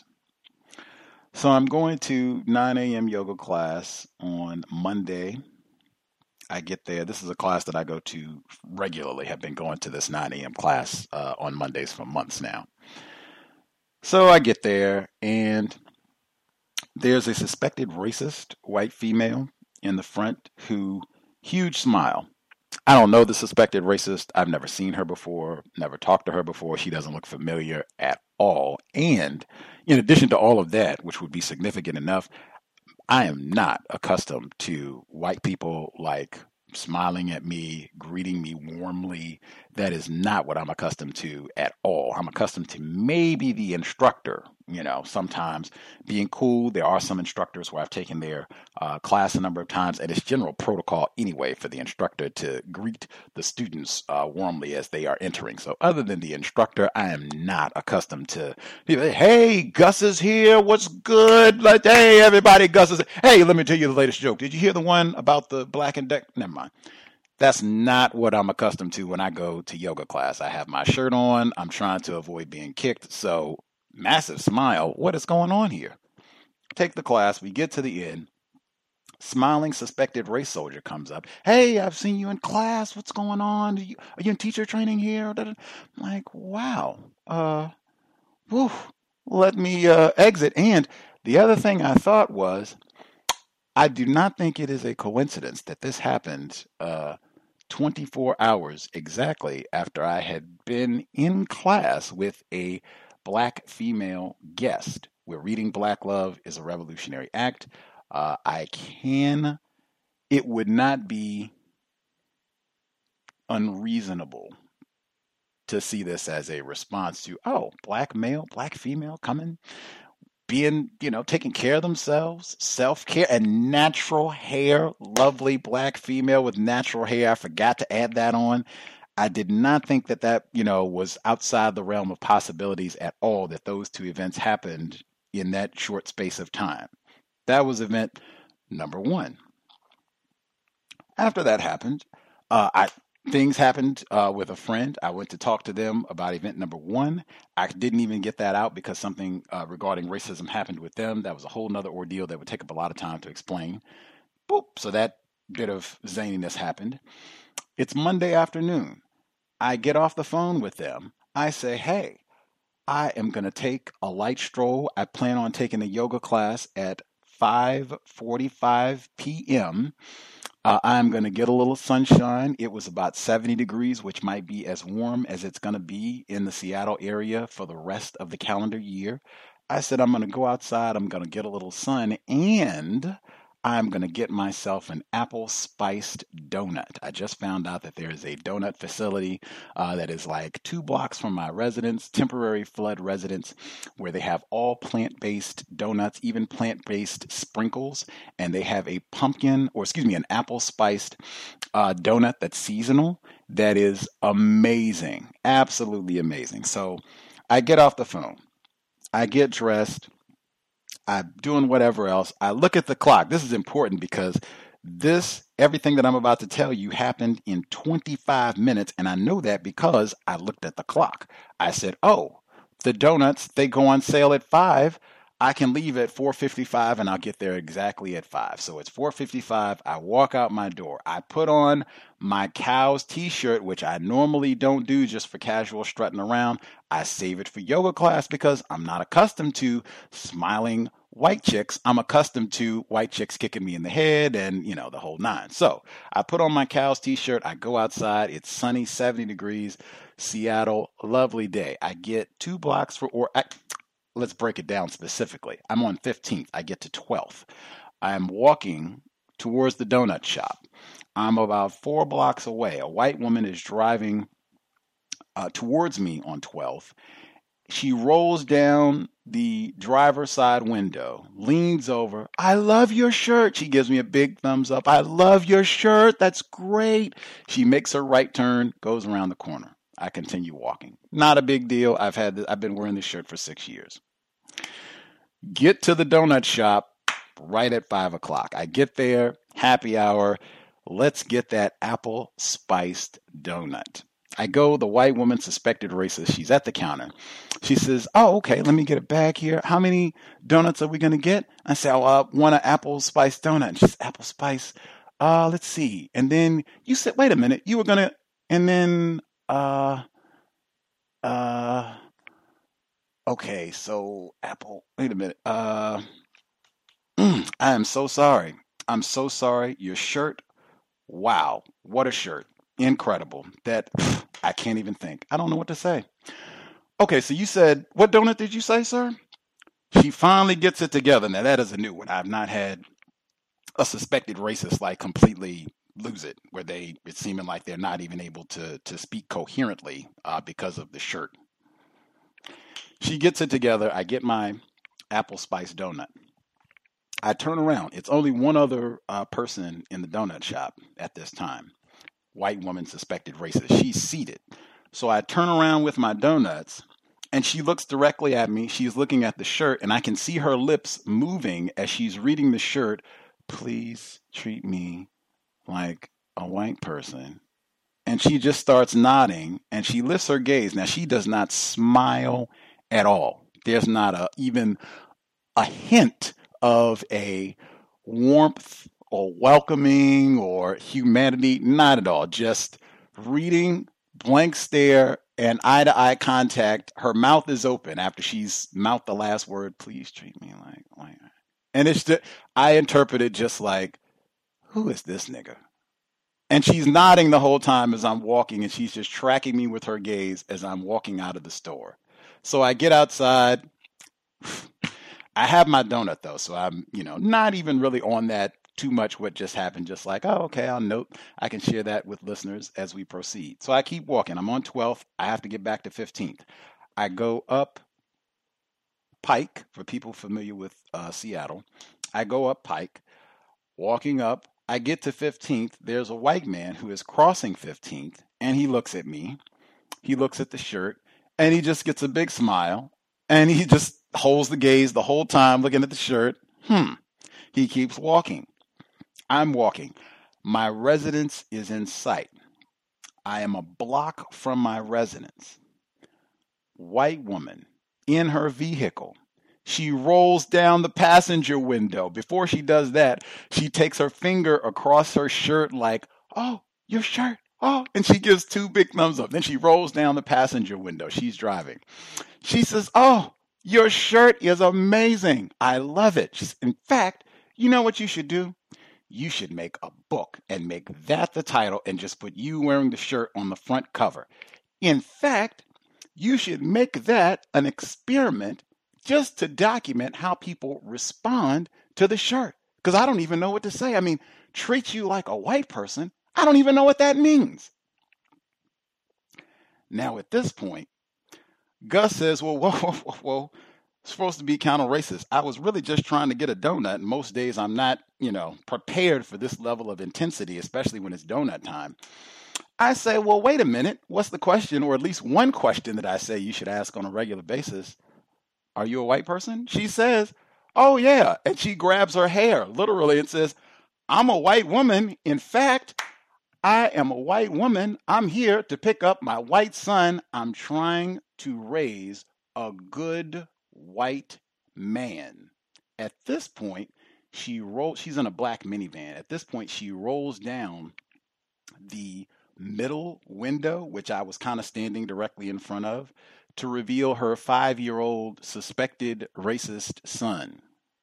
So I'm going to 9 a.m. yoga class on Monday. I get there. This is a class that I go to regularly, have been going to this 9 a.m. class on Mondays for months now. So I get there, and there's a suspected racist white female in the front who, huge smile. I don't know the suspected racist. I've never seen her before, never talked to her before. She doesn't look familiar at all. And in addition to all of that, which would be significant enough, I am not accustomed to white people like smiling at me, greeting me warmly. That is not what I'm accustomed to at all. I'm accustomed to maybe the instructor, sometimes being cool. There are some instructors where I've taken their class a number of times, and it's general protocol anyway for the instructor to greet the students warmly as they are entering. So other than the instructor, I am not accustomed to, hey, Gus is here. What's good? Like, hey, everybody, Gus is. Hey, let me tell you the latest joke. Did you hear the one about the Black and Decker? Never mind. That's not what I'm accustomed to when I go to yoga class. I have my shirt on. I'm trying to avoid being kicked. So massive smile. What is going on here? Take the class. We get to the end. Smiling suspected race soldier comes up. Hey, I've seen you in class. What's going on? Are you in teacher training here? I'm like, wow. Let me exit. And the other thing I thought was, I do not think it is a coincidence that this happened 24 hours exactly after I had been in class with a Black female guest. We're reading Black Love is a Revolutionary Act. It would not be unreasonable to see this as a response to, Black male, Black female coming, being, taking care of themselves, self-care, and natural hair. Lovely Black female with natural hair. I forgot to add that on. I did not think that was outside the realm of possibilities at all, that those two events happened in that short space of time. That was event number one. After that happened, things happened with a friend. I went to talk to them about event number one. I didn't even get that out because something regarding racism happened with them. That was a whole nother ordeal that would take up a lot of time to explain. Boop. So that bit of zaniness happened. It's Monday afternoon. I get off the phone with them. I say, hey, I am going to take a light stroll. I plan on taking a yoga class at 5:45 p.m. I'm going to get a little sunshine. It was about 70 degrees, which might be as warm as it's going to be in the Seattle area for the rest of the calendar year. I said, I'm going to go outside. I'm going to get a little sun, and I'm going to get myself an apple spiced donut. I just found out that there is a donut facility that is like 2 blocks from my residence, temporary flood residence, where they have all plant-based donuts, even plant-based sprinkles. And they have an apple spiced donut that's seasonal. That is amazing. Absolutely amazing. So I get off the phone. I get dressed. I'm doing whatever else. I look at the clock. This is important because everything that I'm about to tell you happened in 25 minutes. And I know that because I looked at the clock. I said, the donuts, they go on sale at 5. I can leave at 4:55 and I'll get there exactly at 5. So it's 4:55. I walk out my door. I put on my Cows t-shirt, which I normally don't do just for casual strutting around. I save it for yoga class because I'm not accustomed to smiling white chicks. I'm accustomed to white chicks kicking me in the head and, the whole nine. So I put on my Cows t-shirt. I go outside. It's sunny, 70 degrees, Seattle, lovely day. I get 2 blocks let's break it down specifically. I'm on 15th. I get to 12th. I'm walking towards the donut shop. I'm about 4 blocks away. A white woman is driving towards me on 12th. She rolls down the driver's side window, leans over. I love your shirt. She gives me a big thumbs up. I love your shirt. That's great. She makes her right turn, goes around the corner. I continue walking. Not a big deal. I've been wearing this shirt for 6 years. Get to the donut shop right at 5 o'clock. I get there, happy hour. Let's get that apple spiced donut. I go, the white woman, suspected racist. She's at the counter. She says, okay, let me get a bag here. How many donuts are we going to get? I say, I want an apple spiced donut. And she says, apple spice? Let's see. And then you said, wait a minute, you were gonna, and then, okay, so Apple, wait a minute. I am so sorry. I'm so sorry. Your shirt, wow, what a shirt. Incredible. That, I can't even think. I don't know what to say. Okay, so you said, what donut did you say, sir? She finally gets it together. Now, that is a new one. I've not had a suspected racist like completely lose it, where it's seeming like they're not even able to speak coherently because of the shirt. She gets it together. I get my apple spice donut. I turn around. It's only one other person in the donut shop at this time. White woman suspected racist. She's seated. So I turn around with my donuts, and she looks directly at me. She's looking at the shirt, and I can see her lips moving as she's reading the shirt. Please treat me like a white person. And she just starts nodding, and she lifts her gaze. Now, she does not smile at all. There's not even a hint of a warmth or welcoming or humanity. Not at all. Just reading, blank stare, and eye-to-eye contact. Her mouth is open after she's mouthed the last word, please treat me like white. And it's just, I interpret it just like, who is this nigga? And she's nodding the whole time as I'm walking, and she's just tracking me with her gaze as I'm walking out of the store. So I get outside. I have my donut, though, so I'm, not even really on that too much what just happened. Just like, oh, okay, I'll note. I can share that with listeners as we proceed. So I keep walking. I'm on 12th. I have to get back to 15th. I go up Pike, for people familiar with Seattle. I go up Pike, walking up. I get to 15th. There's a white man who is crossing 15th, and he looks at me. He looks at the shirt, and he just gets a big smile, and he just holds the gaze the whole time looking at the shirt. He keeps walking. I'm walking. My residence is in sight. I am a block from my residence. White woman in her vehicle. She rolls down the passenger window. Before she does that, she takes her finger across her shirt like, oh, your shirt. Oh, and she gives 2 big thumbs up. Then she rolls down the passenger window. She's driving. She says, oh, your shirt is amazing. I love it. In fact, you know what you should do? You should make a book and make that the title and just put you wearing the shirt on the front cover. In fact, you should make that an experiment just to document how people respond to the shirt. Because I don't even know what to say. I mean, treat you like a white person. I don't even know what that means. Now, at this point, Gus says, whoa. It's supposed to be kind of racist. I was really just trying to get a donut. And most days I'm not, prepared for this level of intensity, especially when it's donut time. I say, well, wait a minute. What's the question? Or at least one question that I say you should ask on a regular basis. Are you a white person? She says, oh, yeah. And she grabs her hair, literally, and says, I'm a white woman. In fact, I am a white woman. I'm here to pick up my white son. I'm trying to raise a good white man. At this point, she's in a black minivan. At this point, she rolls down the middle window, which I was kind of standing directly in front of, to reveal her 5-year-old suspected racist son.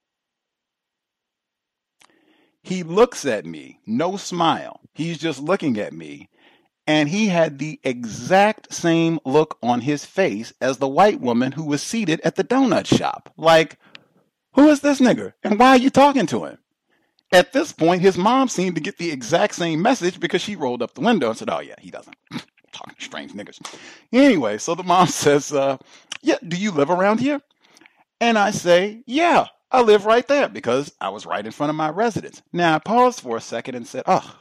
He looks at me, no smile. He's just looking at me. And he had the exact same look on his face as the white woman who was seated at the donut shop. Like, who is this nigger? And why are you talking to him? At this point, his mom seemed to get the exact same message because she rolled up the window and said, oh, yeah, he doesn't. Talking to strange niggers. Anyway, so the mom says, yeah, do you live around here? And I say, yeah, I live right there because I was right in front of my residence. Now, I paused for a second and said, oh,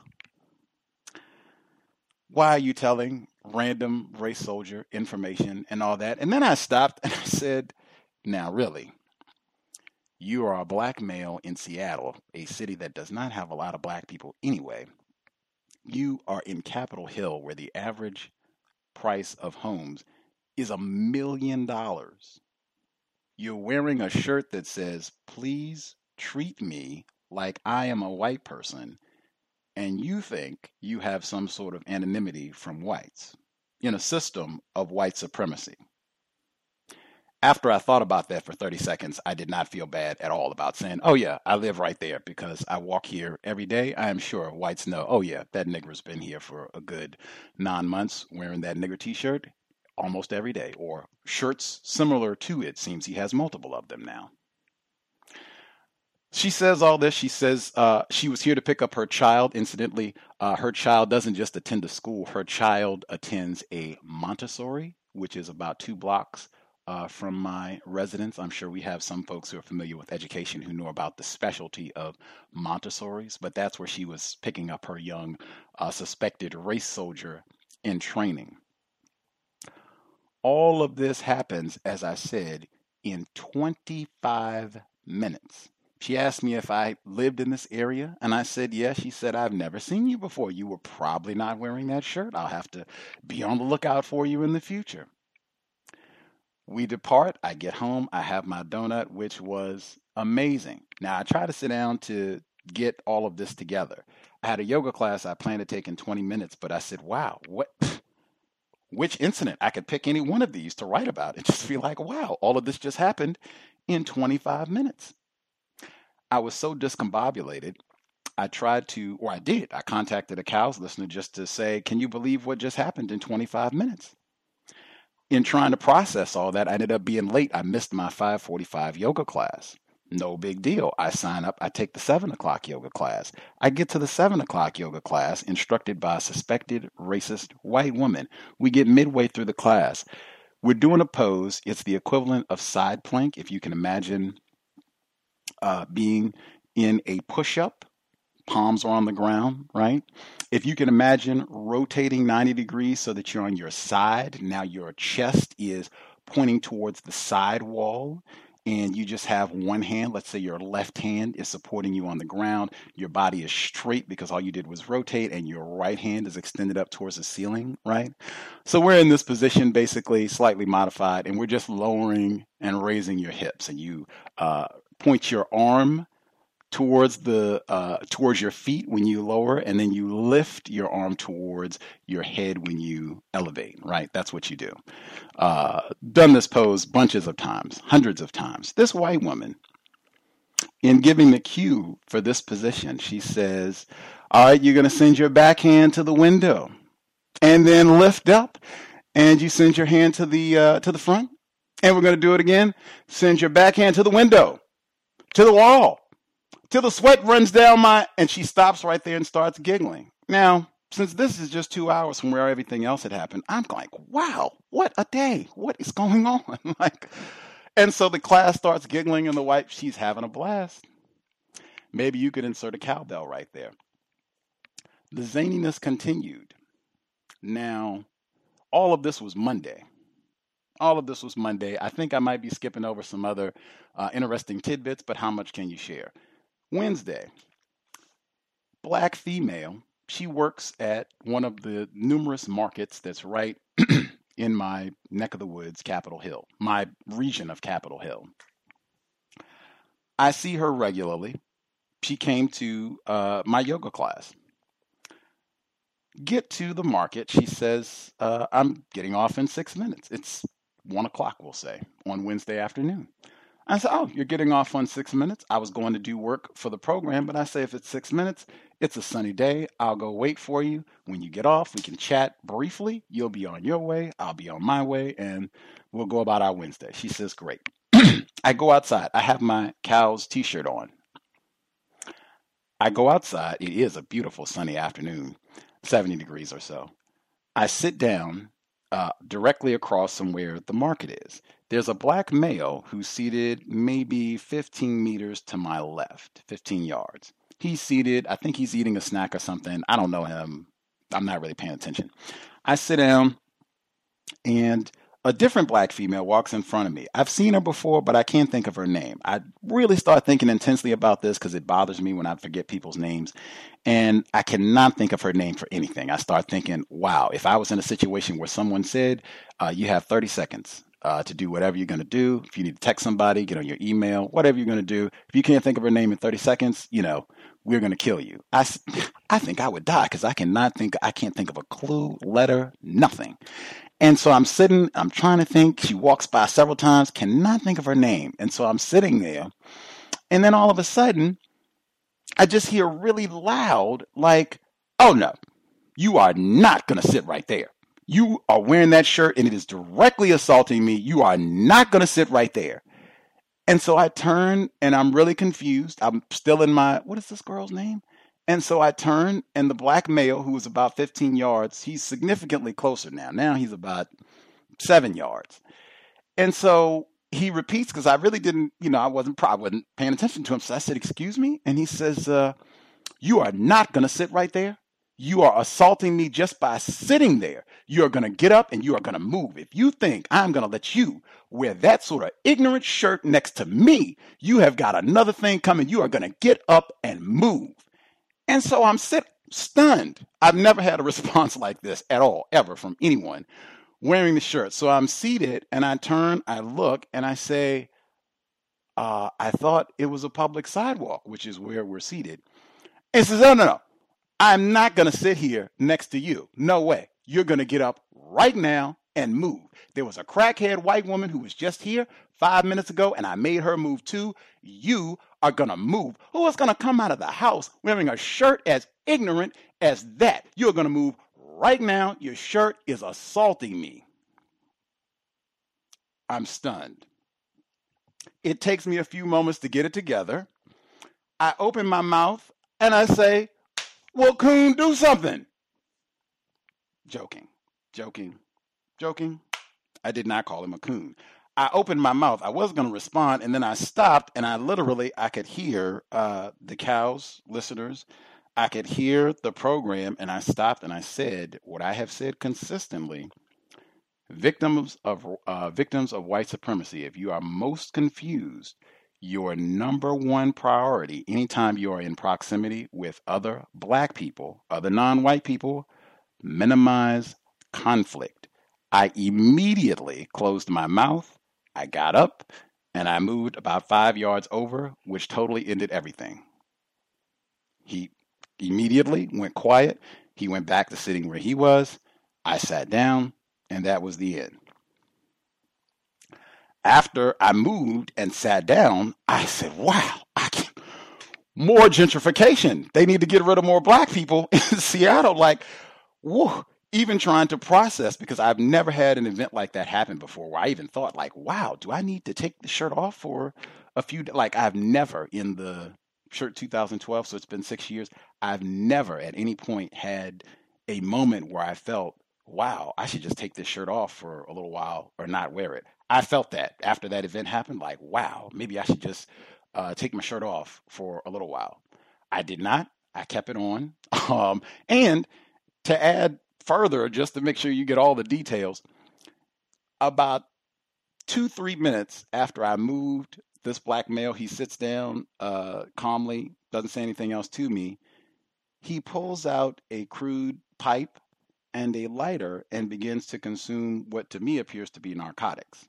why are you telling random race soldier information and all that? And then I stopped and I said, now, really, you are a black male in Seattle, a city that does not have a lot of black people anyway. You are in Capitol Hill, where the average price of homes is $1 million. You're wearing a shirt that says, please treat me like I am a white person. and you think you have some sort of anonymity from whites in a system of white supremacy. After I thought about that for 30 seconds, I did not feel bad at all about saying, oh yeah, I live right there because I walk here every day. I am sure whites know, oh yeah, that nigger's been here for a good 9 months wearing that nigger t-shirt almost every day, or shirts similar to it. Seems he has multiple of them now. She says all this. She says she was here to pick up her child. Incidentally, her child doesn't just attend a school. Her child attends a Montessori, which is about 2 blocks from my residence. I'm sure we have some folks who are familiar with education who know about the specialty of Montessoris, but that's where she was picking up her young suspected race soldier in training. All of this happens, as I said, in 25 minutes. She asked me if I lived in this area, and I said yes. She said, I've never seen you before. You were probably not wearing that shirt. I'll have to be on the lookout for you in the future. We depart. I get home. I have my donut, which was amazing. Now, I try to sit down to get all of this together. I had a yoga class I planned to take in 20 minutes, but I said, wow, which incident? I could pick any one of these to write about and just feel like, wow, all of this just happened in 25 minutes. I was so discombobulated, I contacted a Cows listener just to say, can you believe what just happened in 25 minutes? In trying to process all that, I ended up being late. I missed my 5:45 yoga class. No big deal. I sign up. I take the 7 o'clock yoga class. I get to the 7 o'clock yoga class instructed by a suspected racist white woman. We get midway through the class. We're doing a pose. It's the equivalent of side plank, if you can imagine being in a push-up. Palms are on the ground, right? If you can imagine rotating 90 degrees so that you're on your side, now your chest is pointing towards the side wall, and you just have one hand, let's say your left hand is supporting you on the ground, your body is straight because all you did was rotate, and your right hand is extended up towards the ceiling, right? So we're in this position, basically slightly modified, and we're just lowering and raising your hips, and you point your arm towards your feet when you lower, and then you lift your arm towards your head when you elevate, right? That's what you do. Done this pose bunches of times, hundreds of times. This white woman, in giving the cue for this position, she says, all right, you're going to send your backhand to the window and then lift up, and you send your hand to the front, and we're going to do it again. Send your backhand to the window, to the wall, till the sweat runs down and she stops right there and starts giggling. Now, since this is just 2 hours from where everything else had happened, I'm like, wow, what a day. What is going on? And so the class starts giggling, and she's having a blast. Maybe you could insert a cowbell right there. The zaniness continued. Now, all of this was Monday. I think I might be skipping over some other interesting tidbits, but how much can you share? Wednesday, black female. She works at one of the numerous markets that's right in my neck of the woods, Capitol Hill, my region of Capitol Hill. I see her regularly. She came to my yoga class. Get to the market. She says, I'm getting off in 6 minutes. It's 1 o'clock, we'll say, on Wednesday afternoon. I said, oh, you're getting off on 6 minutes? I was going to do work for the program, but I say if it's 6 minutes, it's a sunny day. I'll go wait for you. When you get off, we can chat briefly. You'll be on your way. I'll be on my way, and we'll go about our Wednesday. She says, great. I go outside. I have my Cows t-shirt on. I go outside. It is a beautiful sunny afternoon, 70 degrees or so. I sit down directly across from where the market is. There's a black male who's seated maybe 15 meters to my left, 15 yards. He's seated. I think he's eating a snack or something. I don't know him. I'm not really paying attention. I sit down, and a different black female walks in front of me. I've seen her before, but I can't think of her name. I really start thinking intensely about this because it bothers me when I forget people's names. And I cannot think of her name for anything. I start thinking, wow, if I was in a situation where someone said, you have 30 seconds to do whatever you're going to do. If you need to text somebody, get on your email, whatever you're going to do. If you can't think of her name in 30 seconds, we're going to kill you. I think I would die because I can't think of a clue, letter, nothing. And so I'm trying to think. She walks by several times, cannot think of her name. And so I'm sitting there. And then all of a sudden, I just hear really loud, like, oh no, you are not going to sit right there. You are wearing that shirt and it is directly assaulting me. You are not going to sit right there. And so I turn and I'm really confused. I'm still in what is this girl's name? And so I turn and the black male who was about 15 yards, he's significantly closer now. Now he's about 7 yards. And so he repeats because I really didn't, I wasn't paying attention to him. So I said, excuse me? And he says, you are not going to sit right there. You are assaulting me just by sitting there. You are going to get up and you are going to move. If you think I'm going to let you wear that sort of ignorant shirt next to me, you have got another thing coming. You are going to get up and move. And so I'm stunned. I've never had a response like this at all, ever, from anyone wearing the shirt. So I'm seated and I turn, I look, and I say, I thought it was a public sidewalk, which is where we're seated. And he says, no. I'm not going to sit here next to you. No way. You're going to get up right now and move. There was a crackhead white woman who was just here 5 minutes ago, and I made her move too. You are going to move. Who is going to come out of the house wearing a shirt as ignorant as that? You're going to move right now. Your shirt is assaulting me. I'm stunned. It takes me a few moments to get it together. I open my mouth and I say, well, coon, do something. Joking. I did not call him a coon. I opened my mouth. I was going to respond, and then I stopped, and I could hear the cows, listeners. I could hear the program, and I stopped, and I said what I have said consistently. Victims of white supremacy, if you are most confused, your number one priority anytime you are in proximity with other black people, other non-white people, minimize conflict. I immediately closed my mouth. I got up and I moved about 5 yards over, which totally ended everything. He immediately went quiet. He went back to sitting where he was. I sat down and that was the end. After I moved and sat down, I said, wow, more gentrification. They need to get rid of more black people in Seattle. Like, whoa, even trying to process, because I've never had an event like that happen before where I even thought like, wow, do I need to take the shirt off for a few days? Like I've never in the shirt 2012, so it's been 6 years. I've never at any point had a moment where I felt, wow, I should just take this shirt off for a little while or not wear it. I felt that after that event happened, like, wow, maybe I should just take my shirt off for a little while. I did not. I kept it on. And to add further, just to make sure you get all the details, about 2-3 minutes after I moved, this black male, he sits down calmly, doesn't say anything else to me. He pulls out a crude pipe and a lighter and begins to consume what to me appears to be narcotics.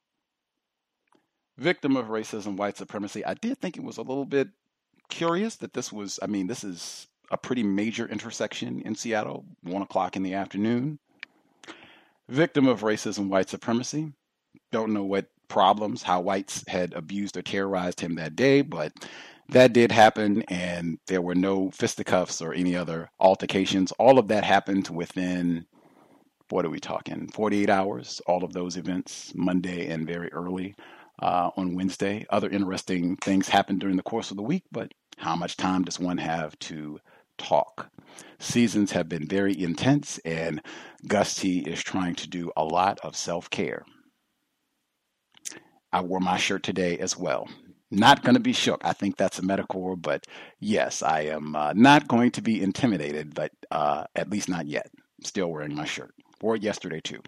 Victim of racism, white supremacy. I did think it was a little bit curious that this is a pretty major intersection in Seattle, 1 o'clock in the afternoon. Victim of racism, white supremacy. Don't know what problems, how whites had abused or terrorized him that day, but that did happen, and there were no fisticuffs or any other altercations. All of that happened within, what are we talking, 48 hours, all of those events, Monday and very early on Wednesday. Other interesting things happened during the course of the week, but how much time does one have to talk? Seasons have been very intense, and Gus T is trying to do a lot of self-care. I wore my shirt today as well. Not going to be shook. I think that's a metaphor, but yes, I am not going to be intimidated, but at least not yet. Still wearing my shirt. Wore it yesterday too.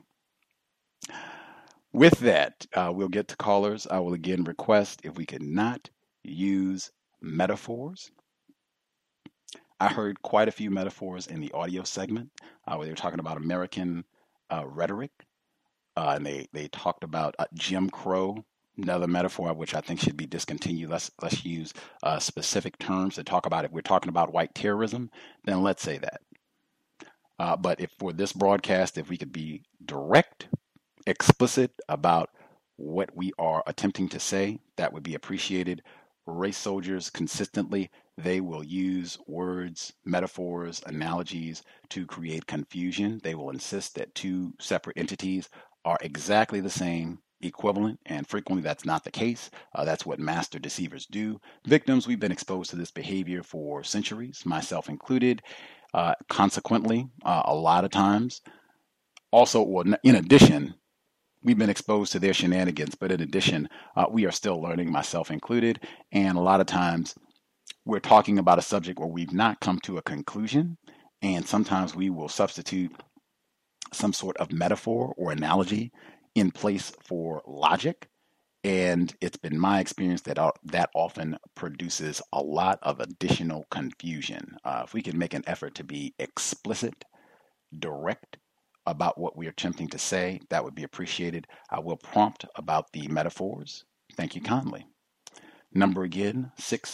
With that, we'll get to callers. I will again request if we could not use metaphors. I heard quite a few metaphors in the audio segment where they were talking about American rhetoric. and they talked about Jim Crow, another metaphor which I think should be discontinued. Let's use specific terms to talk about it. If we're talking about white terrorism, then let's say that. But if for this broadcast, if we could be direct, explicit about what we are attempting to say, that would be appreciated. Race soldiers consistently, they will use words, metaphors, analogies to create confusion. They will insist that two separate entities are exactly the same, equivalent, and frequently that's not the case. That's what master deceivers do. Victims, we've been exposed to this behavior for centuries, myself included. Consequently, a lot of times, also, well, in addition, we've been exposed to their shenanigans, but in addition, we are still learning, myself included, and a lot of times we're talking about a subject where we've not come to a conclusion, and sometimes we will substitute some sort of metaphor or analogy in place for logic, and it's been my experience that that often produces a lot of additional confusion. If we can make an effort to be explicit, direct, about what we are attempting to say, that would be appreciated. I will prompt about the metaphors. Thank you kindly. Number again,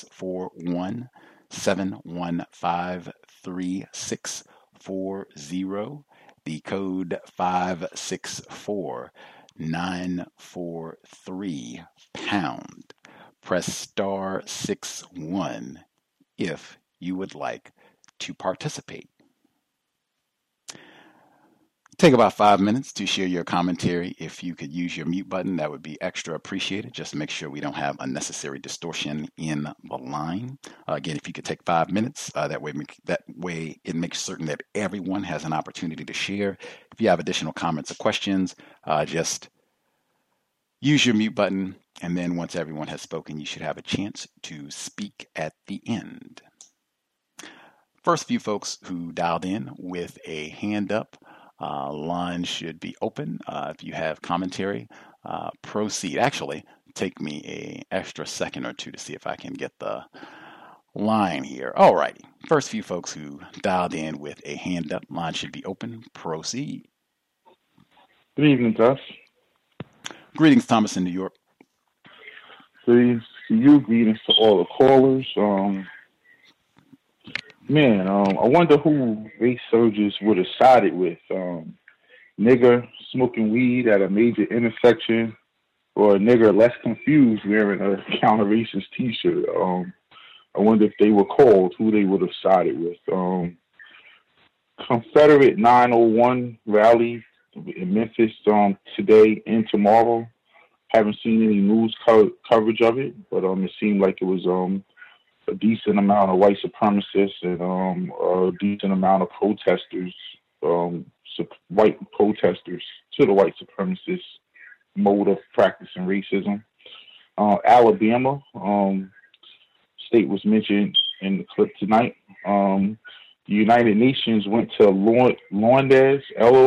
641-715-3640. The code 564-943 #. Press *61 if you would like to participate. Take about 5 minutes to share your commentary. If you could use your mute button, that would be extra appreciated. Just to make sure we don't have unnecessary distortion in the line. Again, if you could take 5 minutes, that way it makes certain that everyone has an opportunity to share. If you have additional comments or questions, just use your mute button, and then once everyone has spoken, you should have a chance to speak at the end. First few folks who dialed in with a hand up, line should be open. If you have commentary, proceed. Actually, take me an extra second or two to see if I can get the line here. Alrighty. First few folks who dialed in with a hand up, line should be open. Proceed. Good evening, Gus. Greetings, Thomas in New York. Greetings to you. Greetings to all the callers. I wonder who race soldiers would have sided with. Nigger smoking weed at a major intersection, or a nigger less confused wearing a counter-racist t-shirt. I wonder if they were called, who they would have sided with. Confederate 901 rally in Memphis today and tomorrow. Haven't seen any news coverage of it, but it seemed like it was a decent amount of white supremacists and a decent amount of protesters, white protesters to the white supremacist mode of practicing racism. Alabama, state was mentioned in the clip tonight. The United Nations went to Lowndes,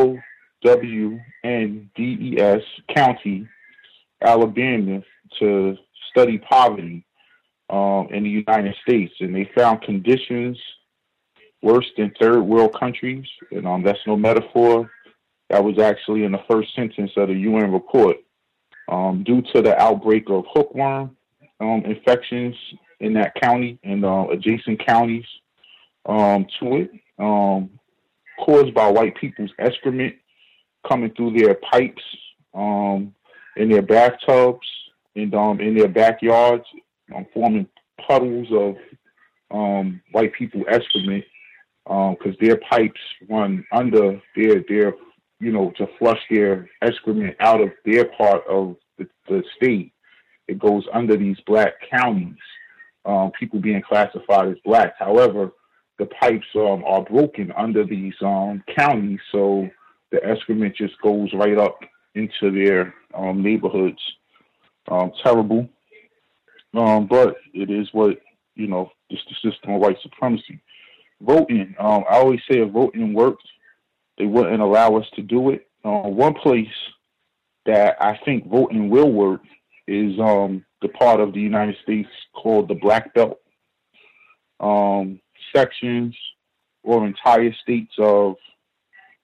Lownddes County, Alabama, to study poverty in the United States, and they found conditions worse than third world countries, and that's no metaphor. That was actually in the first sentence of the UN report. Due to the outbreak of hookworm infections in that county and adjacent counties to it, caused by white people's excrement coming through their pipes, in their bathtubs, and in their backyards, forming puddles of white people excrement, because their pipes run under their to flush their excrement out of their part of the state. It goes under these black counties, people being classified as blacks. However, the pipes are broken under these counties, so the excrement just goes right up into their neighborhoods. Terrible. But it is what, just the system of white supremacy. Voting, I always say if voting worked, they wouldn't allow us to do it. One place that I think voting will work is the part of the United States called the Black Belt. Sections or entire states of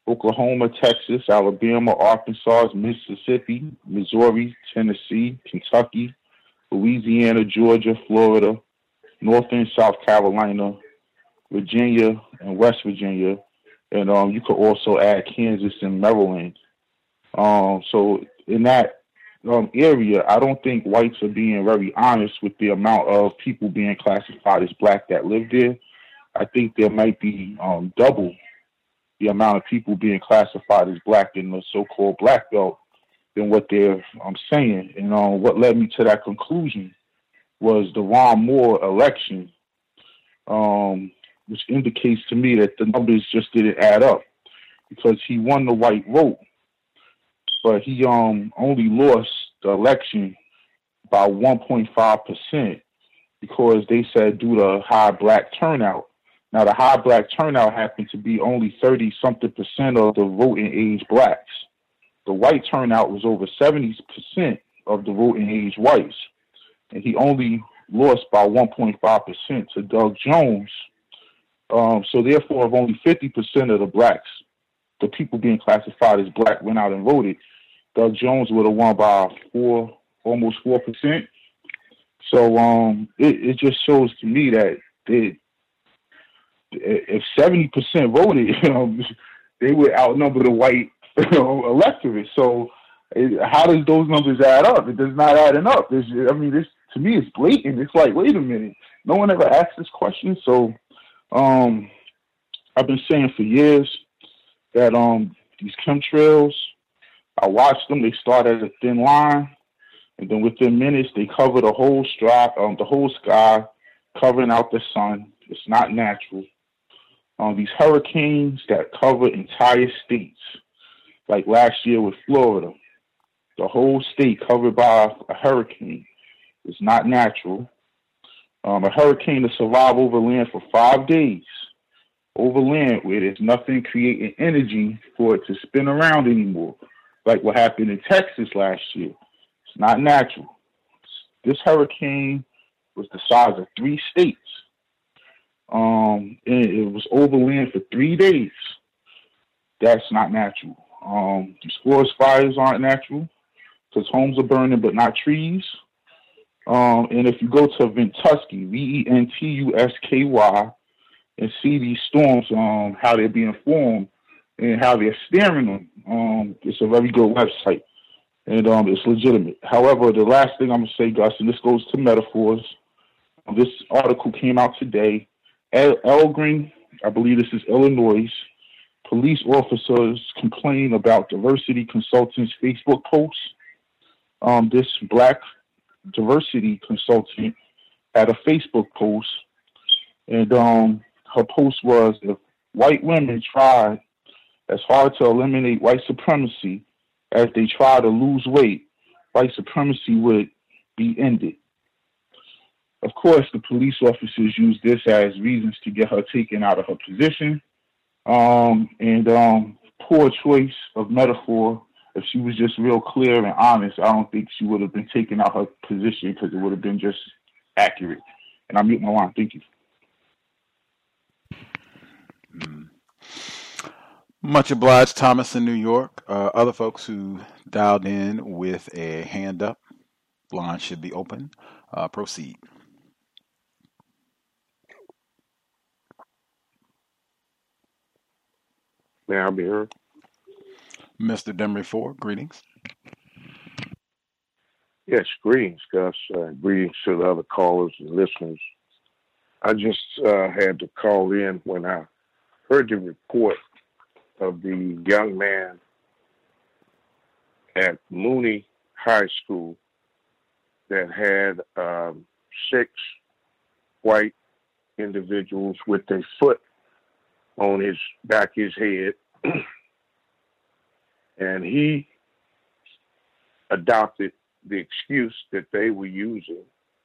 Oklahoma, Texas, Alabama, Arkansas, Mississippi, Missouri, Tennessee, Kentucky, Louisiana, Georgia, Florida, North and South Carolina, Virginia, and West Virginia. And you could also add Kansas and Maryland. So in that area, I don't think whites are being very honest with the amount of people being classified as black that live there. I think there might be double the amount of people being classified as black in the so-called black belt than what they're saying. And what led me to that conclusion was the Ron Moore election, which indicates to me that the numbers just didn't add up, because he won the white vote, but he only lost the election by 1.5% because they said due to high black turnout. Now, the high black turnout happened to be only 30-something% of the voting age blacks. The white turnout was over 70% of the voting age whites, and he only lost by 1.5% to Doug Jones. So therefore, if only 50% of the blacks, the people being classified as black, went out and voted, Doug Jones would have won by almost 4%. So it just shows to me that if 70% voted, they would outnumber the white electorate. So how does those numbers add up? It does not add up. This to me is blatant. It's like, wait a minute, no one ever asked this question. So I've been saying for years that these chemtrails, I watched them. They start as a thin line, and then within minutes they cover the whole sky, covering out the sun. It's not natural. These hurricanes that cover entire states, like last year with Florida, the whole state covered by a hurricane, is not natural. A hurricane to survive over land for 5 days, over land where there's nothing creating energy for it to spin around anymore, like what happened in Texas last year. It's not natural. This hurricane was the size of 3 states. And it was over land for 3 days. That's not natural. These forest fires aren't natural because homes are burning but not trees. And if you go to Ventusky, Ventusky, and see these storms, how they're being formed and how they're steering them, it's a very good website, and it's legitimate. However, the last thing I'm going to say, Gus, and this goes to metaphors, this article came out today. Elgin, I believe this is Illinois, police officers complain about diversity consultant's Facebook posts. This black diversity consultant had a Facebook post, and her post was, if white women tried as hard to eliminate white supremacy as they try to lose weight, white supremacy would be ended. Of course, the police officers used this as reasons to get her taken out of her position, and poor choice of metaphor. If she was just real clear and honest, I don't think she would have been taken out of her position, because it would have been just accurate. And I mute my line. Thank you. Much obliged, Thomas in New York. Other folks who dialed in with a hand up, line should be open. Proceed. May I be heard? Mr. Demery Ford, greetings. Yes, greetings, Gus. Greetings to the other callers and listeners. I just had to call in when I heard the report of the young man at Mooney High School that had 6 white individuals with their foot on his back of his head. And he adopted the excuse that they were using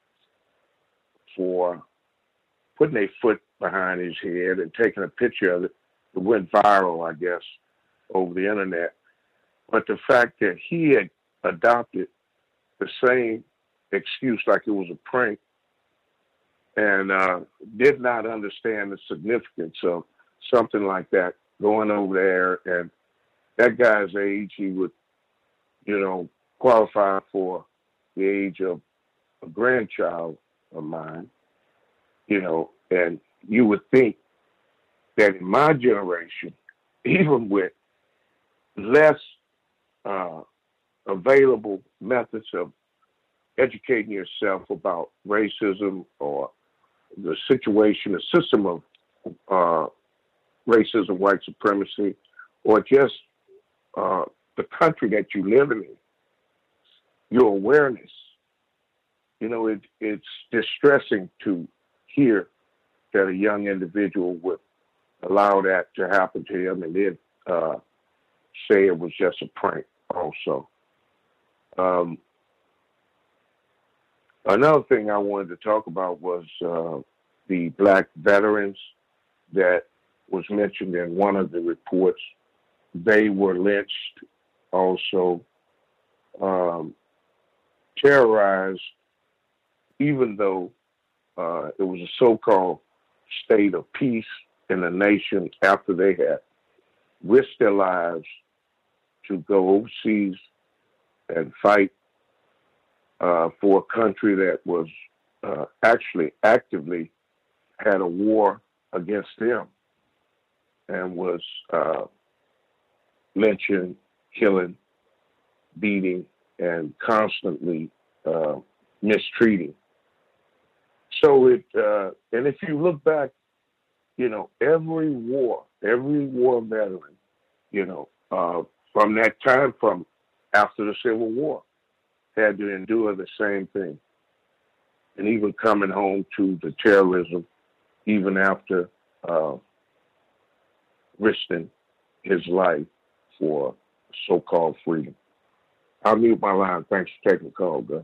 for putting their foot behind his head and taking a picture of it. It went viral, I guess, over the internet. But the fact that he had adopted the same excuse like it was a prank and did not understand the significance of something like that going over there, and that guy's age, he would, qualify for the age of a grandchild of mine, and you would think that in my generation, even with less available methods of educating yourself about racism or the situation, the system of racism, white supremacy, or just the country that you live in, your awareness, it's distressing to hear that a young individual would allow that to happen to him and then say it was just a prank also. Another thing I wanted to talk about was the black veterans that was mentioned in one of the reports. They were lynched, also terrorized, even though it was a so-called state of peace in the nation after they had risked their lives to go overseas and fight for a country that was actually actively had a war against them and was lynching, killing, beating, and constantly mistreating. So and if you look back, every war veteran, from that time, from after the Civil War, had to endure the same thing. And even coming home to the terrorism, even after risking his life for so-called freedom. I'll mute my line. Thanks for taking the call, Gus.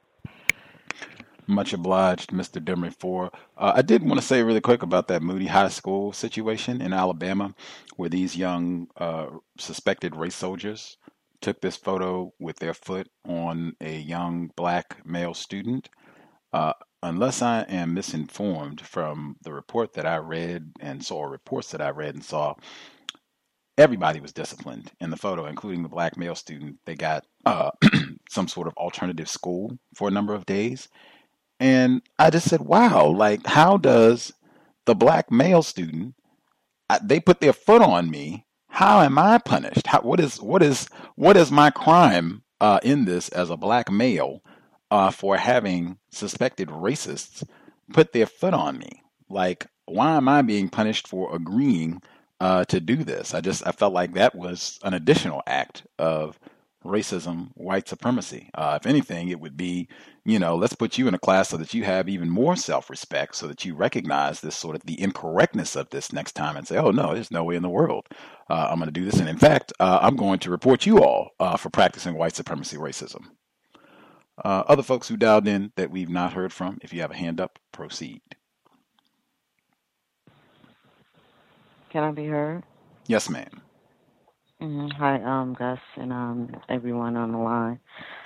Much obliged, Mr. Demery Ford. I did want to say really quick about that Moody High School situation in Alabama, where these young suspected race soldiers took this photo with their foot on a young black male student. Unless I am misinformed from the report that I read and saw, reports that I read and saw, everybody was disciplined in the photo, including the black male student. They got some sort of alternative school for a number of days. And I just said, wow, like, how does the black male student, they put their foot on me. How am I punished? What is my crime in this as a black male for having suspected racists put their foot on me? Like, why am I being punished for agreeing to do this? I felt like that was an additional act of racism, white supremacy. If anything, it would be, let's put you in a class so that you have even more self-respect, so that you recognize this sort of the incorrectness of this next time and say, oh no, there's no way in the world I'm going to do this. And in fact, I'm going to report you all for practicing white supremacy racism. Other folks who dialed in that we've not heard from, if you have a hand up, proceed. Can I be heard? Yes, ma'am. Hi, Gus, and everyone on the line.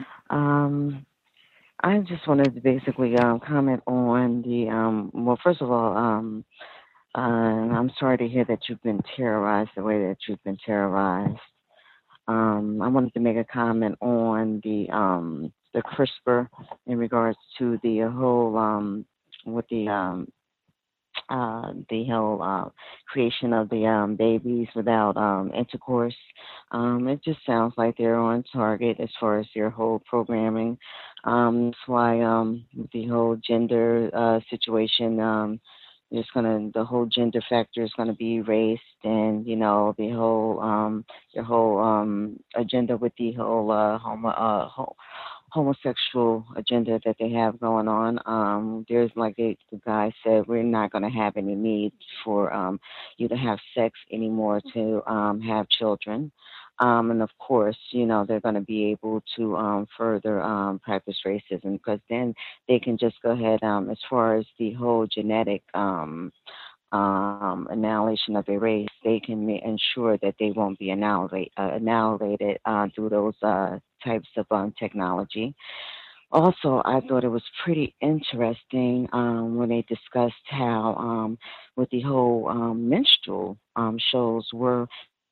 I just wanted to basically comment on the, well, first of all, I'm sorry to hear that you've been terrorized the way that you've been terrorized. I wanted to make a comment on the CRISPR in regards to the whole, with the whole creation of the babies without intercourse. It just sounds like they're on target as far as their whole programming. That's why the whole gender situation, the whole gender factor is gonna be erased, and the whole agenda with the whole homosexual agenda that they have going on. There's, like the guy said, we're not going to have any need for you to have sex anymore to have children. And of course, they're going to be able to further practice racism, because then they can just go ahead, as far as the whole genetic annihilation of their race, they can ensure that they won't be annihilated through those types of technology. Also, I thought it was pretty interesting when they discussed how, with the whole minstrel shows were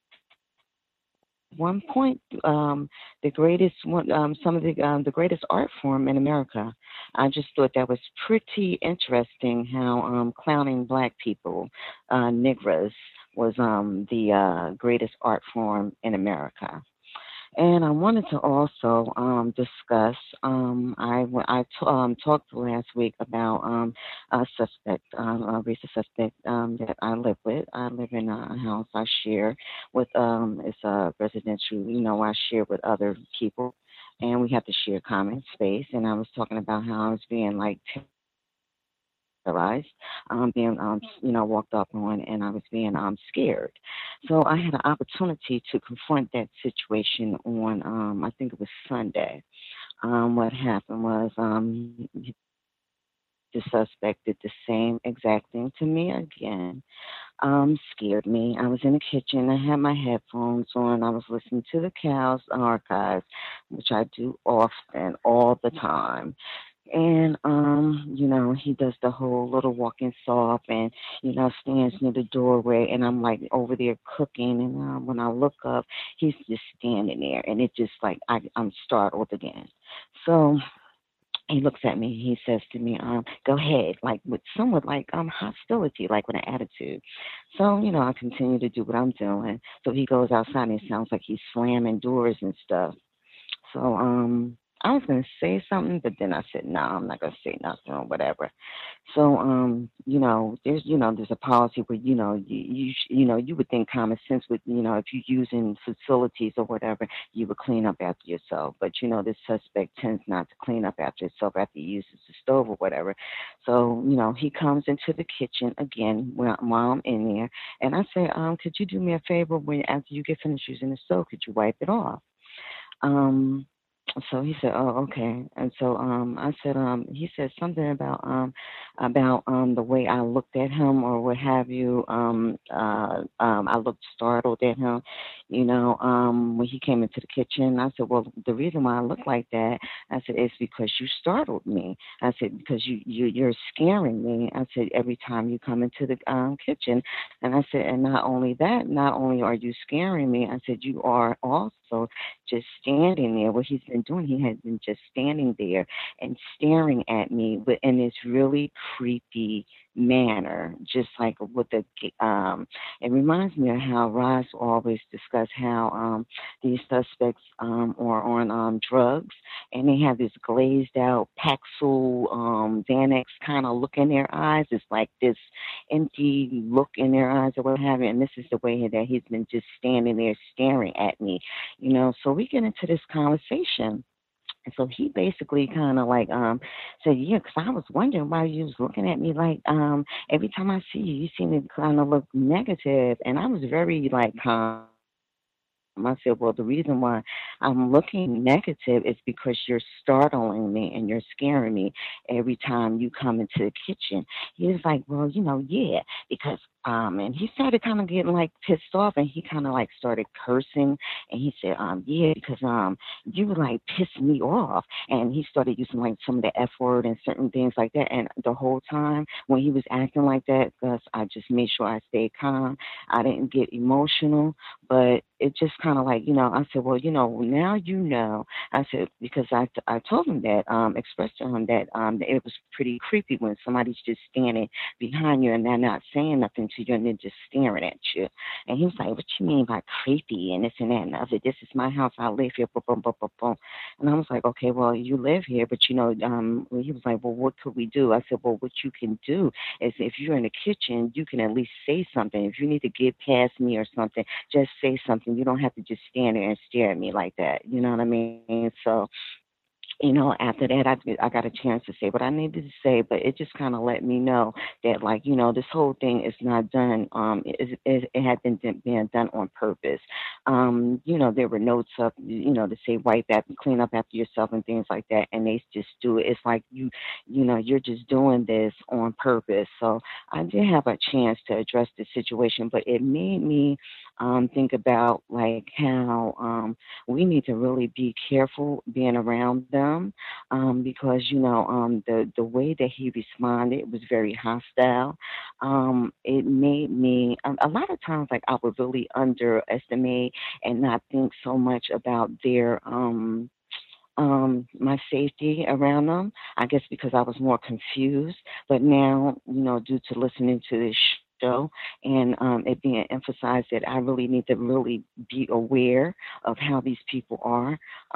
one point the greatest one, some of the greatest art form in America. I just thought that was pretty interesting how clowning black people, Negras, was the greatest art form in America. And I wanted to also discuss. I talked last week about a suspect, a racist suspect that I live with. I live in a house I share with. It's a residential. I share with other people, and we have to share common space. And I was talking about how I was being like terrorized, being walked up on, and I was being scared. So I had an opportunity to confront that situation on I think it was Sunday. What happened was the suspect did the same exact thing to me again. Scared me. I was in the kitchen. I had my headphones on. I was listening to the Cows Archives, which I do often, all the time. And, he does the whole little walking soft and, stands near the doorway. And I'm like over there cooking. And when I look up, he's just standing there. And it just like, I'm startled again. So he looks at me. He says to me, go ahead, like with somewhat like hostility, like with an attitude. So, I continue to do what I'm doing. So he goes outside and it sounds like he's slamming doors and stuff. So, I was going to say something, but then I said, no, I'm not going to say nothing or whatever. So, there's a policy where, you would think common sense would, if you're using facilities or whatever, you would clean up after yourself. But, this suspect tends not to clean up after himself after he uses the stove or whatever. So, he comes into the kitchen again while I'm in there. And I say, could you do me a favor after you get finished using the stove, could you wipe it off? So he said, "Oh, okay." And so I said, he said something about the way I looked at him or what have you. I looked startled at him, when he came into the kitchen. I said, "Well, the reason why I look like that," I said, "is because you startled me." I said, "Because you're scaring me." I said, "Every time you come into the kitchen," and I said, "And not only that, not only are you scaring me," I said, "you are also just standing there." What he's been doing, he has been just standing there and staring at me, but in this really creepy manner, just like with the it reminds me of how Ross always discuss how these suspects are on drugs, and they have this glazed out Paxil Xanax kind of look in their eyes. It's like this empty look in their eyes or what have you, and this is the way that he's been just standing there staring at me, so we get into this conversation. And so he basically kind of like said, "Yeah, because I was wondering why you was looking at me like every time I see you, you seem to kind of look negative." And I was very like calm. I said, "Well, the reason why I'm looking negative is because you're startling me and you're scaring me every time you come into the kitchen." He was like, "Well, yeah, because," and he started kind of getting like pissed off, and he kind of like started cursing, and he said, "Yeah, because you were like pissing me off," and he started using like some of the F word and certain things like that. And the whole time when he was acting like that, Gus, I just made sure I stayed calm. I didn't get emotional, but it just kind of like, I said, "Well, now I said, because I told him that, expressed to him that it was pretty creepy when somebody's just standing behind you and they're not saying nothing to you and they're just staring at you." And he was like, "What you mean by creepy and this and that?" And I said, "This is my house. I live here." Boom, boom, boom, boom, boom. And I was like, "Okay, well, you live here, but he was like, "Well, what could we do?" I said, "Well, what you can do is if you're in the kitchen, you can at least say something. If you need to get past me or something, just say something. You don't have to just stand there and stare at me like that." You know what I mean? So, after that, I got a chance to say what I needed to say, but it just kind of let me know that, like, this whole thing is not done. It had been being done on purpose. There were notes up, to say wipe after, clean up after yourself and things like that, and they just do it. It's like you're just doing this on purpose. So I did have a chance to address the situation, but it made me think about like how we need to really be careful being around them, because the way that he responded was very hostile. It made me a lot of times like I would really underestimate and not think so much about their my safety around them. I guess because I was more confused. But now, due to listening to this show and it being emphasized that I really need to really be aware of how these people are.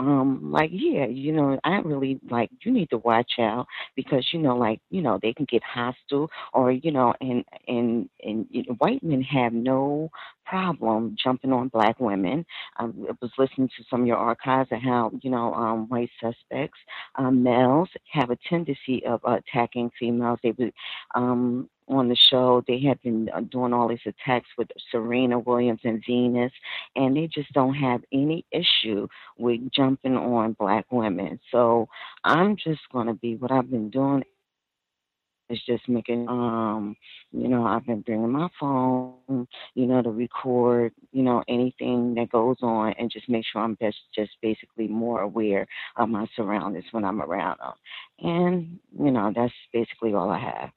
I really like, you need to watch out because, they can get hostile or, and white men have no problem jumping on black women. I was listening to some of your archives of how, white suspects, males have a tendency of attacking females. They would, on the show, they had been doing all these attacks with Serena Williams and Venus, and they just don't have any issue with jumping on black women. So I'm just going to be, what I've been doing is just making, I've been bringing my phone, to record, anything that goes on and just make sure I'm just basically more aware of my surroundings when I'm around them. And, that's basically all I have.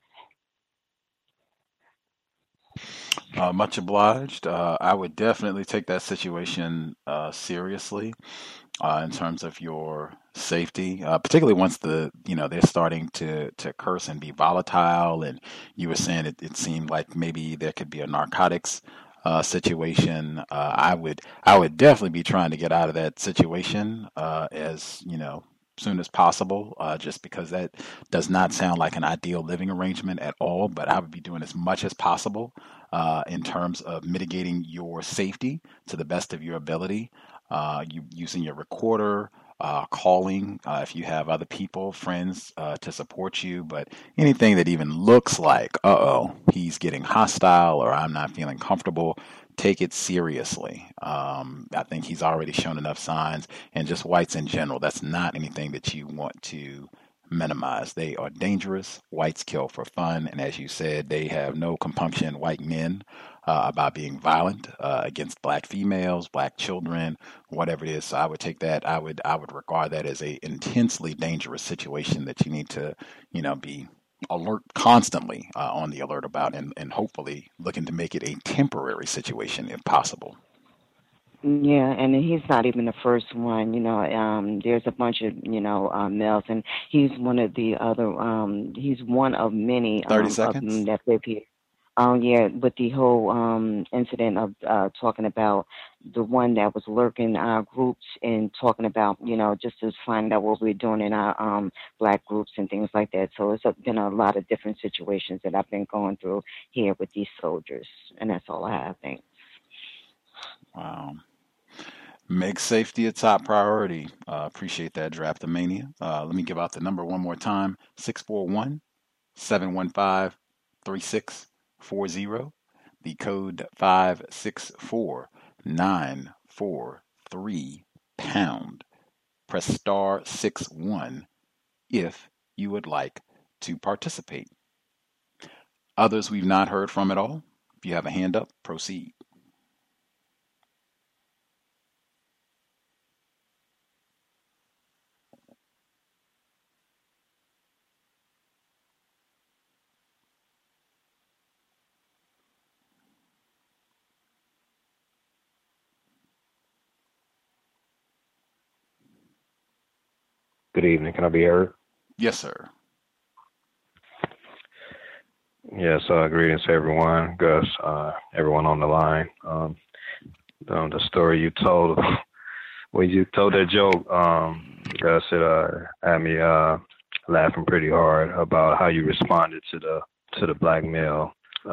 Much obliged. I would definitely take that situation seriously in terms of your safety, particularly once they're starting to curse and be volatile. And you were saying it seemed like maybe there could be a narcotics situation. I would definitely be trying to get out of that situation as soon as possible, just because that does not sound like an ideal living arrangement at all. But I would be doing as much as possible in terms of mitigating your safety to the best of your ability. You using your recorder, calling if you have other people, friends to support you. But anything that even looks like, he's getting hostile or I'm not feeling comfortable, take it seriously. I think he's already shown enough signs, and just whites in general, that's not anything that you want to minimize. They are dangerous. Whites kill for fun. And as you said, they have no compunction, white men, about being violent against black females, black children, whatever it is. So I would take that. I would regard that as a intensely dangerous situation that you need to, be alert constantly on the alert about, and hopefully looking to make it a temporary situation if possible. Yeah, and he's not even the first one. There's a bunch of males, and he's one of the other. He's one of many 30 seconds of them that live here. With the whole incident of talking about the one that was lurking in our groups and talking about, just to find out what we're doing in our black groups and things like that. So it's been a lot of different situations that I've been going through here with these soldiers, and that's all I have. Thanks. Wow. Make safety a top priority. Appreciate that, Draftomania. Let me give out the number one more time, 641-715-3640, the code 564-943#. Press star 61 if you would like to participate. Others we've not heard from at all, if you have a hand up, proceed. Good evening. Can I be heard? Yes, sir. Yes, greetings to everyone, Gus, everyone on the line. The story you told, when you told that joke, Gus, it had me laughing pretty hard about how you responded to the black male.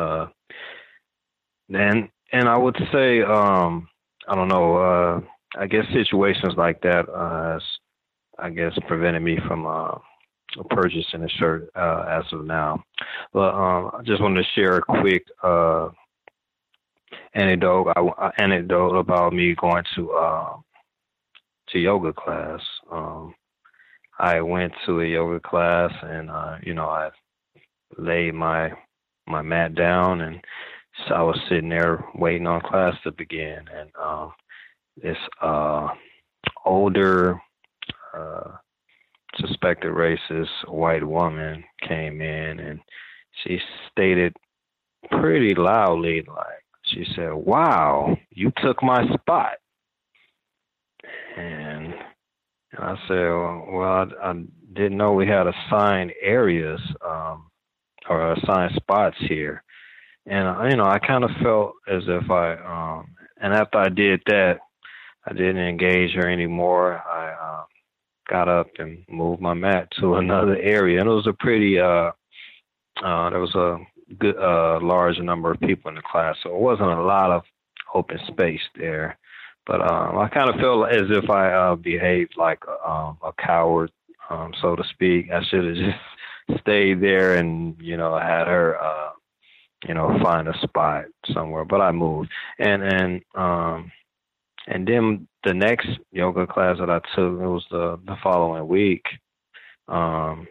And I would say, I don't know, I guess situations like that prevented me from purchasing a shirt as of now. But I just wanted to share a quick anecdote about me going to yoga class. I went to a yoga class and I laid my mat down and So I was sitting there waiting on class to begin, and this older suspected racist white woman came in, and she stated pretty loudly, like, she said, "Wow, you took my spot." And I said, "Well, I didn't know we had assigned areas or assigned spots here." And, I kind of felt as if and after I did that, I didn't engage her anymore. I got up and moved my mat to another area. And it was a pretty, there was a good, large number of people in the class, so it wasn't a lot of open space there. But I kind of felt as if I behaved like a coward, so to speak. I should have just stayed there and, had her, find a spot somewhere. But I moved. And then the next yoga class that I took, it was the following week. I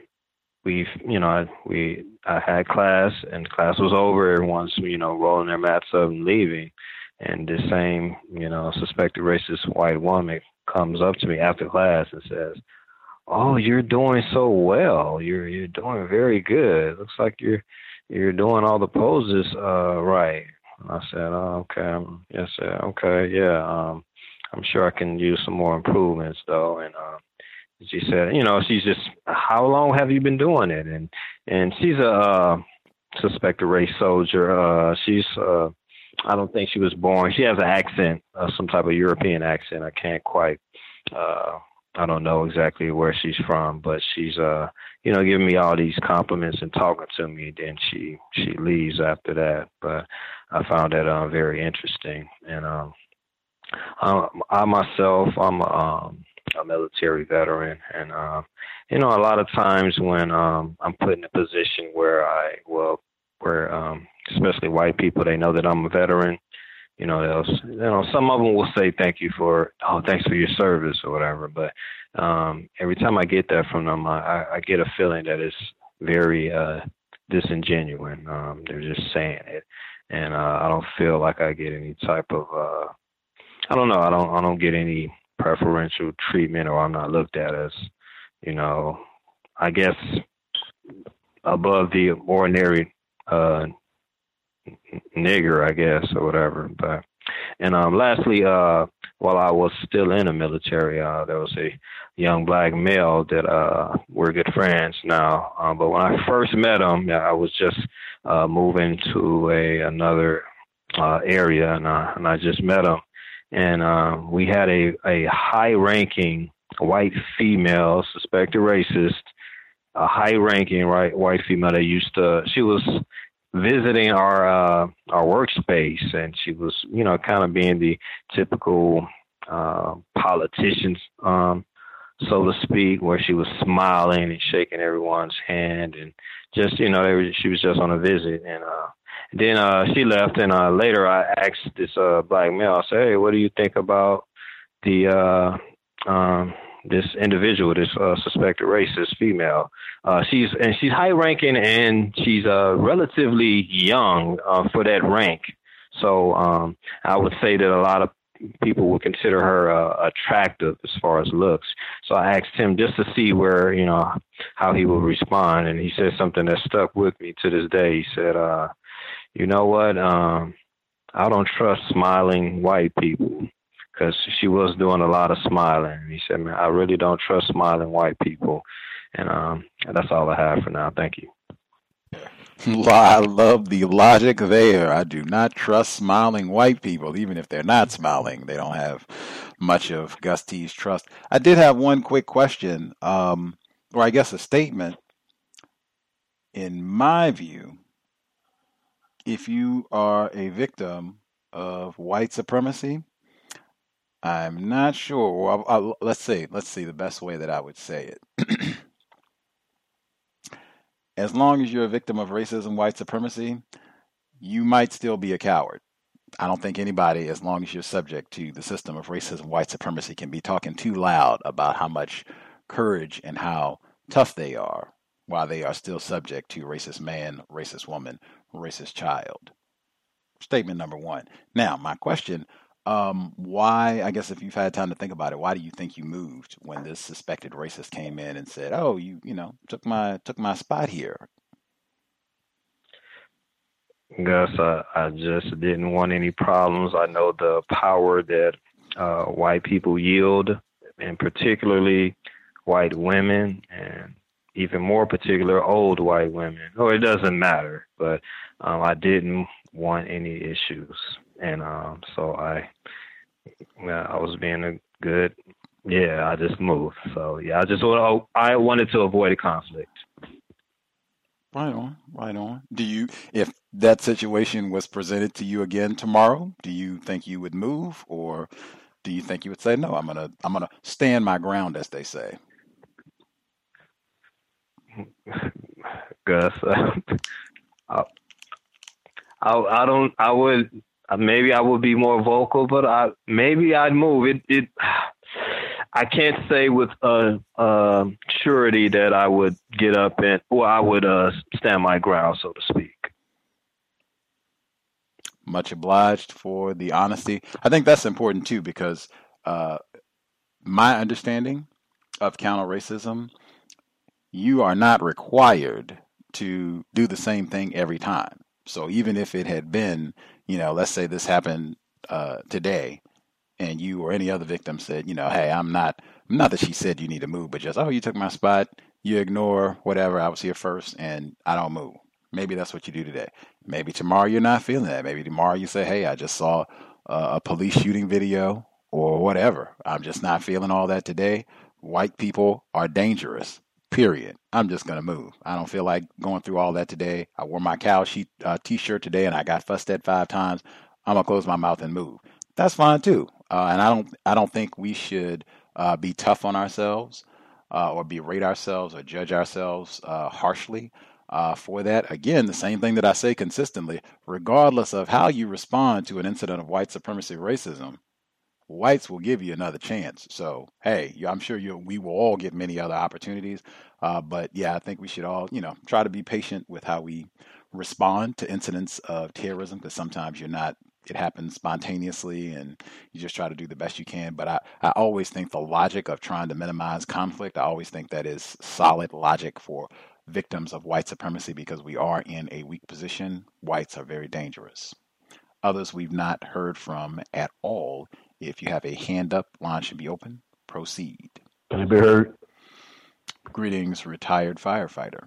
had class, and class was over. Everyone's, rolling their mats up and leaving. And this same, suspected racist white woman comes up to me after class and says, "Oh, you're doing so well. You're doing very good. Looks like you're doing all the poses right." And I said, "Oh, okay." Yes, sir. Okay, yeah. I'm sure I can use some more improvements, though. And she said, she's just, "How long have you been doing it?" And she's a suspected race soldier. She's I don't think she was born. She has an accent, some type of European accent. I can't quite. I don't know exactly where she's from, but she's giving me all these compliments and talking to me. Then she leaves after that. But I found that very interesting. And I myself, I'm a military veteran, and a lot of times when I'm put in a position where especially white people, they know that I'm a veteran. Some of them will say thanks for your service or whatever. But every time I get that from them, I get a feeling that it's very disingenuous. They're just saying it, and I don't feel like I get any type of I don't know. I don't get any preferential treatment, or I'm not looked at as, I guess, above the ordinary nigger, I guess, or whatever. But lastly, while I was still in the military, there was a young black male that we're good friends now. But when I first met him, I was just moving to another area, and I just met him, and we had a high-ranking white female, suspected racist, a high-ranking white female that she was visiting our workspace, and she was, kind of being the typical politician, so to speak, where she was smiling and shaking everyone's hand, and just, she was just on a visit. And then she left, and later I asked this black male, I said, "Hey, what do you think about the this individual, this suspected racist female?" She's high ranking, and she's relatively young for that rank. So I would say that a lot of people would consider her attractive as far as looks. So I asked him just to see where, how he would respond. And he said something that stuck with me to this day. He said, "You know what? I don't trust smiling white people." Because she was doing a lot of smiling. He said, "Man, I really don't trust smiling white people." And that's all I have for now. Thank you. I love the logic there. I do not trust smiling white people. Even if they're not smiling, they don't have much of Gus T's trust. I did have one quick question, or I guess a statement. In my view, if you are a victim of white supremacy, I'm not sure. Well, let's see the best way that I would say it. As long as you're a victim of racism, white supremacy, you might still be a coward. I don't think anybody, as long as you're subject to the system of racism, white supremacy, can be talking too loud about how much courage and how tough they are while they are still subject to racist man, racist woman, racist child. statement number one. Now, my question, why, I guess if you've had time to think about it, why do you think you moved when this suspected racist came in and said, oh, you took my spot here? Gus, I just didn't want any problems. I know the power that white people yield, and particularly white women, and even more particular, old white women. Oh, it doesn't matter, but I didn't want any issues, and so I was being a good. Yeah, I just moved. So yeah, I wanted to avoid a conflict. Right on. If that situation was presented to you again tomorrow, do you think you would move, or do you think you would say, no, I'm gonna stand my ground, as they say? Gus, maybe I would be more vocal, but maybe I'd move. I can't say with surety that I would get up I would stand my ground, so to speak. Much obliged for the honesty. I think that's important too, because my understanding of counter-racism, you are not required to do the same thing every time. So even if it had been, let's say this happened today, and you or any other victim said, hey, I'm not that she said you need to move, but just, oh, you took my spot, you ignore whatever, I was here first, and I don't move. Maybe that's what you do today. Maybe tomorrow you're not feeling that. Maybe tomorrow you say, hey, I just saw a police shooting video or whatever. I'm just not feeling all that today. White people are dangerous, period. I'm just going to move. I don't feel like going through all that today. I wore my cow sheet T-shirt today and I got fussed at 5 times. I'm going to close my mouth and move. That's fine too. And I don't think we should be tough on ourselves or berate ourselves or judge ourselves harshly for that. Again, the same thing that I say consistently, regardless of how you respond to an incident of white supremacy racism, whites will give you another chance. So, hey, I'm sure we will all get many other opportunities. But yeah, I think we should all, try to be patient with how we respond to incidents of terrorism, because sometimes it happens spontaneously and you just try to do the best you can. But I always think the logic of trying to minimize conflict, I always think that is solid logic for victims of white supremacy, because we are in a weak position. Whites are very dangerous. Others we've not heard from at all. If you have a hand up, line should be open. Proceed. Can I be heard? Greetings, retired firefighter.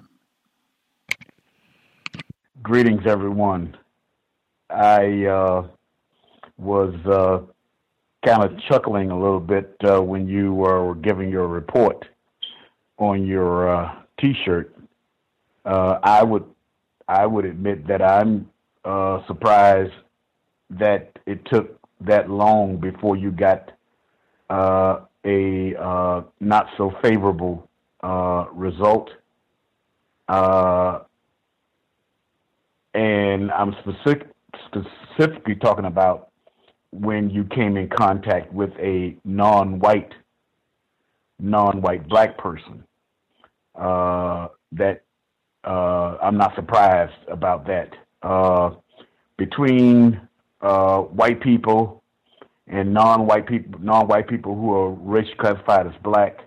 Greetings, everyone. I was kind of chuckling a little bit when you were giving your report on your T-shirt. I would admit that I'm surprised that it took that long before you got a not so favorable result. And I'm specifically talking about when you came in contact with a non-white black person. That I'm not surprised about that. Between white people and non-white people who are racially classified as black,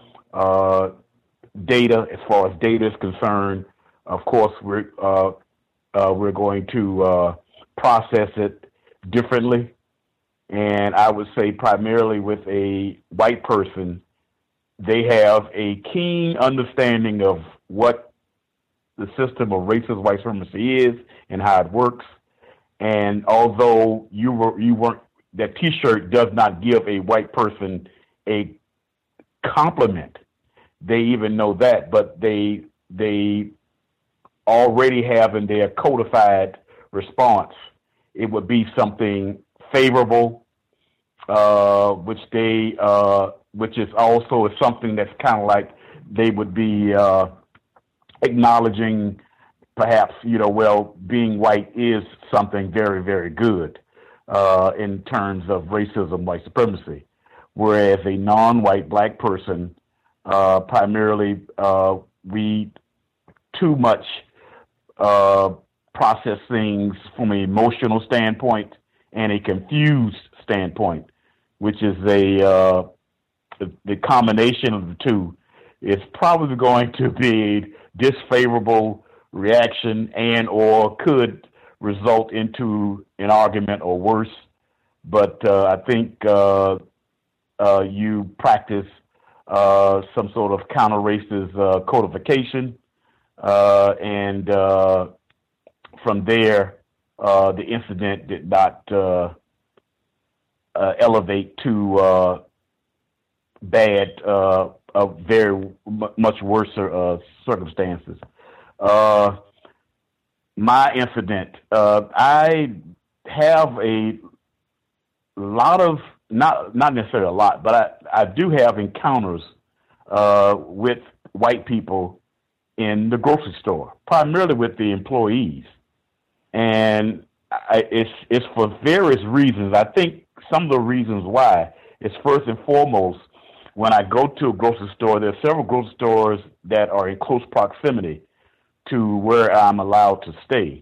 data, as far as data is concerned, of course we're going to process it differently. And I would say primarily with a white person, they have a keen understanding of what the system of racist white supremacy is and how it works. And although you weren't, that T-shirt does not give a white person a compliment. They even know that, but they already have in their codified response, it would be something favorable, which is also something that's kind of like they would be acknowledging, perhaps, well, being white is something very, very good in terms of racism, white supremacy. Whereas a non-white black person, primarily, we too much process things from an emotional standpoint and a confused standpoint, which is the combination of the two, is probably going to be a disfavorable reaction and or could result into an argument or worse. But I think you practice some sort of counter-racist codification, and from there, the incident did not elevate to bad, very much worse circumstances. My incident, I have a lot of, not necessarily a lot, but I do have encounters with white people in the grocery store, primarily with the employees. And it's for various reasons. I think some of the reasons why is, first and foremost, when I go to a grocery store, there are several grocery stores that are in close proximity to where I'm allowed to stay.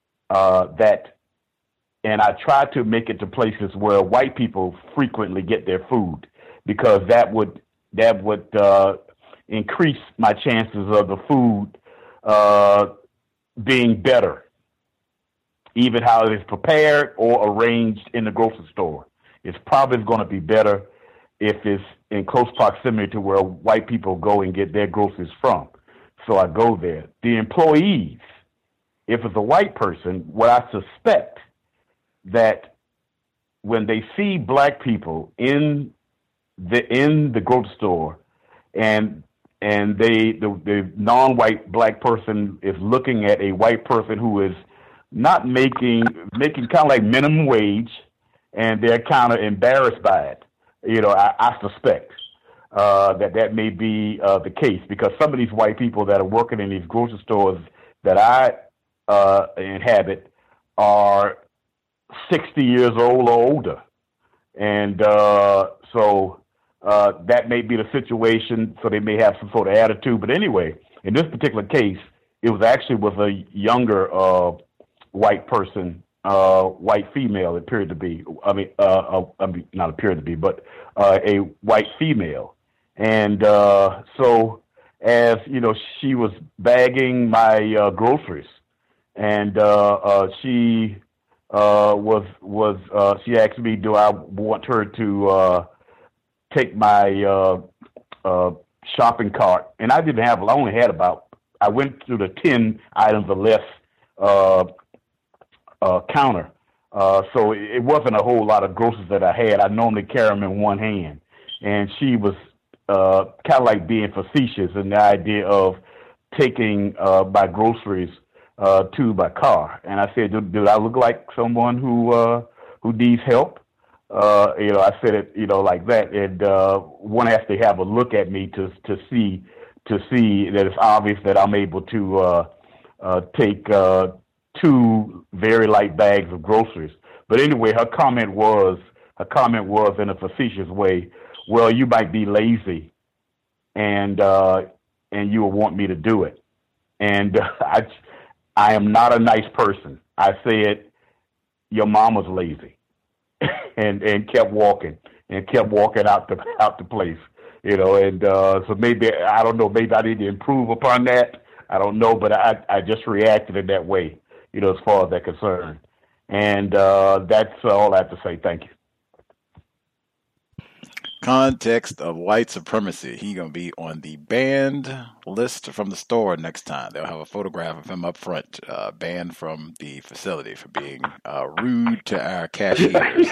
And I try to make it to places where white people frequently get their food, because that would increase my chances of the food being better, even how it is prepared or arranged in the grocery store. It's probably going to be better if it's in close proximity to where white people go and get their groceries from. So I go there. The employees, if it's a white person, what I suspect that when they see black people in the grocery store, and the non-white black person is looking at a white person who is not making kind of like minimum wage, and they're kind of embarrassed by it. I suspect that may be the case, because some of these white people that are working in these grocery stores that I inhabit are 60 years old or older. And so that may be the situation, so they may have some sort of attitude. But anyway, in this particular case, it was actually with a younger white person, white female, it appeared to be. Not appeared to be, but a white female. And so, as you know, she was bagging my groceries, and she she asked me, do I want her to take my shopping cart? And I didn't have, I only had I went through the 10 items or less counter. So it wasn't a whole lot of groceries that I had. I normally carry them in one hand. And she was kind of like being facetious in the idea of taking my groceries to my car. And I said, do I look like someone who needs help? I said it, like that. And one has to have a look at me to see that it's obvious that I'm able to take 2 very light bags of groceries. But anyway, her comment was in a facetious way, well, you might be lazy, and you will want me to do it. And I am not a nice person. I said, your mama's lazy, and kept walking out the place, and so maybe, I don't know, maybe I need to improve upon that. I don't know, but I just reacted in that way, as far as that's concerned. And that's all I have to say. Thank you. Context of white supremacy. He gonna be on the banned list from the store next time. They'll have a photograph of him up front, banned from the facility for being rude to our cashiers.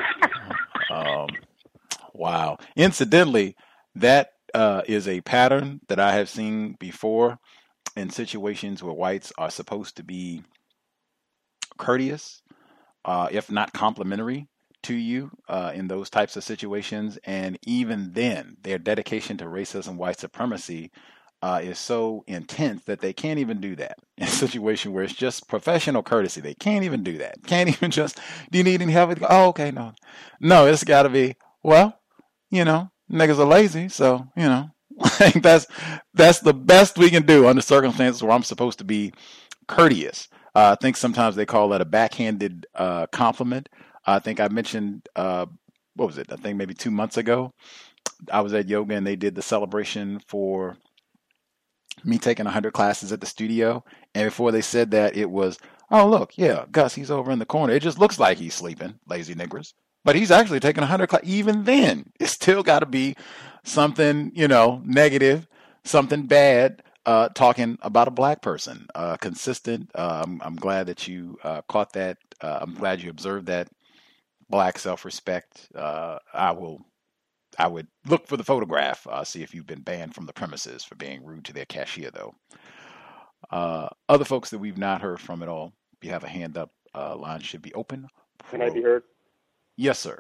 Wow. Incidentally, that is a pattern that I have seen before in situations where whites are supposed to be courteous, if not complimentary to you in those types of situations. And even then, their dedication to racism, white supremacy is so intense that they can't even do that in a situation where it's just professional courtesy. They can't even do that. Can't even just, do you need any help? Oh, okay, no. No, it's got to be, well, niggas are lazy, so, I think that's the best we can do under circumstances where I'm supposed to be courteous. I think sometimes they call that a backhanded compliment. I think I mentioned, what was it? I think maybe 2 months ago, I was at yoga and they did the celebration for me taking 100 classes at the studio. And before they said that, it was, oh, look, yeah, Gus, he's over in the corner. It just looks like he's sleeping, lazy niggers. But he's actually taking 100 classes. Even then, it's still got to be something, negative, something bad, talking about a black person. Consistent. I'm glad that you caught that. I'm glad you observed that. Black self-respect. I would look for the photograph, see if you've been banned from the premises for being rude to their cashier, though. Other folks that we've not heard from at all, if you have a hand up, line should be open. Can I be heard? Yes, sir.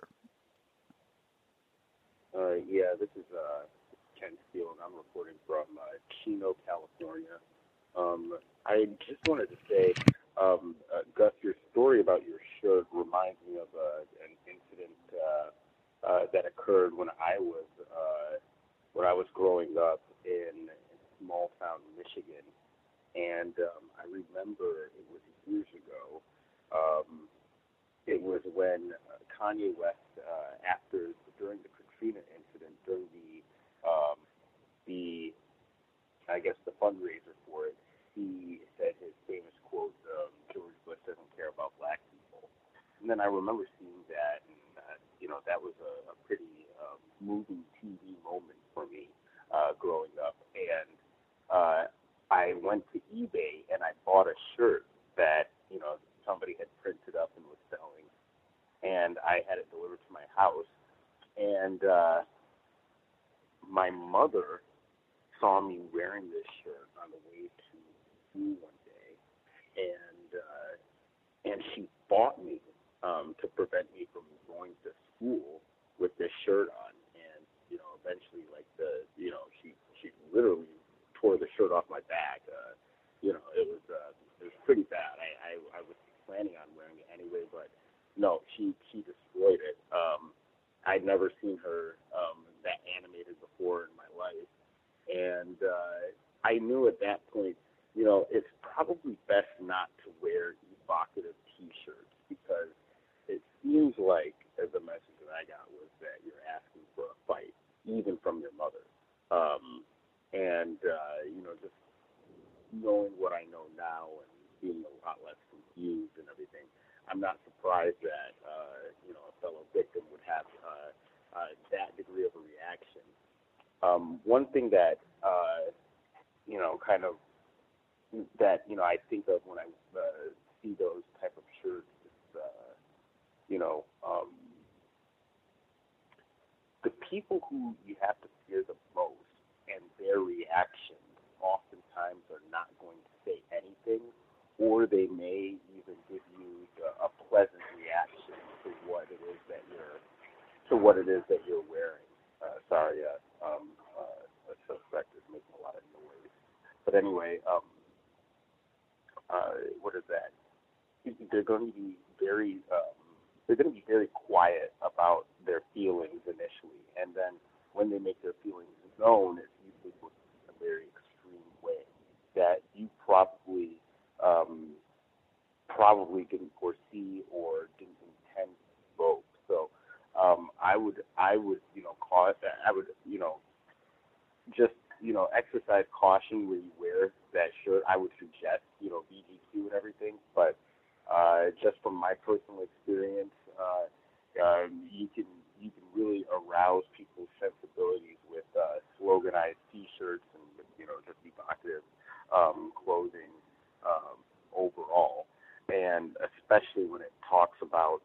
Yeah, this is Ken Steele, and I'm reporting from Chino, California. I just wanted to say, Gus, your story about your shirt reminds me of an incident that occurred when I was growing up in small town Michigan, and I remember it was years ago. It was when Kanye West, during the Katrina incident, during the fundraiser for it, he said his famous quote, "George Bush doesn't care about black people." And then I remember seeing that, and that was a pretty moving TV moment for me growing up. And I went to eBay and I bought a shirt that somebody had printed up and was selling, and I had it delivered to my house. And my mother saw me wearing this shirt on the way to school one day, and she bought me to prevent me from going to school with this shirt on. And eventually, she literally tore the shirt off my back. It was pretty bad. I was planning on wearing it anyway, but no, she destroyed it. I'd never seen her that animated before in my life, and I knew at that point, it's probably best not to wear evocative T-shirts, because it seems like the message that I got was that you're asking for a fight, even from your mother. Just knowing what I know now and being a lot less confused and everything, I'm not surprised that a fellow victim would have that degree of a reaction. One thing that I think of when I see those type of shirts is the people who you have to fear the most, and their reactions oftentimes are not going to say anything, or they may even give you a pleasant reaction to what it is that you're wearing. Sorry, a suspect is making a lot of noise. But anyway, what is that? They're going to be very quiet about their feelings initially, and then when they make their feelings known, it's usually in a very extreme way that you probably didn't foresee or didn't intend to evoke. So I would just exercise caution when you wear that shirt. I would suggest BGQ and everything, but just from my personal experience, you can really arouse people's sensibilities with sloganized T-shirts and just evocative clothing overall, and especially when it talks about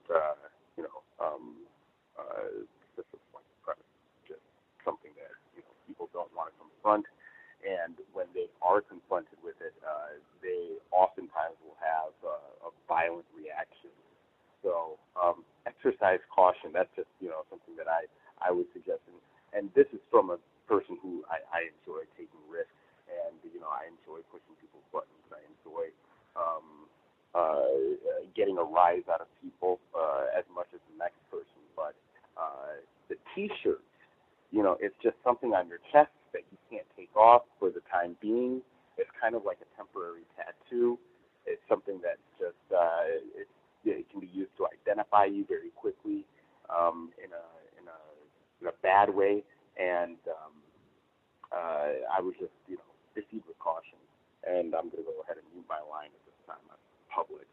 this is just something that people don't want to confront, and when they are confronted with it, they oftentimes will have a violent reaction. So exercise caution. That's just something that I would suggest, and this is from a person who I enjoy taking risks, and I enjoy pushing people's buttons. I enjoy getting a rise out of people as much as the next person. But the T-shirts, it's just something on your chest that you can't take off for the time being. It's kind of like a temporary tattoo. it's something that just it can be used to identify you very quickly in a bad way, and I would just proceed with caution. And I'm going to go ahead and mute my line at this time. I'm public.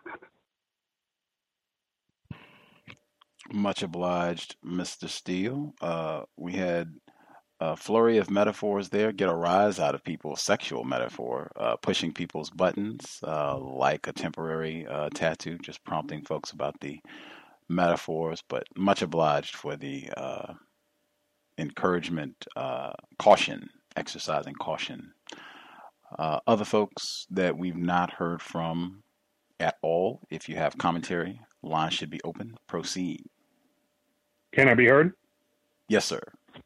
Much obliged, Mr. Steele. We had a flurry of metaphors there. Get a rise out of people. Sexual metaphor, pushing people's buttons like a temporary tattoo, just prompting folks about the metaphors. But much obliged for the encouragement, caution, exercising caution. Other folks that we've not heard from at all, if you have commentary, line should be open. Proceed. Can I be heard? Yes, sir.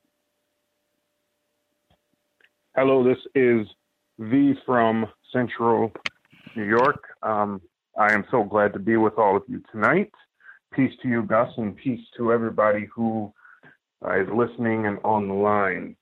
Hello, this is V from Central New York. I am so glad to be with all of you tonight. Peace to you, Gus, and peace to everybody who is listening and on the line.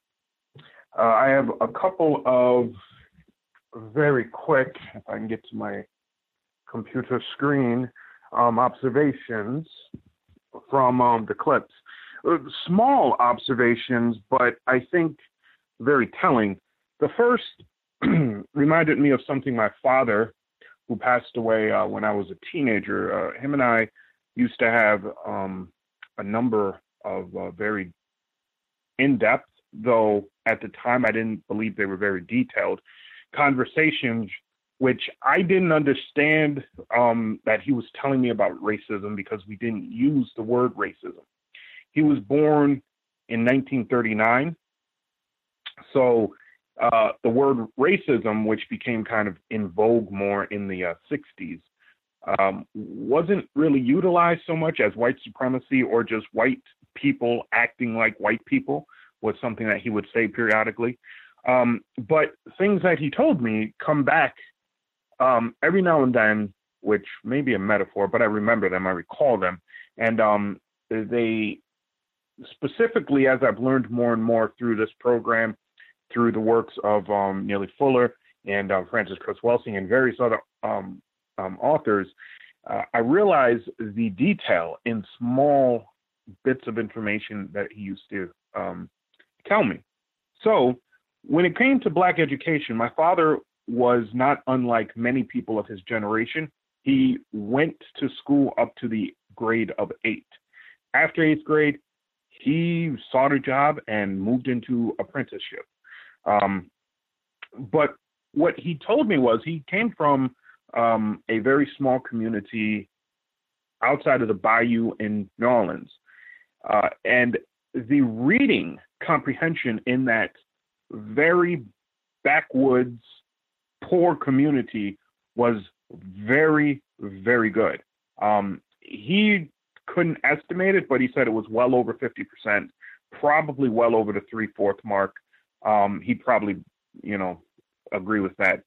I have a couple of very quick, if I can get to my computer screen, observations from the clips. Small observations, but I think very telling. The first reminded me of something my father, who passed away when I was a teenager, him and I used to have a number of very in-depth, though at the time I didn't believe they were very detailed, conversations which I didn't understand that he was telling me about racism because we didn't use the word racism. He was born in 1939. So the word racism, which became kind of in vogue more in the 60s, wasn't really utilized so much as white supremacy or just white people acting like white people was something that he would say periodically. But things that he told me come back every now and then, which may be a metaphor, but I remember them, I recall them. And they specifically, as I've learned more and more through this program, through the works of Neely Fuller and Francis Chris Welsing and various other authors, I realize the detail in small bits of information that he used to tell me. So when it came to Black education, my father was not unlike many people of his generation. He went to school up to the grade of 8. After 8th grade, he sought a job and moved into apprenticeship. But what he told me was he came from a very small community outside of the bayou in New Orleans. And the reading comprehension in that very backwoods, poor community was very, very good. He couldn't estimate it, but he said it was well over 50%, probably well over the 3/4 mark. He'd probably, agree with that.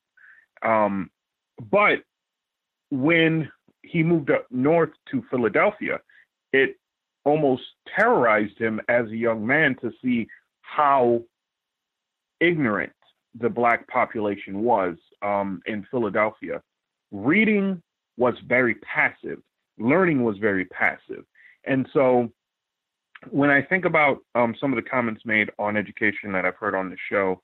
But when he moved up north to Philadelphia, it almost terrorized him as a young man to see how ignorant the Black population was in Philadelphia. Reading was very passive. Learning was very passive. And so when I think about some of the comments made on education that I've heard on the show,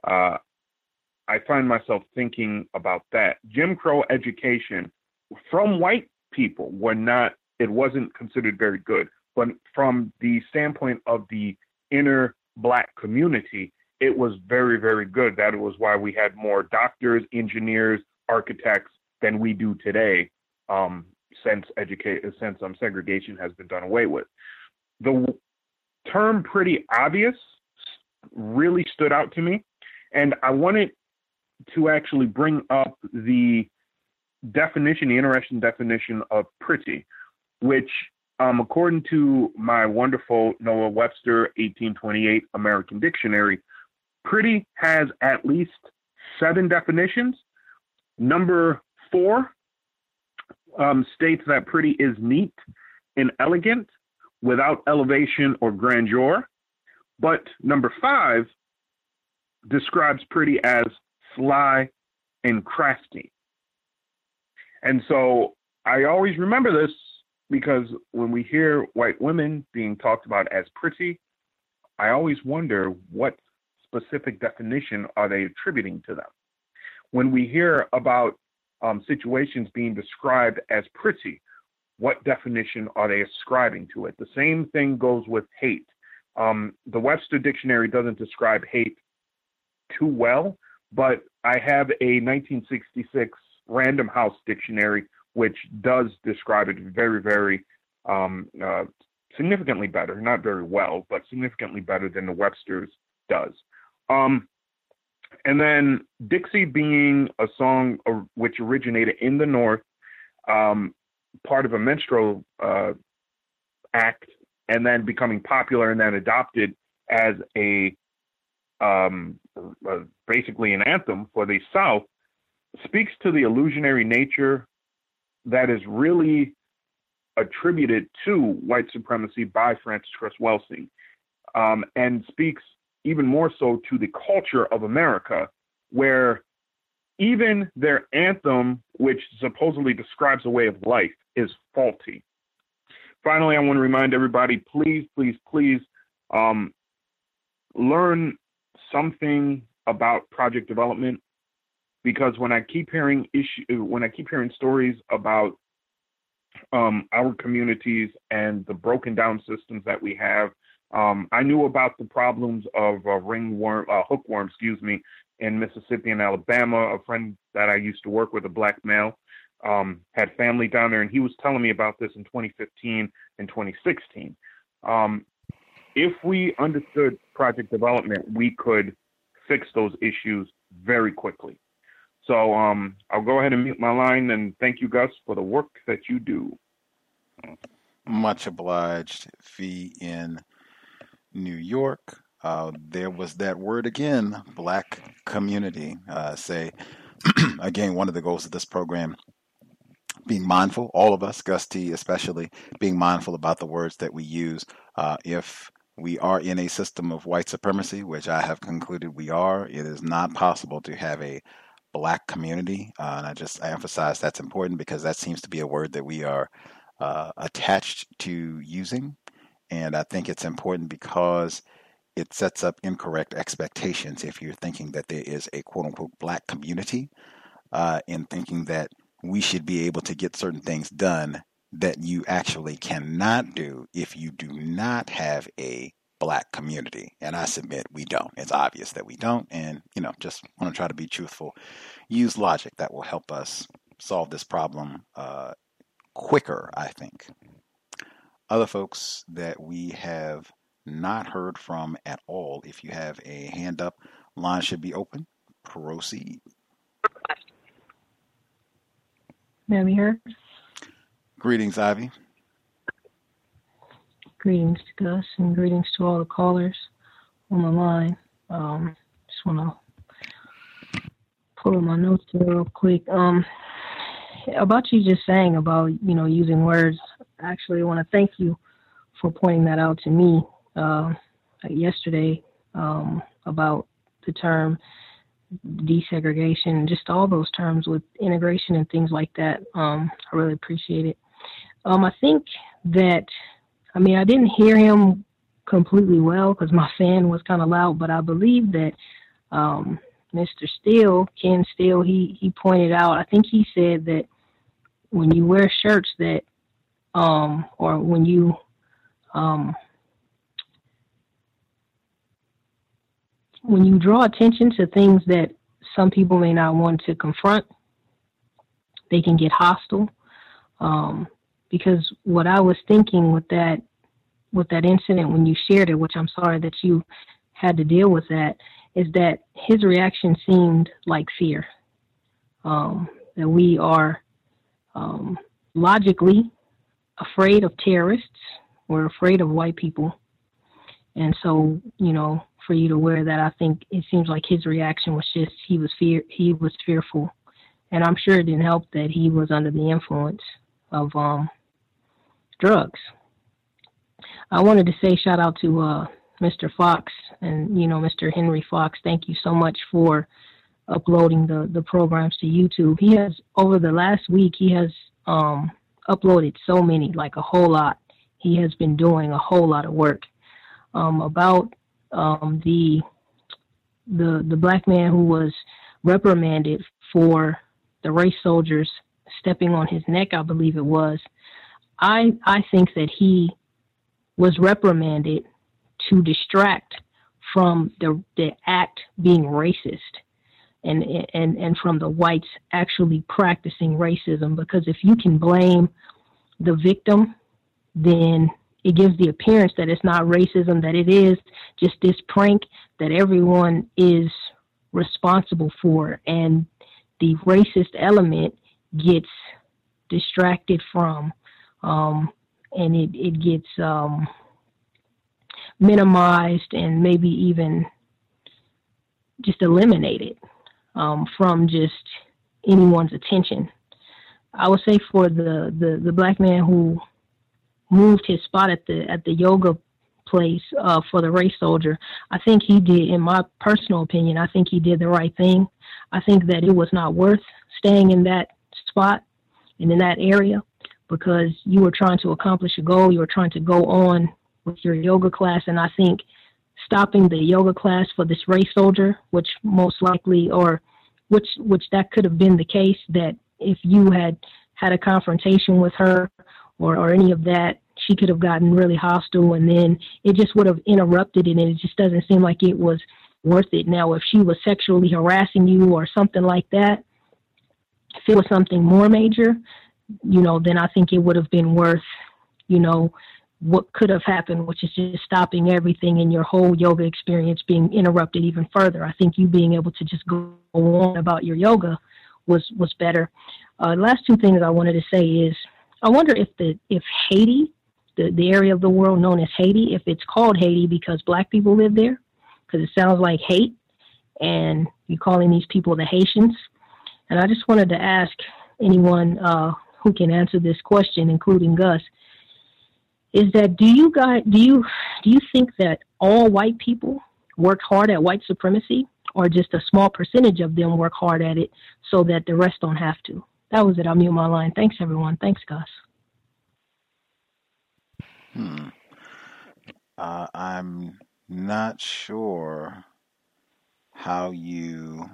I find myself thinking about that. Jim Crow education from white people it wasn't considered very good. But from the standpoint of the inner Black community, it was very, very good. That was why we had more doctors, engineers, architects than we do today, since segregation has been done away with. The term pretty obvious really stood out to me, and I wanted to actually bring up the interesting definition of pretty, which according to my wonderful Noah Webster 1828 American Dictionary, pretty has at least 7 definitions. Number 4 states that pretty is neat and elegant without elevation or grandeur. But number 5 describes pretty as sly and crafty. And so I always remember this because when we hear white women being talked about as pretty, I always wonder what specific definition are they attributing to them. When we hear about situations being described as pretty, what definition are they ascribing to it? The same thing goes with hate. The Webster Dictionary doesn't describe hate too well, but I have a 1966 Random House Dictionary, which does describe it very, very significantly better. Not very well, but significantly better than the Webster's does. And then Dixie being a song which originated in the North, part of a minstrel act, and then becoming popular and then adopted as basically an anthem for the South, speaks to the illusionary nature that is really attributed to white supremacy by Frances Cress Welsing, and speaks even more so to the culture of America, where even their anthem, which supposedly describes a way of life, is faulty. Finally, I want to remind everybody, please, please, please learn something about project development, because when I keep hearing stories about our communities and the broken down systems that we have, I knew about the problems of hookworm, in Mississippi and Alabama. A friend that I used to work with, a black male, had family down there, and he was telling me about this in 2015 and 2016. If we understood project development, we could fix those issues very quickly. So I'll go ahead and mute my line, and thank you, Gus, for the work that you do. Much obliged, V in New York. There was that word again, black community. Again, one of the goals of this program, being mindful, all of us, Gus T especially, being mindful about the words that we use. If we are in a system of white supremacy, which I have concluded we are, it is not possible to have a black community. And I emphasize that's important because that seems to be a word that we are attached to using. And I think it's important because it sets up incorrect expectations if you're thinking that there is a quote unquote black community, in thinking that we should be able to get certain things done that you actually cannot do if you do not have a black community. And I submit we don't. It's obvious that we don't. And, just want to try to be truthful. Use logic that will help us solve this problem quicker, I think. Other folks that we have not heard from at all, if you have a hand up, line should be open. Proceed. May I be heard? Greetings, Ivy. Greetings to Gus, and greetings to all the callers on the line. Just want to pull up my notes here real quick. About you just saying about, using words, actually I want to thank you for pointing that out to me yesterday, about the term desegregation, just all those terms with integration and things like that. I really appreciate it. I think that, I didn't hear him completely well because my fan was kind of loud, but I believe that Mr. Steele, Ken Steele, he pointed out, I think he said that when you wear shirts that, or when you draw attention to things that some people may not want to confront, they can get hostile. Because what I was thinking with that incident when you shared it, which I'm sorry that you had to deal with that, is that his reaction seemed like fear. That we are logically afraid of terrorists. We're afraid of white people. And so, for you to wear that, I think it seems like his reaction was just he was fearful. And I'm sure it didn't help that he was under the influence of drugs. I wanted to say shout out to Mr. Fox and, Mr. Henry Fox. Thank you so much for uploading the programs to YouTube. He has, over the last week, he has uploaded so many, like a whole lot. He has been doing a whole lot of work about the black man who was reprimanded for the race soldiers stepping on his neck, I believe it was. I think that he was reprimanded to distract from the act being racist and from the whites actually practicing racism, because if you can blame the victim, then it gives the appearance that it's not racism, that it is just this prank that everyone is responsible for, and the racist element gets distracted from, and it gets minimized and maybe even just eliminated from just anyone's attention. I would say for the black man who moved his spot at the yoga place for the race soldier, I think he did, in my personal opinion, I think he did the right thing. I think that it was not worth staying in that spot and in that area, because you were trying to accomplish a goal. You were trying to go on with your yoga class, and I think stopping the yoga class for this race soldier, which most likely, or which that could have been the case, that if you had a confrontation with her or any of that, she could have gotten really hostile, and then it just would have interrupted it, and it just doesn't seem like it was worth it. Now, if she was sexually harassing you or something like that, if it was something more major, then I think it would have been worth, what could have happened, which is just stopping everything and your whole yoga experience being interrupted even further. I think you being able to just go on about your yoga was better. Last two things I wanted to say is, I wonder if Haiti, the area of the world known as Haiti, if it's called Haiti because black people live there, because it sounds like hate, and you're calling these people the Haitians. And I just wanted to ask anyone who can answer this question, including Gus, is that do you think that all white people work hard at white supremacy, or just a small percentage of them work hard at it so that the rest don't have to? That was it. I'll mute my line. Thanks, everyone. Thanks, Gus. I'm not sure how you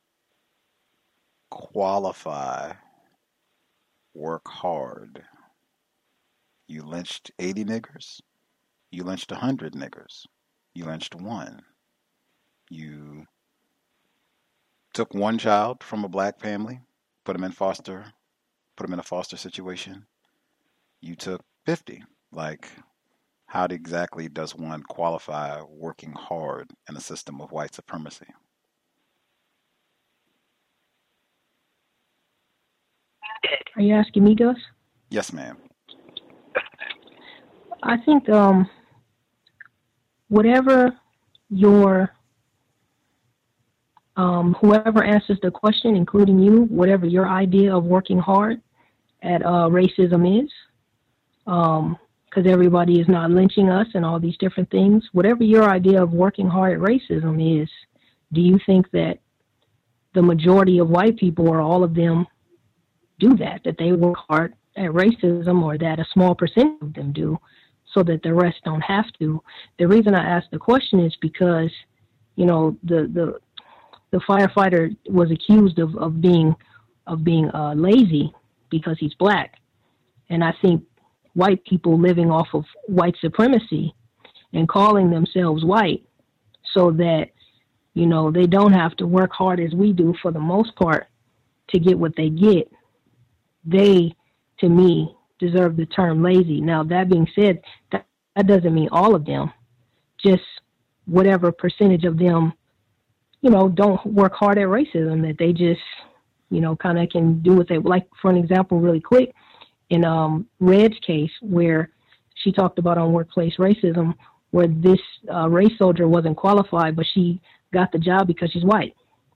qualify work hard. You lynched 80 niggers. You lynched 100 niggers. You lynched one. You took one child from a black family, put him in a foster situation. You took 50. Like, how exactly does one qualify working hard in a system of white supremacy? Are you asking me, Gus? Yes, ma'am. I think whatever your whoever answers the question, including you, whatever your idea of working hard at racism is, because everybody is not lynching us and all these different things, whatever your idea of working hard at racism is, do you think that the majority of white people, or all of them, do that they work hard at racism, or that a small percent of them do, so that the rest don't have to? The reason I asked the question is because, the firefighter was accused of being lazy because he's black. And I think white people living off of white supremacy and calling themselves white so that, they don't have to work hard as we do for the most part to get what they get, they, to me, deserve the term lazy. Now, that being said, that doesn't mean all of them, just whatever percentage of them, don't work hard at racism, that they just, kind of can do what they like. For an example, really quick, in Red's case, where she talked about on workplace racism, where this race soldier wasn't qualified, but she got the job because she's white.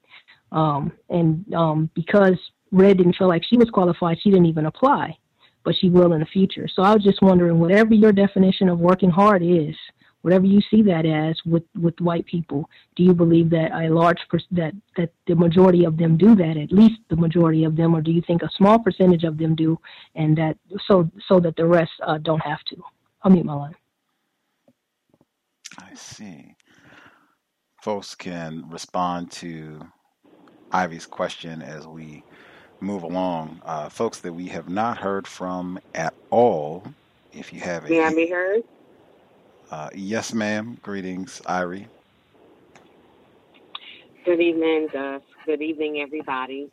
Because Red didn't feel like she was qualified, she didn't even apply, but she will in the future. So I was just wondering, whatever your definition of working hard is, whatever you see that as with white people, do you believe that that the majority of them do that, at least the majority of them, or do you think a small percentage of them do, and that so that the rest don't have to? I'll mute my line. I see. Folks can respond to Ivy's question as we move along. Folks that we have not heard from at all, if you have May I be heard? Yes, ma'am. Greetings, Ivy. Good evening, Gus. Good evening, everybody.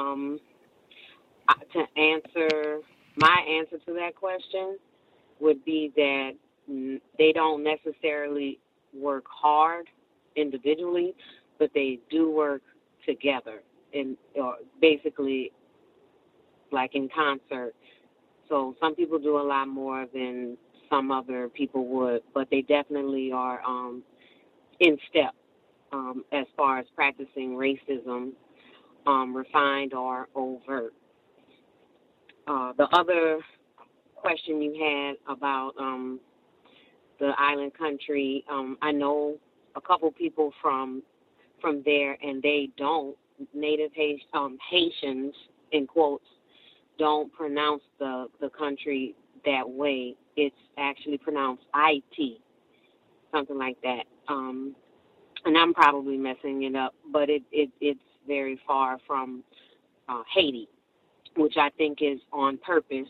To answer, my answer to that question would be that they don't necessarily work hard individually, but they do work together, basically like in concert. So some people do a lot more than some other people would, but they definitely are in step as far as practicing racism, refined or overt. The other question you had about the island country, I know a couple people from there, and they don't, native Haitians, in quotes, don't pronounce the country that way. It's actually pronounced IT, something like that. And I'm probably messing it up, but it's very far from Haiti, which I think is on purpose,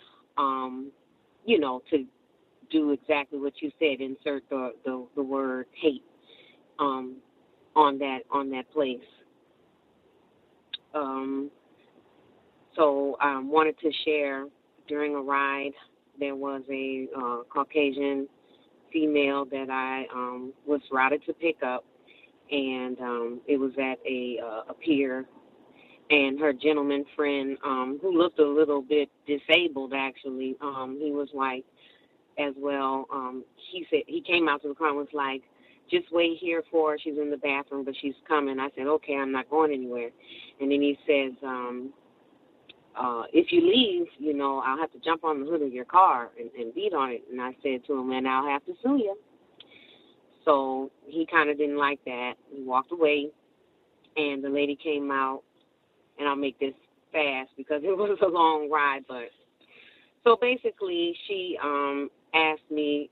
to do exactly what you said, insert the word hate on that place. So I wanted to share, during a ride, there was a Caucasian female that I was routed to pick up, and it was at a pier, and her gentleman friend, who looked a little bit disabled, actually, he was white as well, he said, he came out to the car and was like, just wait here for her, she's in the bathroom, but she's coming. I said, okay, I'm not going anywhere. And then he says, if you leave, I'll have to jump on the hood of your car and beat on it. And I said to him, and I'll have to sue you. So he kind of didn't like that. He walked away, and the lady came out, and I'll make this fast because it was a long ride. But so basically, she asked me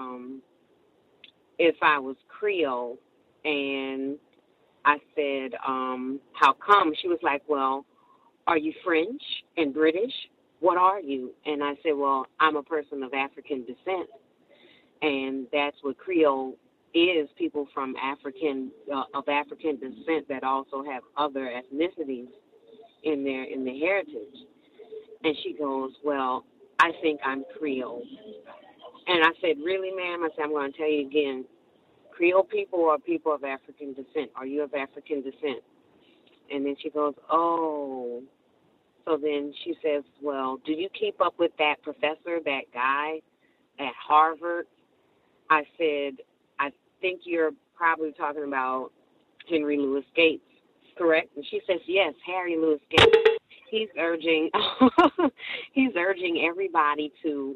if I was Creole, and I said, how come? She was like, well, are you French and British? What are you? And I said, well, I'm a person of African descent. And that's what Creole is, people from African descent that also have other ethnicities in their heritage. And she goes, well, I think I'm Creole. And I said, really, ma'am? I said, I'm going to tell you again, Creole people are people of African descent. Are you of African descent? And then she goes, oh. So then she says, well, do you keep up with that professor, that guy at Harvard? I said, I think you're probably talking about Henry Louis Gates, correct? And she says, yes, Harry Louis Gates. He's urging everybody to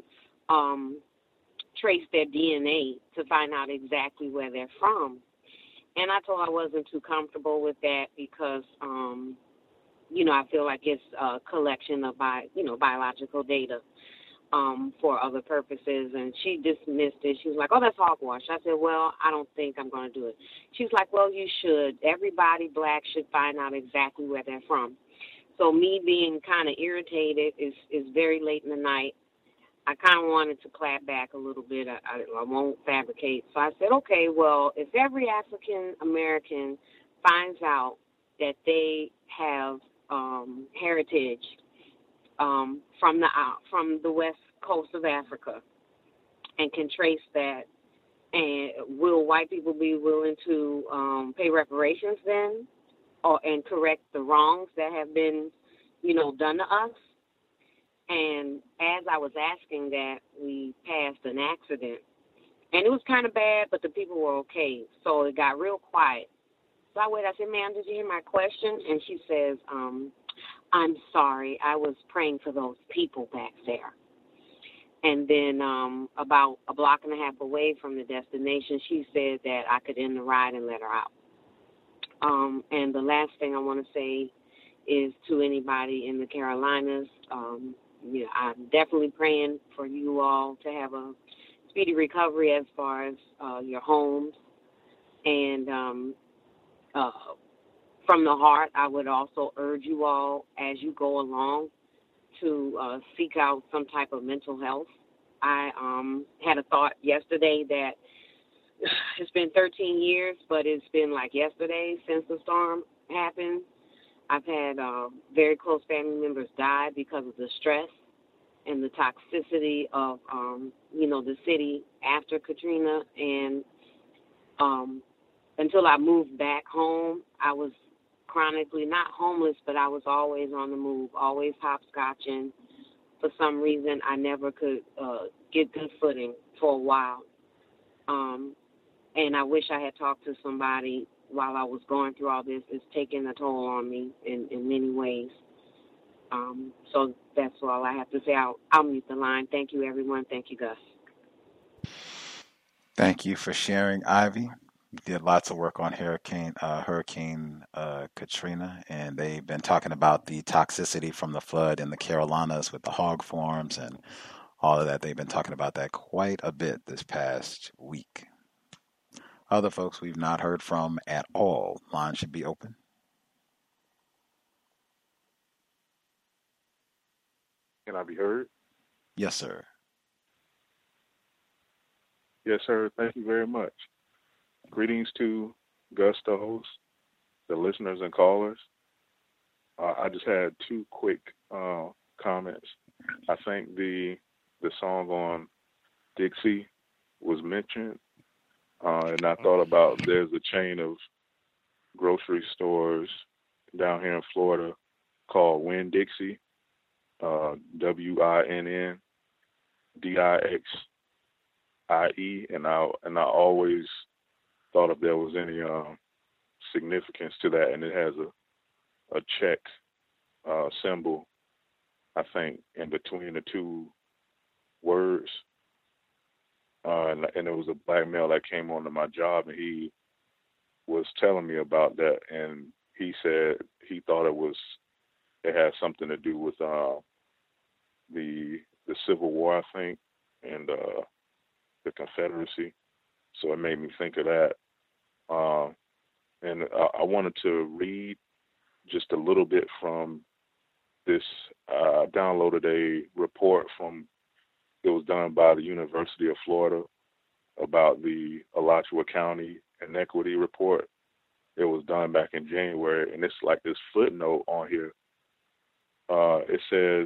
trace their DNA to find out exactly where they're from. And I told her I wasn't too comfortable with that because, I feel like it's a collection of biological data for other purposes. And she dismissed it. She was like, oh, that's hogwash. I said, well, I don't think I'm going to do it. She was like, well, you should. Everybody black should find out exactly where they're from. So me being kind of irritated is very late in the night. I kind of wanted to clap back a little bit. I won't fabricate. So I said, okay, well, if every African American finds out that they have heritage from the west coast of Africa and can trace that, and will white people be willing to pay reparations then, and correct the wrongs that have been, done to us? And as I was asking that, we passed an accident. And it was kind of bad, but the people were okay. So it got real quiet. So I waited. I said, ma'am, did you hear my question? And she says, I'm sorry. I was praying for those people back there. And then about a block and a half away from the destination, she said that I could end the ride and let her out. And the last thing I want to say is to anybody in the Carolinas, I'm definitely praying for you all to have a speedy recovery as far as your homes. And from the heart, I would also urge you all, as you go along, to seek out some type of mental health. I had a thought yesterday that it's been 13 years, but it's been like yesterday since the storm happened. I've had very close family members die because of the stress and the toxicity of, the city after Katrina. And until I moved back home, I was chronically not homeless, but I was always on the move, always hopscotching. For some reason, I never could get good footing for a while. And I wish I had talked to somebody while I was going through all this. It's taken a toll on me in many ways. So that's all I have to say. I'll mute the line. Thank you, everyone. Thank you, Gus. Thank you for sharing, Ivy. We did lots of work on Hurricane Katrina, and they've been talking about the toxicity from the flood in the Carolinas with the hog farms and all of that. They've been talking about that quite a bit this past week. Other folks we've not heard from at all. Line should be open. Can I be heard? Yes, sir. Yes, sir. Thank you very much. Greetings to Gus, the host, the listeners and callers. I just had two quick comments. I think the song on Dixie was mentioned, and I thought about there's a chain of grocery stores down here in Florida called Winn-Dixie, WINNDIXIE, and I always thought if there was any significance to that, and it has a check symbol, I think, in between the two words. And it was a black male that came onto my job, and he was telling me about that, and he said he thought it had something to do with the Civil War, I think, and the Confederacy. So it made me think of that. And I wanted to read just a little bit from this. I downloaded a report it was done by the University of Florida about the Alachua County Inequity Report. It was done back in January, and it's like this footnote on here. It says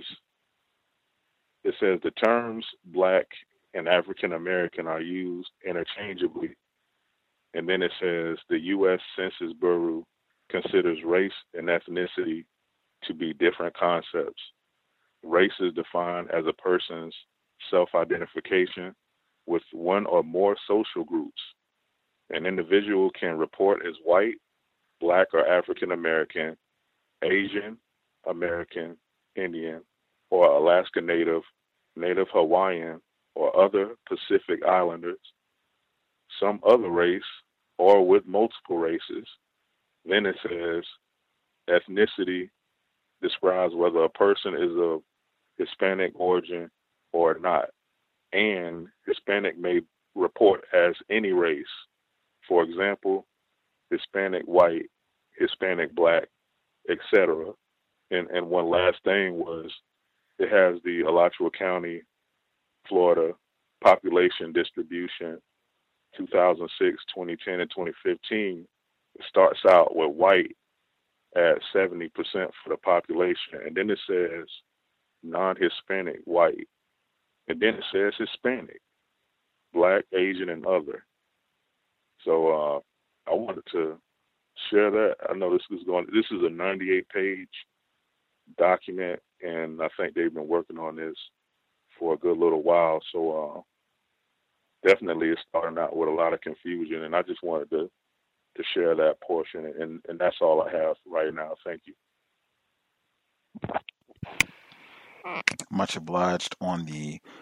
the terms Black and African American are used interchangeably. And then it says the U.S. Census Bureau considers race and ethnicity to be different concepts. Race is defined as a person's self-identification with one or more social groups. An individual can report as white, Black or African American, Asian American, Indian, or Alaska Native, Native Hawaiian, or other Pacific Islanders, some other race, or with multiple races. Then it says ethnicity describes whether a person is of Hispanic origin or not. And Hispanic may report as any race. For example, Hispanic white, Hispanic Black, etc. And one last thing was it has the Alachua County, Florida population distribution 2006, 2010, and 2015. It starts out with white at 70% for the population, and then it says non-Hispanic white, and then it says Hispanic, Black, Asian, and other. So I wanted to share that. I know this is a 98-page document, and I think they've been working on this for a good little while. So definitely it's starting out with a lot of confusion, and I just wanted to share that portion, and that's all I have right now. Thank you. Much obliged on the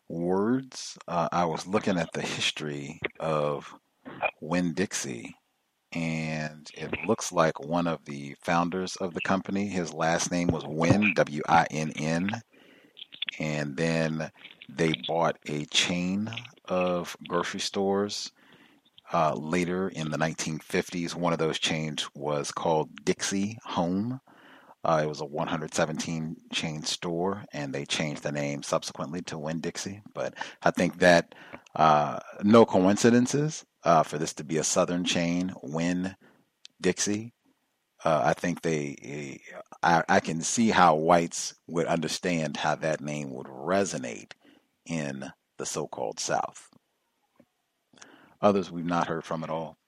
words. I was looking at the history of Winn-Dixie, and it looks like one of the founders of the company, his last name was Winn, Winn, and then they bought a chain of grocery stores later in the 1950s. One of those chains was called Dixie Home. It was a 117 chain store, and they changed the name subsequently to Winn-Dixie. But I think that no coincidences for this to be a Southern chain, Winn-Dixie. I think I can see how whites would understand how that name would resonate in the so-called South. Others we've not heard from at all.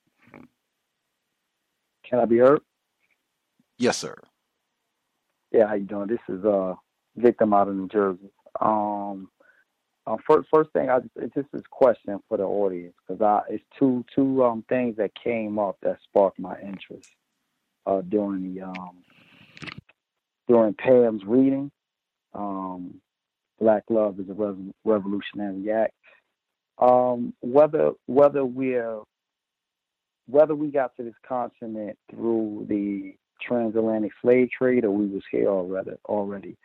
Can I be heard? Yes, sir. Yeah, how you doing? This is Victim out of New Jersey. First thing, it's just this question for the audience, because it's two things that came up that sparked my interest during Pam's reading. Black Love is a Revolutionary Act. Whether we got to this continent through the transatlantic slave trade or we was here already,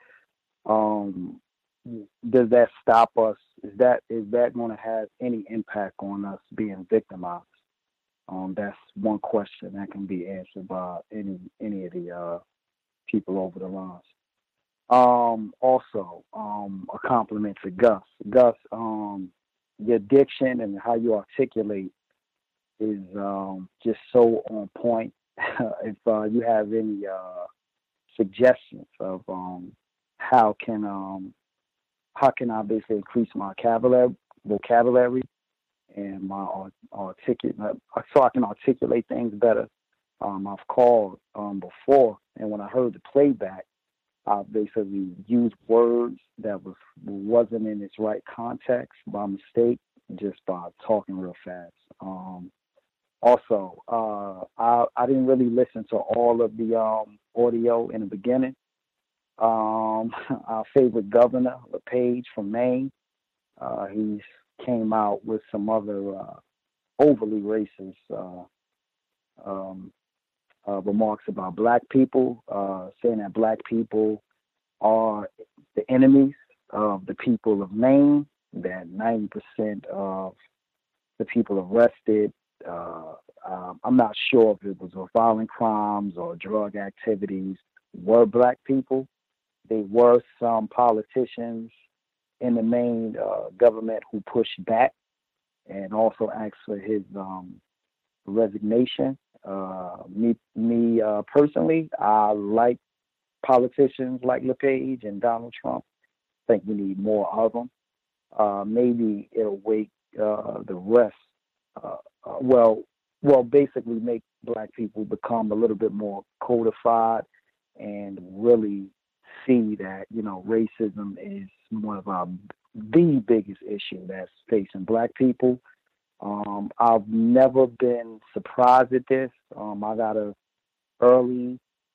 does that stop us? Is that going to have any impact on us being victimized? That's one question that can be answered by any of the people over the lines. Also, a compliment to Gus. Gus, your diction and how you articulate is just so on point. If you have any suggestions of how can I basically increase my vocabulary and my so I can articulate things better. I've called before, and when I heard the playback, I basically used words that wasn't in its right context by mistake, just by talking real fast. Also, I didn't really listen to all of the audio in the beginning. Our favorite governor, LePage from Maine, he's came out with some other overly racist remarks about black people, saying that black people are the enemies of the people of Maine, that 90% of the people arrested, I'm not sure if it was violent crimes or drug activities, were black people. There were some politicians in the Maine government who pushed back and also asked for his resignation. Me personally, I like politicians like LePage and Donald Trump. I think we need more of them. Maybe it'll wake the rest. Basically make black people become a little bit more codified and really see that, racism is one of the biggest issue that's facing black people. I've never been surprised at this. I got a early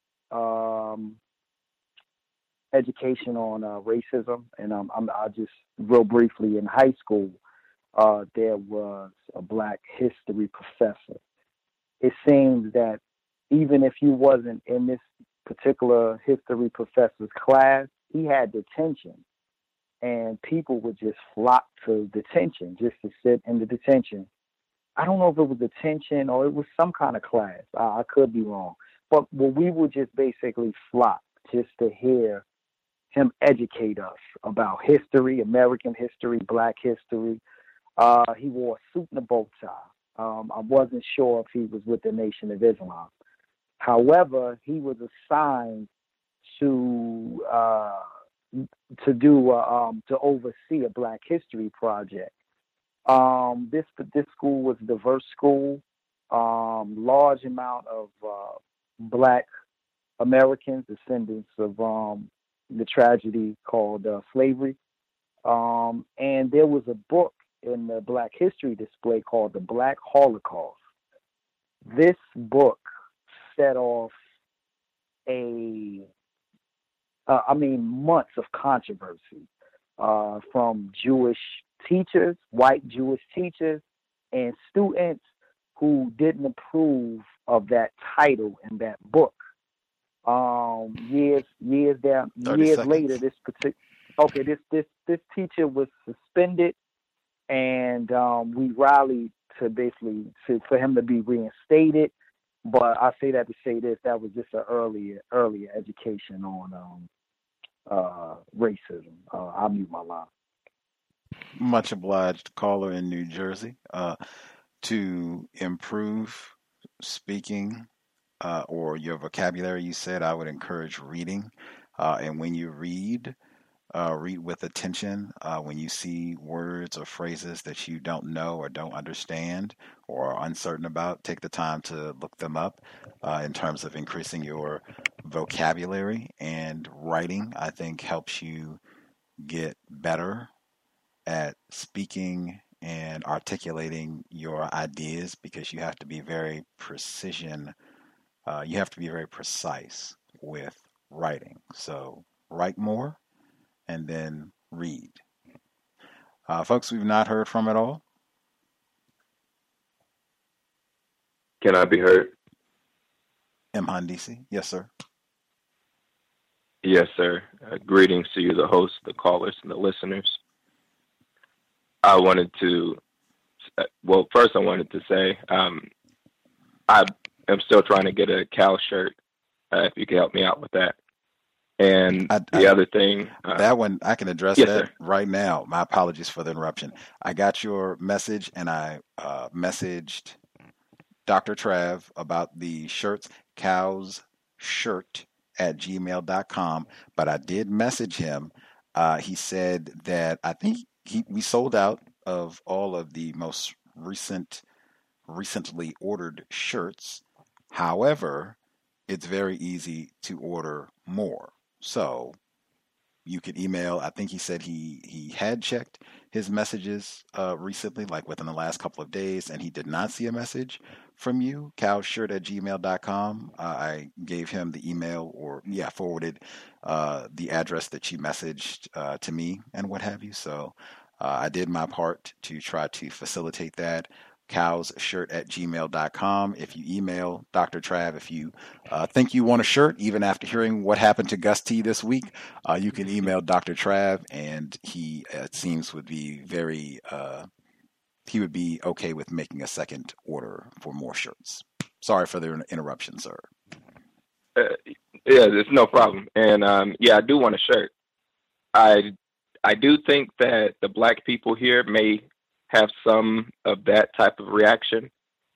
education on racism, and I just real briefly in high school, there was a black history professor. It seems that even if you wasn't in this particular history professor's class, he had detention, and people would just flock to detention just to sit in the detention. I don't know if it was detention or it was some kind of class. I could be wrong. But we would just basically flock just to hear him educate us about history, American history, black history. He wore a suit and a bow tie. I wasn't sure if he was with the Nation of Islam. However, he was assigned to oversee a Black History project. This school was a diverse school. Large amount of Black Americans, descendants of the tragedy called slavery. And there was a book in the Black History display called The Black Holocaust. This book set off months of controversy. from Jewish teachers, white Jewish teachers, and students who didn't approve of that title in that book. Years later, this teacher was suspended, and we rallied for him to be reinstated. But I say that to say this: that was just an earlier education on racism. I'll mute my line. Much obliged, caller in New Jersey. To improve speaking or your vocabulary, you said, I would encourage reading. And when you read with attention. When you see words or phrases that you don't know or don't understand or are uncertain about, take the time to look them up in terms of increasing your vocabulary. And writing, I think, helps you get better at speaking and articulating your ideas, because you have to be very precision. You have to be very precise with writing. So write more and then read. Folks we've not heard from at all. Can I be heard? M. Handisi. Yes, sir. Yes, sir. Greetings to you, the host, the callers, and the listeners. I wanted to, first I wanted to say I am still trying to get a Cal shirt, if you can help me out with that. And the other thing. That one, I can address yes, that sir. right now. My apologies for the interruption. I got your message, and I messaged Dr. Trav about the shirts, cowsshirt@gmail.com, but I did message him. He said that I think we sold out of all of the most recently ordered shirts. However, it's very easy to order more. So you could email. I think he said he had checked his messages recently, like within the last couple of days, and he did not see a message from you, cowsshirt@gmail.com. I gave him the email, forwarded the address that you messaged to me and what have you. So I did my part to try to facilitate that. cowsshirt@gmail.com. If you email Dr. Trav, if you think you want a shirt, even after hearing what happened to Gus T this week, you can email Dr. Trav, and he, it seems, would be he would be okay with making a second order for more shirts. Sorry for the interruption, sir. Yeah, there's no problem. And I do want a shirt. I do think that the black people here may have some of that type of reaction.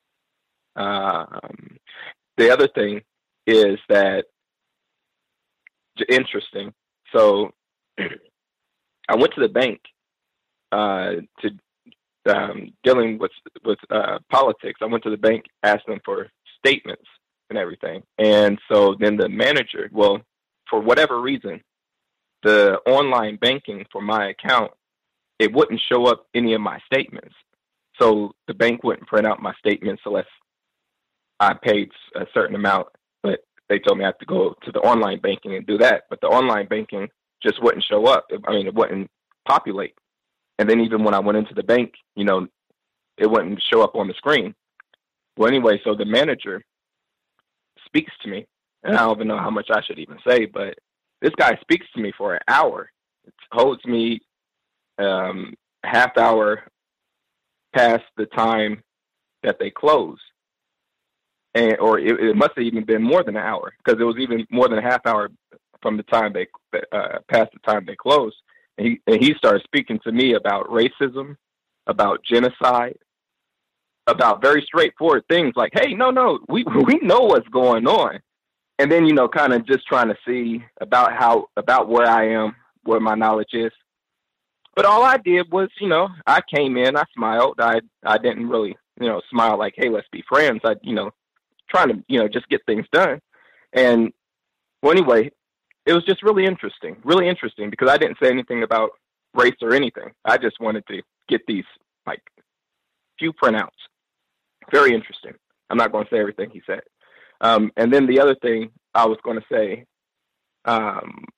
The other thing is that interesting. So I went to the bank to dealing with politics. I went to the bank, asked them for statements and everything. And so then the manager, for whatever reason, the online banking for my account, it wouldn't show up any of my statements. So the bank wouldn't print out my statements unless I paid a certain amount. But they told me I have to go to the online banking and do that. But the online banking just wouldn't show up. It wouldn't populate. And then even when I went into the bank, it wouldn't show up on the screen. Well, anyway, so the manager speaks to me, and I don't even know how much I should even say, but this guy speaks to me for an hour. It holds me half hour past the time that they close. Or it must have even been more than an hour, because it was even more than a half hour from the time past the time they closed. And he started speaking to me about racism, about genocide, about very straightforward things like, hey, no, we know what's going on. And then, kind of just trying to see about where I am, where my knowledge is. But all I did was, I came in, I smiled. I didn't really, smile like, hey, let's be friends. I, trying to, just get things done. And anyway, it was just really interesting because I didn't say anything about race or anything. I just wanted to get these, few printouts. Very interesting. I'm not going to say everything he said. And then the other thing I was going to say,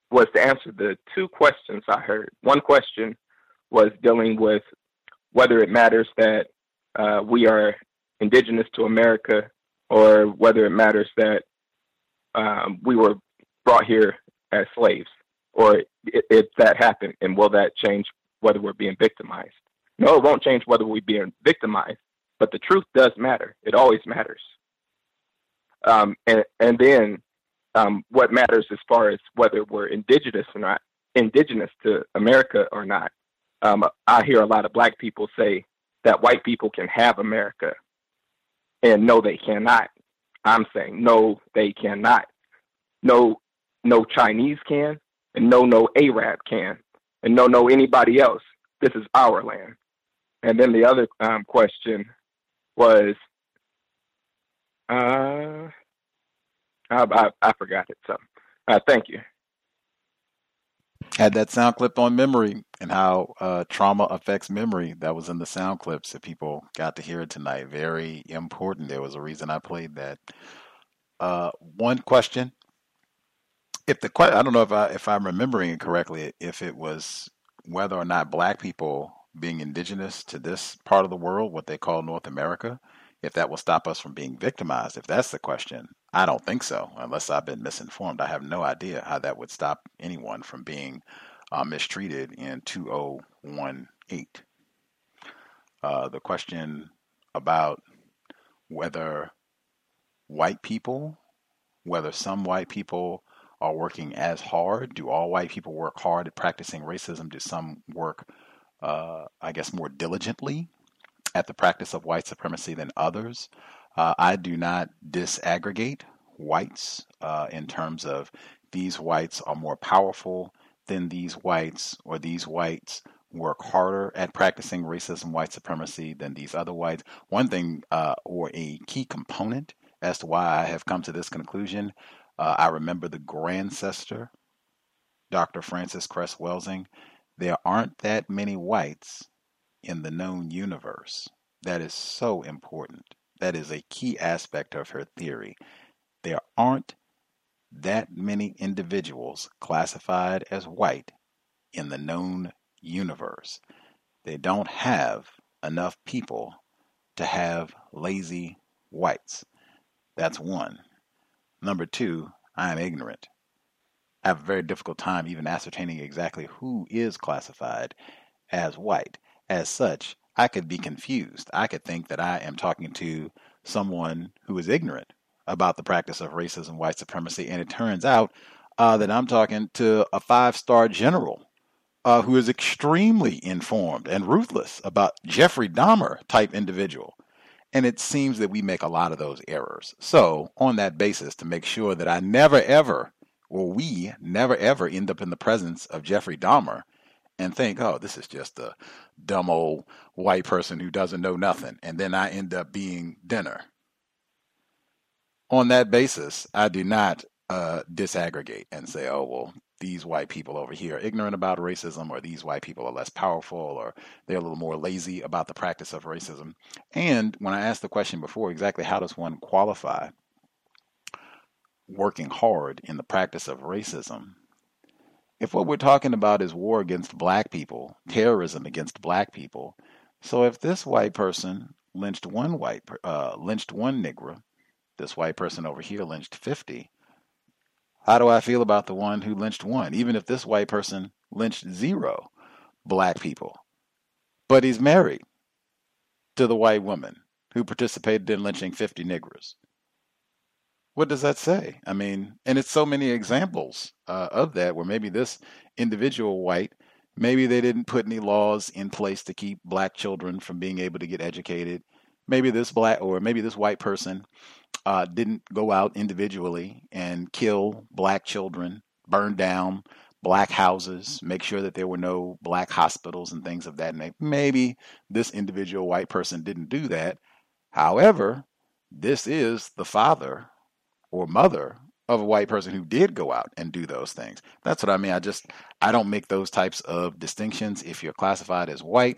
was to answer the two questions I heard. One question was dealing with whether it matters that we are indigenous to America, or whether it matters that we were brought here as slaves, or if that happened, and will that change whether we're being victimized? No, it won't change whether we're being victimized, but the truth does matter. It always matters. And then what matters as far as whether we're indigenous or not, indigenous to America or not. I hear a lot of black people say that white people can have America, and no, they cannot. I'm saying no, they cannot. No Chinese can, and no Arab can, and no anybody else. This is our land. And then the other question was, I forgot it. So, thank you. Had that sound clip on memory and how trauma affects memory. That was in the sound clips that people got to hear tonight. Very important. There was a reason I played that. One question. I don't know if I'm remembering it correctly, if it was whether or not black people being indigenous to this part of the world, what they call North America, if that will stop us from being victimized. If that's the question, I don't think so, unless I've been misinformed. I have no idea how that would stop anyone from being mistreated in 2018. The question about whether some white people are working as hard. Do all white people work hard at practicing racism? Do some work, more diligently at the practice of white supremacy than others? I do not disaggregate whites in terms of these whites are more powerful than these whites, or these whites work harder at practicing racism, white supremacy than these other whites. One thing, or a key component as to why I have come to this conclusion, I remember the Grandcestor, Dr. Francis Cress Welsing. There aren't that many whites in the known universe. That is so important. That is a key aspect of her theory. There aren't that many individuals classified as white in the known universe. They don't have enough people to have lazy whites. That's one. Number two, I am ignorant. I have a very difficult time even ascertaining exactly who is classified as white. As such, I could be confused. I could think that I am talking to someone who is ignorant about the practice of racism, white supremacy, and it turns out that I'm talking to a 5-star general who is extremely informed and ruthless about Jeffrey Dahmer type individual. And it seems that we make a lot of those errors. So on that basis, to make sure that I never ever, or we never ever end up in the presence of Jeffrey Dahmer and think, oh, this is just a dumb old white person who doesn't know nothing, and then I end up being dinner. On that basis, I do not disaggregate and say, oh, well, these white people over here are ignorant about racism, or these white people are less powerful, or they're a little more lazy about the practice of racism. And when I asked the question before, exactly how does one qualify working hard in the practice of racism? If what we're talking about is war against black people, terrorism against black people, so if this white person lynched one Negro, this white person over here lynched 50, how do I feel about the one who lynched one? Even if this white person lynched 0 black people, but he's married to the white woman who participated in lynching 50 Negroes. What does that say? I mean, and it's so many examples of that, where maybe this individual white, maybe they didn't put any laws in place to keep black children from being able to get educated. Maybe this white person didn't go out individually and kill black children, burn down black houses, make sure that there were no black hospitals and things of that nature. Maybe this individual white person didn't do that. However, this is the father or mother of a white person who did go out and do those things. That's what I mean. I don't make those types of distinctions. If you're classified as white,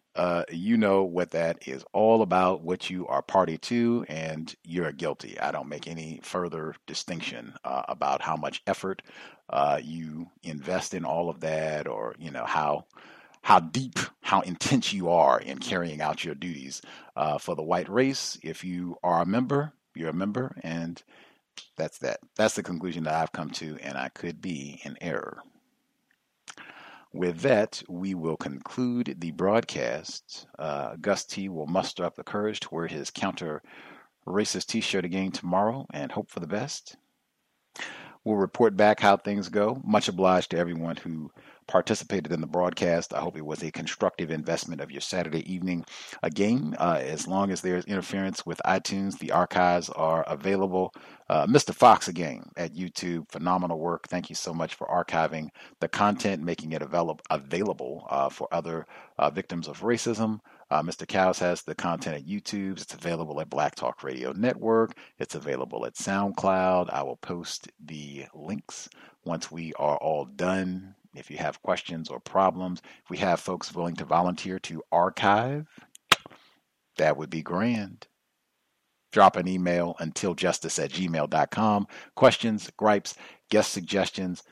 you know what that is all about, what you are party to, and you're guilty. I don't make any further distinction about how much effort you invest in all of that, or how deep, how intense you are in carrying out your duties for the white race. If you are a member, you're a member, and that's that. That's the conclusion that I've come to, and I could be in error. With that, we will conclude the broadcast. Gus T will muster up the courage to wear his counter-racist T-shirt again tomorrow and hope for the best. We'll report back how things go. Much obliged to everyone who participated in the broadcast. I hope it was a constructive investment of your Saturday evening. Again, as long as there's interference with iTunes, the archives are available. Mr. Fox again at YouTube, phenomenal work. Thank you so much for archiving the content, making it available for other victims of racism. Mr. Cows has the content at YouTube. It's available at Black Talk Radio Network. It's available at SoundCloud. I will post the links once we are all done. If you have questions or problems, if we have folks willing to volunteer to archive, that would be grand. Drop an email, untiljustice@gmail.com. Questions, gripes, guest suggestions,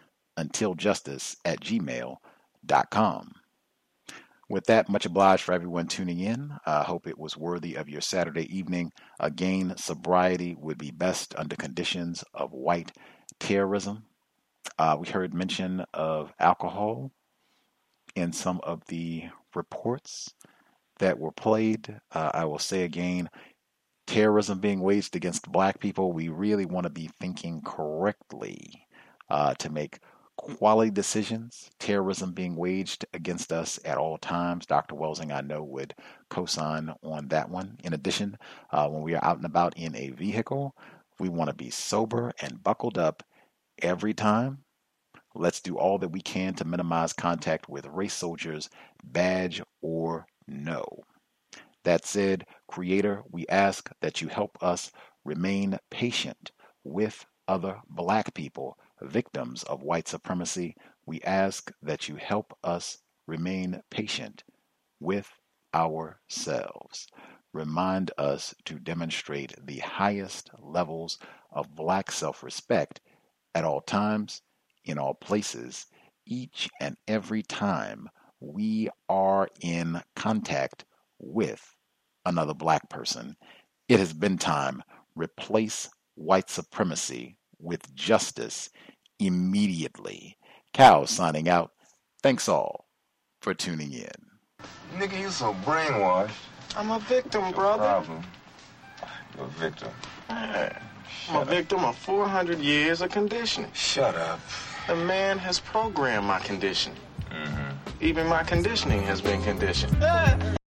untiljustice@gmail.com. With that, much obliged for everyone tuning in. I hope it was worthy of your Saturday evening. Again, sobriety would be best under conditions of white terrorism. We heard mention of alcohol in some of the reports that were played. I will say again, terrorism being waged against black people, we really want to be thinking correctly to make quality decisions. Terrorism being waged against us at all times. Dr. Welsing, I know, would co-sign on that one. In addition, when we are out and about in a vehicle, we want to be sober and buckled up every time. Let's do all that we can to minimize contact with race soldiers, badge or no. That said, Creator, we ask that you help us remain patient with other black people, victims of white supremacy. We ask that you help us remain patient with ourselves. Remind us to demonstrate the highest levels of black self-respect at all times, in all places, each and every time we are in contact with another black person. It has been time. Replace white supremacy with justice immediately. Cows signing out. Thanks all for tuning in. Nigga, you so brainwashed. I'm a victim, brother. Problem. You're a victim. I'm a victim of 400 years of conditioning. Shut up. The man has programmed my conditioning. Even my conditioning has been conditioned.